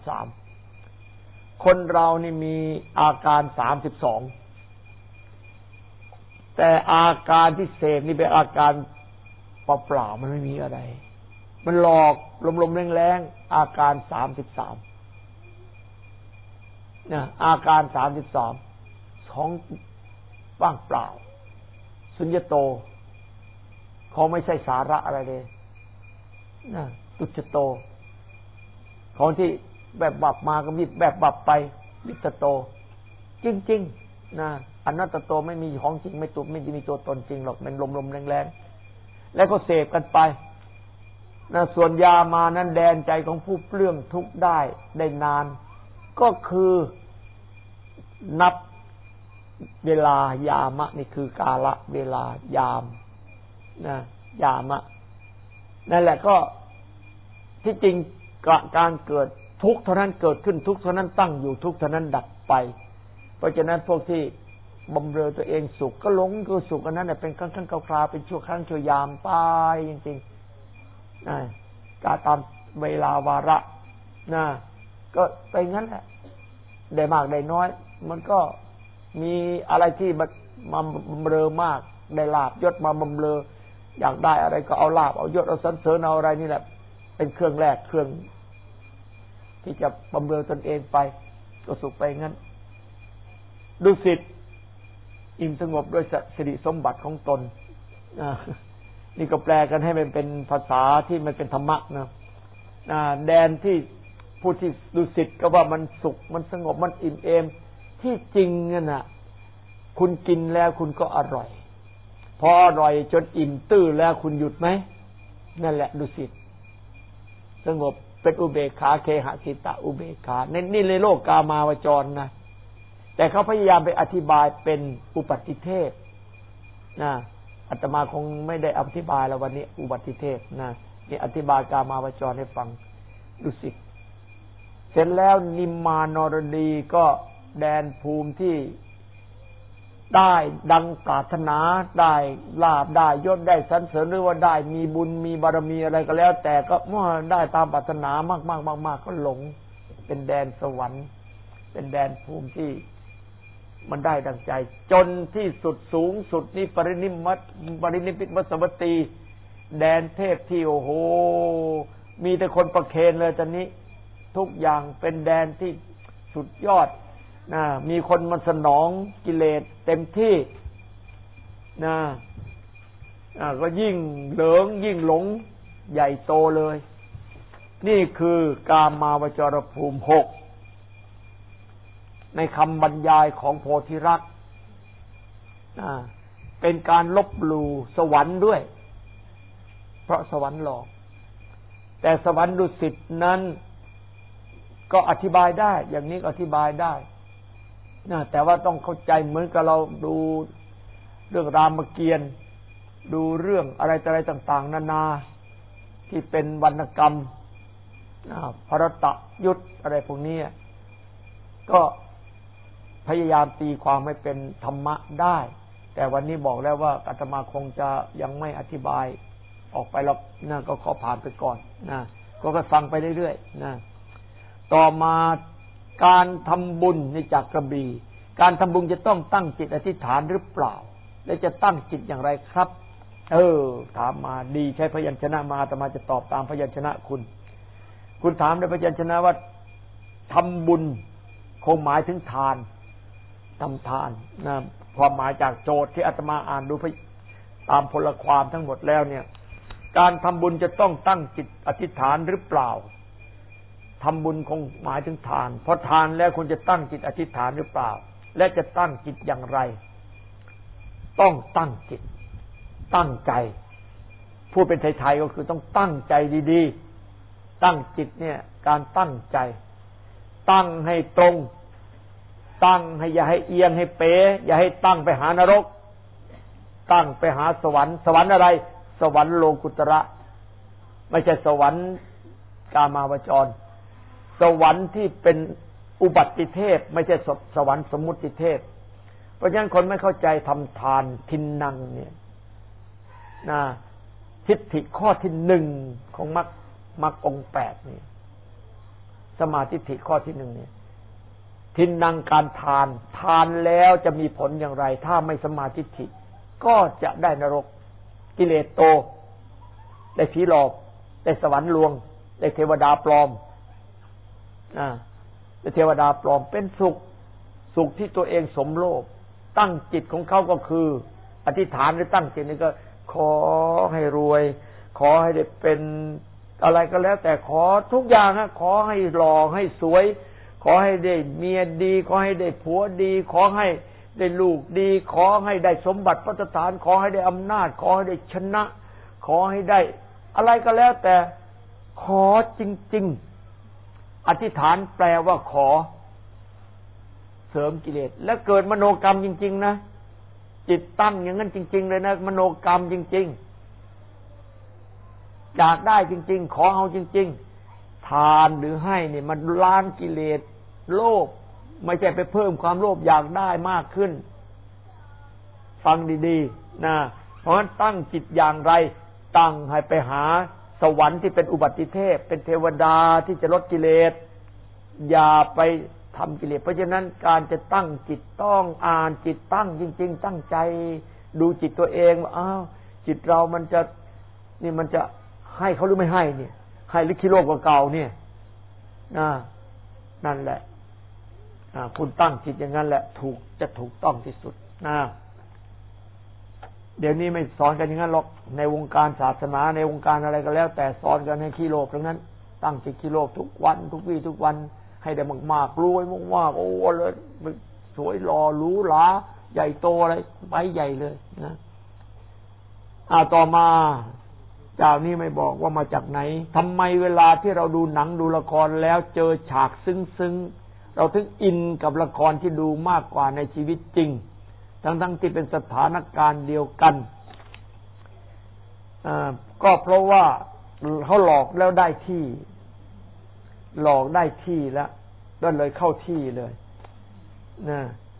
33คนเรานี่มีอาการ32แต่อาการที่เสพนี่เป็นอาการเปล่าๆมันไม่มีอะไรมันหลอกลมๆแรงๆอาการ33อาการ33ของว่างเปล่าสุญญโตเขาไม่ใช่สาระอะไรเลยตุจโตของที่แบบบับมาก็วิแบบบับไปวิตโตจริงๆอนัตโตไม่มีของจริงไม่มีตัวตนจริงหรอกเป็นลมๆแรงๆแล้วก็เสพกันไปส่วนยามานั้นแดนใจของผู้เปลื้องทุกข์ได้นานก็คือนับเวลายามะนี่คือกาละเวลายามยามะนั่นแหละก็ที่จริงการเกิดทุกข์เท่านั้นเกิดขึ้นทุกข์เท่านั้นตั้งอยู่ทุกข์เท่านั้นดับไปเพราะฉะนั้นพวกที่บำเรอตัวเองสุขก็หลงคือสุขอันนั้นเป็นครั้งคราวเป็นชั่วครั้งชั่วยามไปจริงๆนะการตามเวลาวาระนะก็ไปงั้นแหละได้มากได้น้อยมันก็มีอะไรที่มาบำเรอมากได้ลาภยศมาบำเรออยากได้อะไรก็เอาลาภเอายศเอาสรรเสริญเอาอะไรนี่แหละเป็นเครื่องแรกเครื่องที่จะบำเรอตนเองไปก็สุขไปงั้นดุสิตอิ่มสงบด้วยสิริสมบัติของตนนี่ก็แปลกันให้มันเป็นภาษาที่มันเป็นธรรมะนะแดนที่ผู้ที่ดุสิตก็ว่ามันสุขมันสงบมันอิ่มเอมที่จริงนั่นน่ะคุณกินแล้วคุณก็อร่อยพออร่อยจนอิ่มตื้อแล้วคุณหยุดไหมนั่นแหละดุสิตสงบเป็นอุเบกขาเคหสิตะอุเบกขานี่ในโลกกามาวจรนะแต่เขาพยายามไปอธิบายเป็นอุปัติเทศนะอาตมาคงไม่ได้อธิบายแล้ววันนี้อุปัติเทศนะนี่อธิบายกามาวจรให้ฟังดุสิตเสร็จแล้วนิมมานรดีก็แดนภูมิที่ได้ดังปรารถนาได้ลาภได้ยศได้สรรเสริญหรือว่าได้มีบุญมีบารมีอะไรก็แล้วแต่ก็เมื่อได้ตามปรารถนามากก็หลงเป็นแดนสวรรค์เป็นแดนภูมิที่มันได้ดังใจจนที่สุดสูงสุดนี่ปรินิพพิทวสวัตตีแดนเทพที่โอ้โหมีแต่คนประเคนเลยตอนนี้ทุกอย่างเป็นแดนที่สุดยอดนะมีคนมาสนองกิเลสเต็มที่นะก็ยิ่งเหลิงยิ่งหลงใหญ่โตเลยนี่คือกามาวจรภูมิ6ในคำบรรยายของโพธิรักษ์เป็นการลบหลู่สวรรค์ด้วยเพราะสวรรค์หลอกแต่สวรรค์ดุสิตนั้นก็อธิบายได้อย่างนี้ก็อธิบายได้แต่ว่าต้องเข้าใจเหมือนกับเราดูเรื่องรามเกียรติ์ดูเรื่องอะไรต่างๆนานาที่เป็นวรรณกรรมภรตยุทธอะไรพวกนี้ก็พยายามตีความให้เป็นธรรมะได้แต่วันนี้บอกแล้วว่าอาตมาคงจะยังไม่อธิบายออกไปหรอกนะก็ขอผ่านไปก่อนนะก็ฟังไปเรื่อยๆนะต่อมาการทำบุญในจากกระบี่การทำบุญจะต้องตั้งจิตอธิษฐานหรือเปล่าและจะตั้งจิตอย่างไรครับถามมาดีใช้พยัญชนะมาอาตมาจะตอบตามพยัญชนะคุณถามในพยัญชนะว่าทำบุญคงหมายถึงทานทำทานนะความหมายจากโจทย์ที่อาตมาอ่านดูตามพลความทั้งหมดแล้วเนี่ยการทำบุญจะต้องตั้งจิตอธิษฐานหรือเปล่าทำบุญคงหมายถึงทานพอทานแล้วคุณจะตั้งจิตอธิษฐานหรือเปล่าและจะตั้งจิตอย่างไรต้องตั้งจิตตั้งใจพูดเป็นไทยๆก็คือต้องตั้งใจดีๆตั้งจิตเนี่ยการตั้งใจตั้งให้ตรงตั้งให้อย่าให้เอียงให้เป๋อย่าให้ตั้งไปหานรกตั้งไปหาสวรรค์สวรรค์อะไรสวรรค์โลกุตระไม่ใช่สวรรค์กามาวจรสวรรค์ที่เป็นอุบัติเทพไม่ใช่สวรรค์สมมุติเทพเพราะฉะนั้นคนไม่เข้าใจทำทานทินนังเนี่ยทิฏฐิข้อที่1ของมรรคองค์8นี่สมาธิทิฏฐิข้อที่1เนี่ยทินนังการทานแล้วจะมีผลอย่างไรถ้าไม่สมาธิทิฏฐิก็จะได้นรกกิเลสโตได้ผีหลอกได้สวรรค์ลวงได้เทวดาปลอมได้เทวดาปลอมเป็นสุขที่ตัวเองสมโลภตั้งจิตของเขาก็คืออธิษฐานหรือตั้งจิตนี่ก็ขอให้รวยขอให้ได้เป็นอะไรก็แล้วแต่ขอทุกอย่างขอให้หล่อให้สวยขอให้ได้เมียดีขอให้ได้ผัวดีขอให้ได้ลูกดีขอให้ได้สมบัติพัฒฐานขอให้ได้อำนาจขอให้ได้ชนะขอให้ได้อะไรก็แล้วแต่ขอจริงๆอธิษฐานแปลว่าขอเสริมกิเลสและเกิดมโนกรรมจริงๆนะจิตตั้งอย่างนั้นจริงๆเลยนะมโนกรรมจริงอยากได้จริงๆขอเอาจริงๆทานหรือให้เนี่ยมันล้างกิเลสโลภไม่ใช่ไปเพิ่มความโลภอยากได้มากขึ้นฟังดีๆนะเพราะฉะนั้นตั้งจิตอย่างไรตั้งให้ไปหาสวรรค์ที่เป็นอุบัติเทพเป็นเทวดาที่จะลดกิเลสอย่าไปทำกิเลสเพราะฉะนั้นการจะตั้งจิตต้องอ่านจิตตั้งจริงๆตั้งใจดูจิตตัวเองว่าอ้าวจิตเรามันจะนี่มันจะให้เขาหรือไม่ให้เนี่ยให้หรือขี้โลภกว่าเก่าเนี่ยนั่นแหละคุณตั้งจิตอย่างนั้นแหละจะถูกต้องที่สุดเดี๋ยวนี้ไม่สอนกันอย่างนั้นหรอกในวงการศาสนาในวงการอะไรก็แล้วแต่สอนกันให้ขี้โลภทั้งนั้นตั้งจิตขี้โลภทุกวันทุกวี่ทุกวันให้ได้มากๆรวยมากๆโอ้เลยสวยหล่อหรูหราใหญ่โตอะไรไปใหญ่เลยนะต่อมาเจ้านี้ไม่บอกว่ามาจากไหนทำไมเวลาที่เราดูหนังดูละครแล้วเจอฉากซึ้งๆเราถึงอินกับละครที่ดูมากกว่าในชีวิตจริงทั้งที่เป็นสถานการณ์เดียวกันก็เพราะว่าเขาหลอกแล้วได้ที่หลอกได้ที่แล้วก็เลยเข้าที่เลยนะ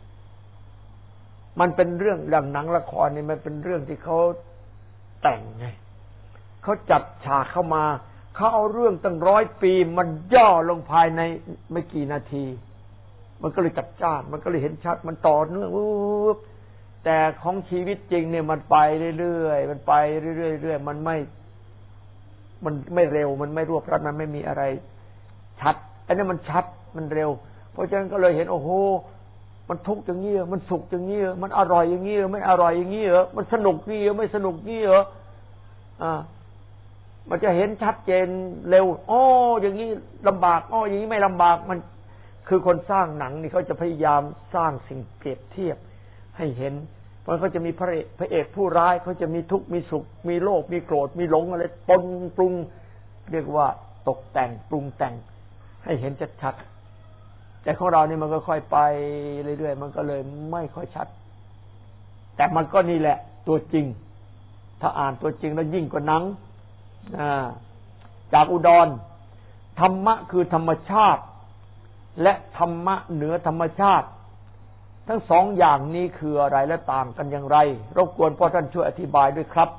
มันเป็นเรื่องอย่างหนังละครนี่มันเป็นเรื่องที่เขาแต่งไงเขาจัดฉากเข้ามาเขาเอาเรื่องตั้ง100 ปีมันย่อลงภายในไม่กี่นาทีมันก็เลยจัดจ้านมันก็เลยเห็นชัดมันต่อเนื่องแต่ของชีวิตจริงเนี่ยมันไปเรื่อยๆมันไปเรื่อยๆมันไม่เร็วมันไม่รวบรัดมันไม่มีอะไรชัดอันนี้มันชัดมันเร็วเพราะฉะนั้นก็เลยเห็นโอ้โหมันทุกข์อย่างนี้มันสุขอย่างนี้มันอร่อยอย่างนี้ไม่อร่อยอย่างนี้เหรอมันสนุกนี่ไม่สนุกนี่เหรอมันจะเห็นชัดเจนเร็วโอ้อย่างนี้ลำบากอ้ออย่างนี้ไม่ลำบากมันคือคนสร้างหนังนี่เขาจะพยายามสร้างสิ่งเปรียบเทียบให้เห็นเพราะเขาจะมีพระเอกผู้ร้ายเขาจะมีทุกข์มีสุขมีโลภมีโกรธมีหลงอะไรปนปรุงเรียกว่าตกแต่งปรุงแต่งให้เห็นชัดๆแต่ของเรานี่มันก็ค่อยไปเรื่อยๆมันก็เลยไม่ค่อยชัดแต่มันก็นี่แหละตัวจริงถ้าอ่านตัวจริงแล้วยิ่งกว่าหนังจากอุดรธรรมะคือธรรมชาติและธรรมะเหนือธรรมชาติทั้งสองอย่างนี้คืออะไรและต่างกันอย่างไรรบกวนพ่อท่านช่วยอธิบายด้วยครับ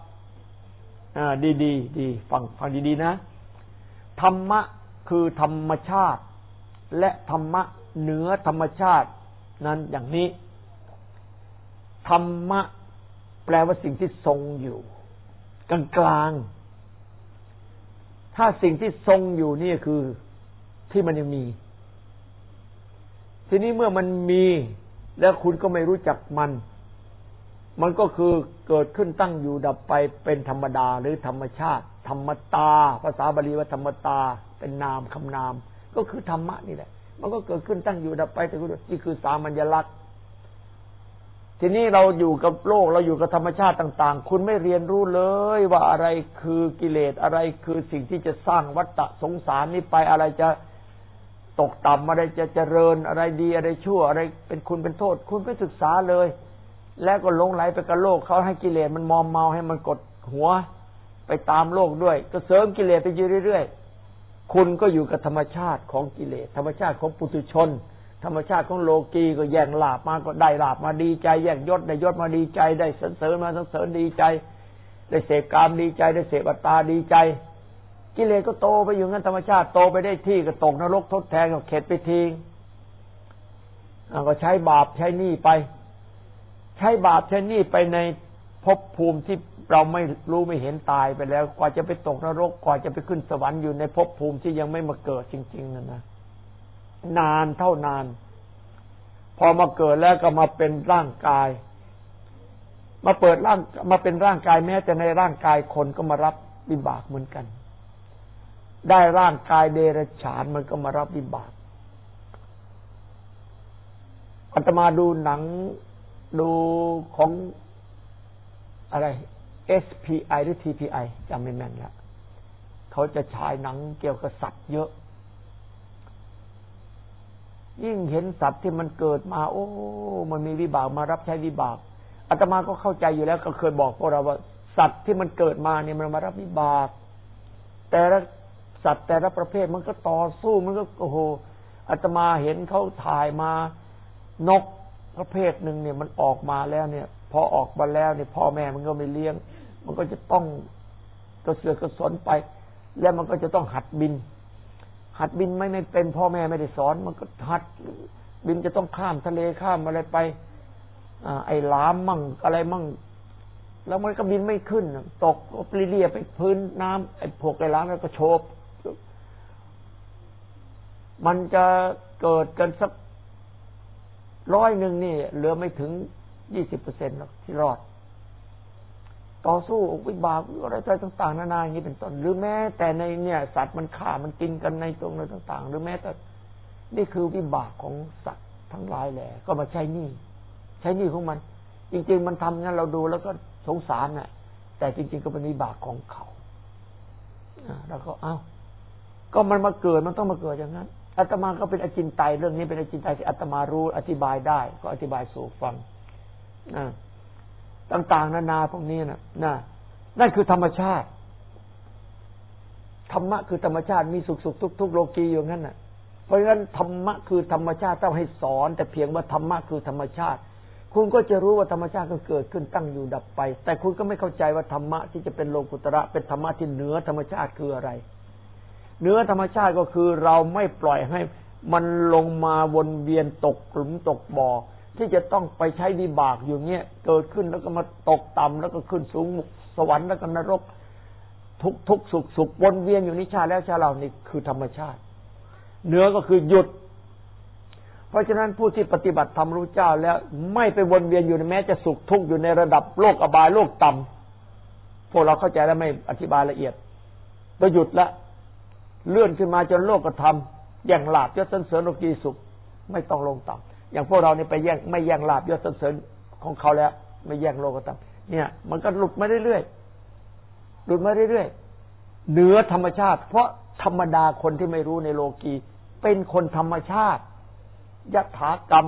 ดีฟังดีๆนะธรรมะคือธรรมชาติและธรรมะเหนือธรรมชาตินั้นอย่างนี้ธรรมะแปลว่าสิ่งที่ทรงอยู่กลางๆถ้าสิ่งที่ทรงอยู่นี่คือที่มันยังมีทีนี้เมื่อมันมีแล้วคุณก็ไม่รู้จักมันก็คือเกิดขึ้นตั้งอยู่ดับไปเป็นธรรมดาหรือธรรมชาติธรรมตาภาษาบาลีว่าธรรมตาเป็นนามคำนามก็คือธรรมะนี่แหละมันก็เกิดขึ้นตั้งอยู่ดับไปแต่นี่คือสามัญลักษณ์ทีนี้เราอยู่กับโลกเราอยู่กับธรรมชาติต่างๆคุณไม่เรียนรู้เลยว่าอะไรคือกิเลสอะไรคือสิ่งที่จะสร้างวัฏฏะสงสารนี้ไปอะไรจะตกต่ำอะไรจะเจริญอะไรดีอะไรชั่วอะไรเป็นคุณเป็นโทษคุณไปศึกษาเลยแล้วก็หลงไหลไปกับโลกเขาให้กิเลสมันมอมเมาให้มันกดหัวไปตามโลกด้วยก็เสริมกิเลสไปเรื่อยๆคุณก็อยู่กับธรรมชาติของกิเลสธรรมชาติของปุถุชนธรรมชาติของโลกีก็แย่งลาภมาก็ได้ลาภมาดีใจแย่งยศได้ยศมาดีใจได้สรรเสริญมาสรรเสริญดีใจได้เสพกามดีใจได้เสพอัตตาดีใจกิเลสก็โตไปอยู่งั้นธรรมชาติโตไปได้ที่ก็ตกนรกทดแทนก็เข็ดไปทิ้งก็ใช้บาปใช้หนี้ไปใช้บาปใช้หนี้ไปในภพภูมิที่เราไม่รู้ไม่เห็นตายไปแล้วกว่าจะไปตกนรกกว่าจะไปขึ้นสวรรค์อยู่ในภพภูมิที่ยังไม่มาเกิดจริงๆนั่นนะนานเท่านานพอมาเกิดแล้วก็มาเป็นร่างกายมาเป็นร่างกายแม้แต่ในร่างกายคนก็มารับวิบากเหมือนกันได้ร่างกายเดรัจฉานมันก็มารับวิบากอาตมาดูหนังดูของอะไร SPI หรือ TPI จำไม่แม่นละเขาจะฉายหนังเกี่ยวกับสัตว์เยอะยิ่งเห็นสัตว์ที่มันเกิดมาโอ้มันมีวิบากมารับใช้วิบากอาตมาก็เข้าใจอยู่แล้วก็เคยบอกพวกเราว่าสัตว์ที่มันเกิดมาเนี่ยมันมารับวิบากแต่ละสัตว์แต่ละประเภทมันก็ต่อสู้มันก็โอ้โหอาตมาเห็นเขาถ่ายมานกประเภทหนึ่งเนี่ยมันออกมาแล้วเนี่ยพอออกมาแล้วเนี่ยพ่อแม่มันก็ไม่เลี้ยงมันก็จะต้องกระเสือกกระสนไปแล้วมันก็จะต้องหัดบินไม่เป็นพ่อแม่ไม่ได้สอนมันก็หัดบินจะต้องข้ามทะเลข้ามอะไรไปไอ้หลามมั่งอะไรมั่งแล้วมันก็บินไม่ขึ้นตกปลิเลียไปพื้นน้ำไอ้พวกไอ้หลามแล้วก็โฉบมันจะเกิดกันสัก100นี่เหลือไม่ถึง 20% หรอกที่รอดต่อสู้วิบากอะไรต่างๆนานาอย่างนี้เป็นต้นหรือแม้แต่ในเนี่ยสัตว์มันฆ่ามันกินกันในตรงอะไรต่างๆหรือแม้แต่นี่คือวิบากของสัตว์ทั้งหลายแหละก็มาใช้หนี้ของมันจริงๆมันทำงั้นเราดูแล้วก็สงสารน่ะแต่จริงๆก็เป็นวิบากของเขาแล้วก็ก็มันมาเกิดมันต้องมาเกิดอย่างนั้นอาตมาก็เป็นอจินไตยเรื่องนี้เป็นอจินไตยที่อาตมารู้อธิบายได้ก็อธิบายสู่ฟังต่างๆนานาพวกนี้นะนั่นคือธรรมชาติธรรมะคือธรรมชาติมีสุขทุกโลกีอยู่งั้นน่ะเพราะฉะนั้นธรรมะคือธรรมชาติต้องให้สอนแต่เพียงว่าธรรมะคือธรรมชาติคุณก็จะรู้ว่าธรรมชาติก็เกิดขึ้นตั้งอยู่ดับไปแต่คุณก็ไม่เข้าใจว่าธรรมะที่จะเป็นโลกุตระเป็นธรรมะที่เหนือธรรมชาติคืออะไรเหนือธรรมชาติก็คือเราไม่ปล่อยให้มันลงมาวนเวียนตกหลุมตกบ่อที่จะต้องไปใช้วิบากอยู่เงี้ยเกิดขึ้นแล้วก็มาตกต่ำแล้วก็ขึ้นสูงสวรรค์แล้วก็นรกทุกสุขวนเวียนอยู่นิชาแล้วชาเรานี่คือธรรมชาติเหนือก็คือหยุดเพราะฉะนั้นผู้ที่ปฏิบัติธรรมรู้เจ้าแล้วไม่ไปวนเวียนอยู่ในแม้จะสุขทุกข์อยู่ในระดับโลกอบายโลกต่ำพวกเราเข้าใจแล้วไม่อธิบายละเอียดก็หยุดละเลื่อนขึ้นมาจนโลกธรรมแย่งลาภยศสรรเสริญโลกีสุขไม่ต้องลงต่ำอย่างพวกเรานี่ไปไม่แย่งลาภยศสรรเสริญของเขาแล้วไม่แย่งโลกธรรมเนี่ยมันก็หลุดมาเรื่อยๆเหนือธรรมชาติเพราะธรรมดาคนที่ไม่รู้ในโลกีเป็นคนธรรมชาติยถากรรม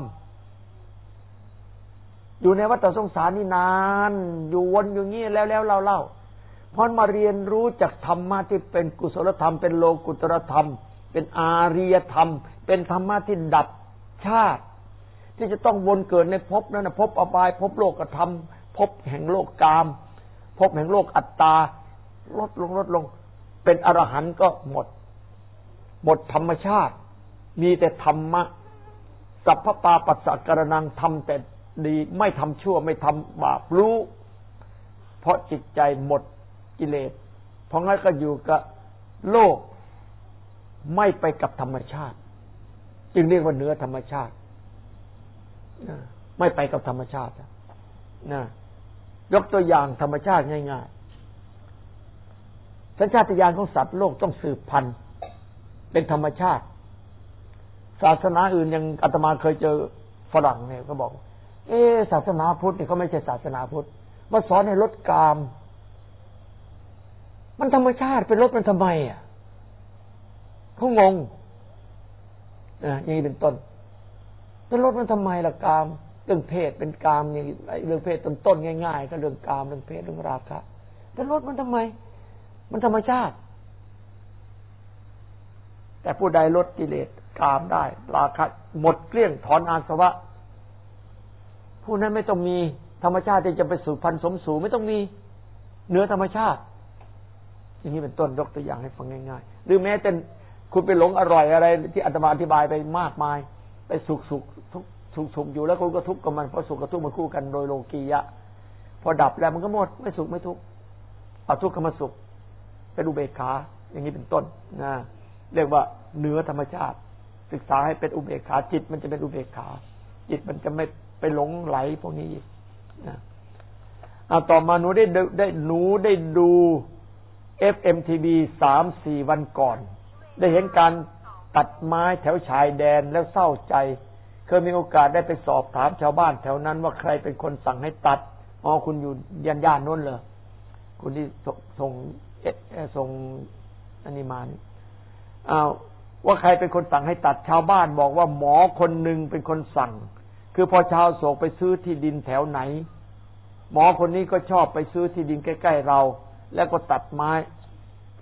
อยู่ในวัฏสงสารนี่นานอยู่วนอยู่งี้แล้วเล่าพอมาเรียนรู้จากธรรมะที่เป็นกุศลธรรมเป็นโลกุตรธรรมเป็นอาริยธรรมเป็นธรรมะที่ดับชาติที่จะต้องวนเกิดในภพนั้นนะภพอบายภพโลกธรรมภพแห่งโลกกามภพแห่งโลกอัตตาลดลงเป็นอรหันต์ก็หมดธรรมชาติมีแต่ธรรมะสัพพปาปัสสะกรณังทำแต่ดีไม่ทำชั่วไม่ทำบาปรู้เพราะจิตใจหมดกิเลสเพราะงั้นก็อยู่กับโลกไม่ไปกับธรรมชาติจึงเรียกว่าเหนือธรรมชาติไม่ไปกับธรรมชาติยกตัวอย่างธรรมชาติง่ายๆสัญชาตญาณของสัตว์โลกต้องสืบพันธุ์เป็นธรรมชาติศาสนาอื่นยังอาตมาเคยเจอฝรั่งเนี่ยก็บอกศาสนาพุทธเนี่ยเขาไม่ใช่ศาสนาพุทธมาสอนให้ลดกามมันธรรมชาติเป็นลดมันทำไมเขางงอย่างนี้เป็นต้นจะลดมันทำไมล่ะกามเรื่องเพศเป็นกามอย่างเรื่องเพศต้นง่ายๆก็เรื่องกามเรื่องเพศเรื่องราคะจะลดมันทำไมมันธรรมชาติแต่ผู้ใดลดกิเลสกามได้ราคะหมดเกลี้ยงถอนอาสวะผู้นั้นไม่ต้องมีธรรมชาติที่จะไปสู่พันธุ์สมสู่ไม่ต้องมีเหนือธรรมชาติอย่างนี้เป็นต้นยกตัวอย่างให้ฟังง่ายๆหรือแม้แต่คุณไปหลงอร่อยอะไรที่อาตมาอธิบายไปมากมายไปสุขอยู่แล้วคุณก็ทุกข์กับมันเพราะสุขกับทุกข์มันคู่กันโดยโลกียะพอดับแล้วมันก็หมดไม่สุขไม่ทุกข์เอาทุกข์กับมาสุขเป็นอุเบกขาอย่างนี้เป็นต้นนะเรียกว่าเหนือธรรมชาติศึกษาให้เป็นอุเบกขาจิตมันจะเป็นอุเบกขาจิตมันจะไม่ไปหลงไหลพวกนี้นะต่อมาหนูได้ดู FMTV 3-4 วันก่อนได้เห็นการตัดไม้แถวชายแดนแล้วเศร้าใจเคยมีโอกาสได้ไปสอบถามชาวบ้านแถวนั้นว่าใครเป็นคนสั่งให้ตัดคุณอยู่ย่านโน้นเหรอคุณที่ส่งอันนี้มานี่ว่าใครเป็นคนสั่งให้ตัดชาวบ้านบอกว่าหมอคนหนึ่งเป็นคนสั่งคือพอชาวโศกไปซื้อที่ดินแถวไหนหมอคนนี้ก็ชอบไปซื้อที่ดินใกล้ๆเราแล้วก็ตัดไม้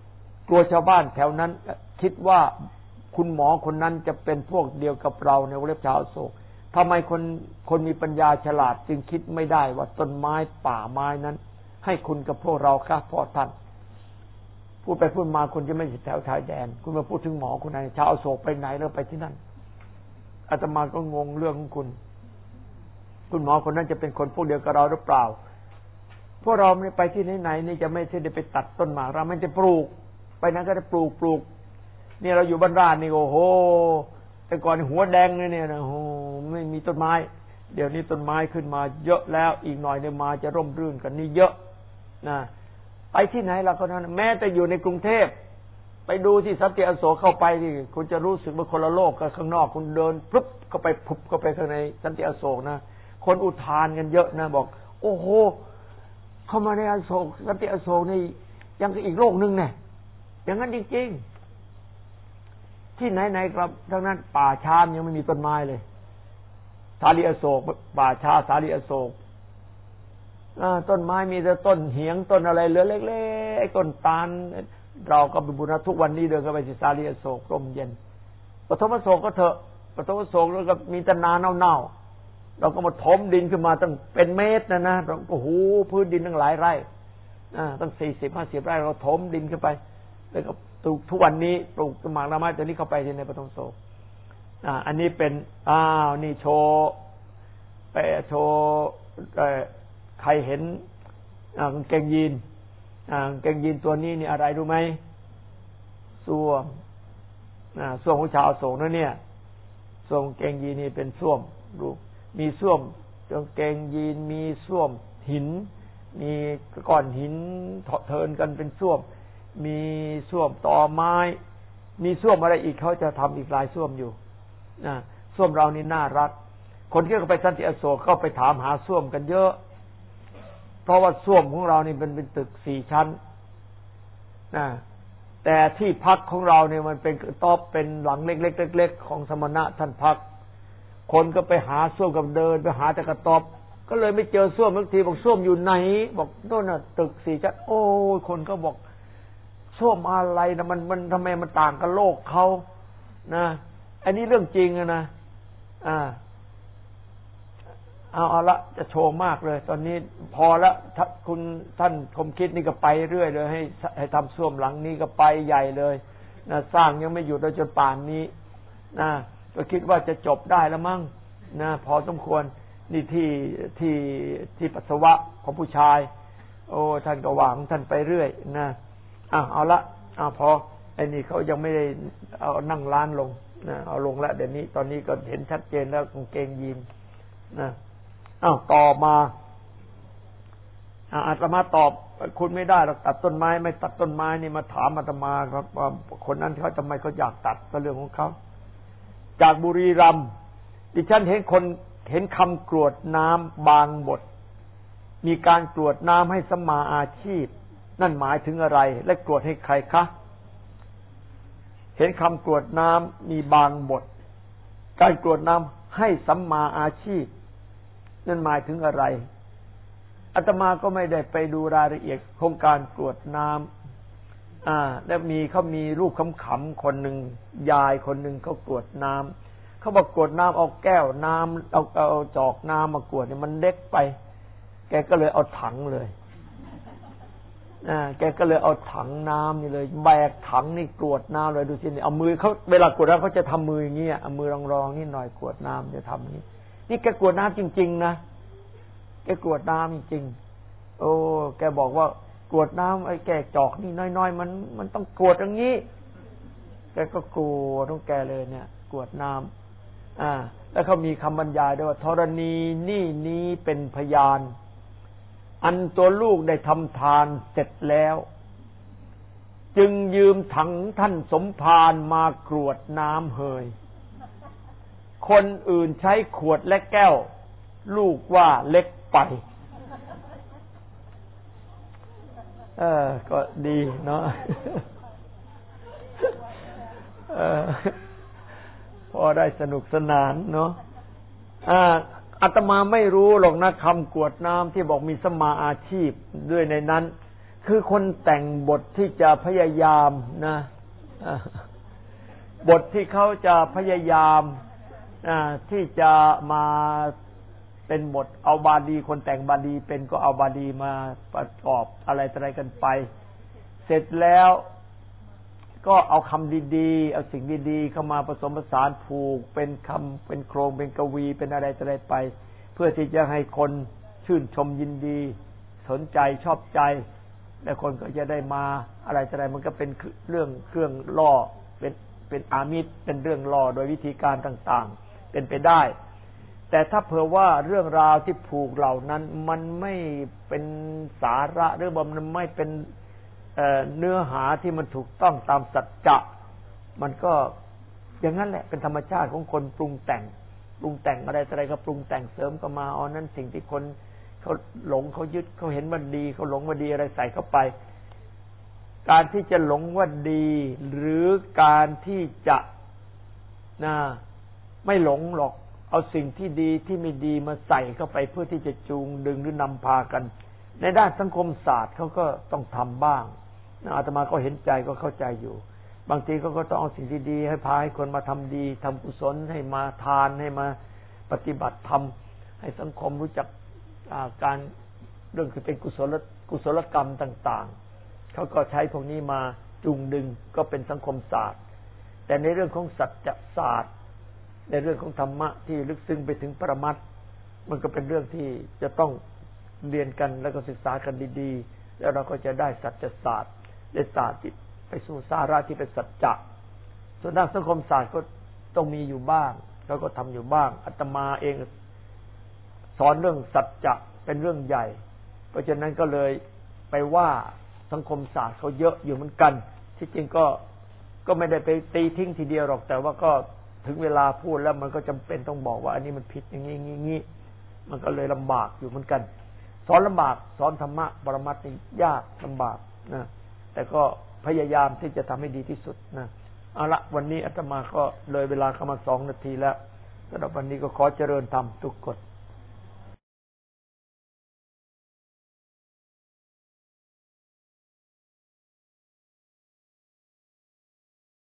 กลัวชาวบ้านแถวนั้นคิดว่าคุณหมอคนนั้นจะเป็นพวกเดียวกับเราในวงเล็บชาวอโศกทำไมคนมีปัญญาฉลาดจึงคิดไม่ได้ว่าต้นไม้ป่าไม้นั้นให้คุณกับพวกเราค่ะพ่อท่านพูดไปพูดมาคุณจะไม่ใช่แถวชายแดนคุณมาพูดถึงหมอคนไหนชาวอโศกไปไหนแล้วไปที่นั่นอาตมาก็งงเรื่องของคุณหมอคนนั้นจะเป็นคนพวกเดียวกับเราหรือเปล่าพวกเราไม่ไปที่ไหนนี่จะไม่ใช่ได้ไปตัดต้นหมากเราไม่จะปลูกไปนั้นก็ได้ปลูกนี่เราอยู่บ้านราชนี่โอ้โหแต่ก่อนหัวแดงเนี่ยนะโอ้โหไม่มีต้นไม้เดี๋ยวนี้ต้นไม้ขึ้นมาเยอะแล้วอีกหน่อยเนี่ยมาจะร่มรื่นกันนี่เยอะนะไปที่ไหนเราก็นั้นแม้แต่อยู่ในกรุงเทพไปดูที่สันติอโศกเข้าไปที่คุณจะรู้สึกว่าคนละโลกกับข้างนอกคุณเดินปุ๊บเข้าไปพุบเข้าไปข้างในสันติอโศกนะคนอุทานกันเยอะนะบอกโอ้โหเข้ามาในอโศกสันติอโศกนี่ยังอีกโลกนึงเนี่ยอย่างนั้นจริงๆที่ไหนๆครับทั้งนั้นป่าช้ายังไม่มีต้นไม้เลยสาลีอโศกป่าช้าสาลีอโศกต้นไม้มีแต่ต้นเหียงต้นอะไรเหลือเล็กๆต้นตาลเราก็เป็นบุญทุกวันนี้เดินเข้าไปที่สาลีอโศกร่มเย็นปฐมอโศกก็เถอะปฐมอโศกแล้วก็มีแต่นาเน่าๆเราก็มาถมดินขึ้นมาตั้งเป็นเมตรนะโอ้โหพื้นดินตั้งหลายไร่ตั้ง40-50 ไร่เราถมดินขึ้นไปแล้วก็ทุกวันนี้ปลูกต้นหมากต้นไม้ตัวนี้เข้าไปในปฐมอโศกอันนี้เป็นนี่โชว์ไปโชว์ใครเห็นกางเกงยีนกางเกงยีนตัวนี้นี่อะไรรู้ไหมส้วมของชาวอโศกนั่นเนี่ยส้วมกางเกงยีนนี่เป็นส้วมดูมีส้วมกางเกงยีนมีส้วมหินมีก้อนหินเทินกันเป็นส้วมมีส้วมตอไม้มีส้วมอะไรอีกเขาจะทำอีกหลายส้วมอยู่ส้วมเรานี่น่ารักคนที่เข้าไปสันติอโศกเข้าไปถามหาส้วมกันเยอะเพราะว่าส้วมของเรานี่เป็นตึก4 ชั้นแต่ที่พักของเราเนี่ยมันเป็นต๊อบเป็นหลังเล็กๆของสมณะท่านพักคนก็ไปหาส้วมกับเดินไปหาแต่กระต๊อบก็เลยไม่เจอส้วมบางทีบอกส้วมอยู่ไหนบอกโน่นน่ะตึก4 ชั้นโอ้ยคนก็บอกส้วมอะไรนะมันทำไมมันต่างกับโลกเขานะอันนี้เรื่องจริงนะเอาละจะโชว์มากเลยตอนนี้พอละคุณท่านคมคิดนี่ก็ไปเรื่อยเลยให้ทำส้วมหลังนี้ก็ไปใหญ่เลยนะสร้างยังไม่หยุดเลยจนป่านนี้นะก็คิดว่าจะจบได้แล้วมั้งนะพอสมควรนี่ที่ปัสสาวะของผู้ชายโอ้ท่านก็วางท่านไปเรื่อยนะเอาละพอไอ้นี่เขายังไม่ได้เอานั่งร้านลงนะเอาลงแล้วเดี๋ยวนี้ตอนนี้ก็เห็นชัดเจนแล้วกางเกงยีนนะต่อมาอาตมาตอบคุณไม่ได้เราตัดต้นไม้ไม่ตัดต้นไม้นี่มาถามอาตมาครับว่าคนนั้นเขาทำไมเขาอยากตัดก็เรื่องของเขาจากบุรีรัมย์ดิฉันเห็นคำกรวดน้ำบางบทมีการกรวดน้ำให้สัมมาอาชีพนั่นหมายถึงอะไรและกรวดให้ใครคะเห็นคำกรวดน้ำมีบางบทการกรวดน้ำให้สัมมาอาชีพนั่นหมายถึงอะไรอาตมาก็ไม่ได้ไปดูรายละเอียดของการกรวดน้ำแล้วเขามีรูปขำๆคนหนึ่งยายคนหนึ่งเขากรวดน้ำเขาบอกกรวดน้ำเอาแก้วน้ำเอาจอกน้ำมากรวดเนี่ยมันเล็กไปแกก็เลยเอาถังเลยแกก็เลยเอาถังน้ำนี่เลยแบกถังนี่กรวดน้ำเลยดูสิเอามือเขาเวลากรวดน้ำเขาจะทำมืออย่างนี้เอามือรองๆนี่หน่อยกรวดน้ำจะทำอย่างนี้นี่แกกรวดน้ำจริงๆนะแกกรวดน้ำจริงๆโอ้แกบอกว่ากรวดน้ำไอ้แกจอกนี่น้อยๆมันต้องกรวดอย่างนี้แกก็กรวดต้องแกเลยเนี่ยกรวดน้ำแล้วเขามีคำบรรยายด้วยว่าธรณีนี่นี้เป็นพยานอันตัวลูกได้ทำทานเสร็จแล้วจึงยืมถังท่านสมภารมากรวดน้ำเฮยคนอื่นใช้ขวดและแก้วลูกว่าเล็กไปก็ดีเนาะพอได้สนุกสนานเนาะอาตมาไม่รู้หรอกนะคำกรวดน้ำที่บอกมีสัมมาอาชีพด้วยในนั้นคือคนแต่งบทที่จะพยายามนะบทที่เขาจะพยายามที่จะมาเป็นบทเอาบาลีคนแต่งบาลีเป็นก็เอาบาลีมาประกอบอะไรกันไปเสร็จแล้วก็เอาคำดีๆเอาสิ่งดีๆเข้ามาผสมผสานผูกเป็นคำเป็นโครงเป็นกวีเป็นอะไรไปเพื่อที่จะให้คนชื่นชมยินดีสนใจชอบใจและคนก็จะได้มาอะไรมันก็เป็นเรื่องเครื่องล่อเป็นอามิตรเป็นเรื่องล่อโดยวิธีการต่างๆเป็นไปได้แต่ถ้าเผื่อว่าเรื่องราวที่ผูกเหล่านั้นมันไม่เป็นสาระหรือว่ามันไม่เป็นเนื้อหาที่มันถูกต้องตามสัจจะมันก็อย่างนั้นแหละเป็นธรรมชาติของคนปรุงแต่งอะไรก็ปรุงแต่งเสริมเข้ามาเอานั้นสิ่งที่คนเขาหลงเขายึดเขาเห็นว่าดีเขาหลงว่าดีอะไรใส่เข้าไปการที่จะหลงว่าดีหรือการที่จะไม่หลงหรอกเอาสิ่งที่ดีที่ไม่ดีมาใส่เข้าไปเพื่อที่จะจูงดึงหรือนำพากันในด้านสังคมศาสตร์เขาก็ต้องทำบ้างอาตมาก็เห็นใจก็เข้าใจอยู่บางทีก็ต้องเอาสิ่งที่ดีให้พาให้คนมาทำดีทำกุศลให้มาทานให้มาปฏิบัติธรรมให้สังคมรู้จักการเรื่องคือเป็นกุศลกรรมต่างๆเขาก็ใช้พวกนี้มาจูงดึงก็เป็นสังคมศาสตร์แต่ในเรื่องของสัจจศาสตร์ในเรื่องของธรรมะที่ลึกซึ้งไปถึงปรมัตถ์มันก็เป็นเรื่องที่จะต้องเรียนกันแล้วก็ศึกษากันดีๆแล้วเราก็จะได้สัจศาสตร์ได้ศาสตร์ที่ไปสู่สาระที่เป็นสัจจะส่วนด้านสังคมศาสตร์ก็ต้องมีอยู่บ้างแล้วก็ทำอยู่บ้างอาตมาเองสอนเรื่องสัจจะเป็นเรื่องใหญ่เพราะฉะนั้นก็เลยไปว่าสังคมศาสตร์เขาเยอะอยู่เหมือนกันที่จริงก็ไม่ได้ไปตีทิ้งทีเดียวหรอกแต่ว่าก็ถึงเวลาพูดแล้วมันก็จำเป็นต้องบอกว่าอันนี้มันผิดอย่างนี้มันก็เลยลำบากอยู่เหมือนกันสอนลำบากสอนธรรมะปรมัตถ์นี่ยากลำบากนะแต่ก็พยายามที่จะทำให้ดีที่สุดนะเอาละวันนี้อาตมาก็เลยเวลาเข้ามา2 นาทีแล้วสำหรับวันนี้ก็ขอเจริญธรรมทุกกฎ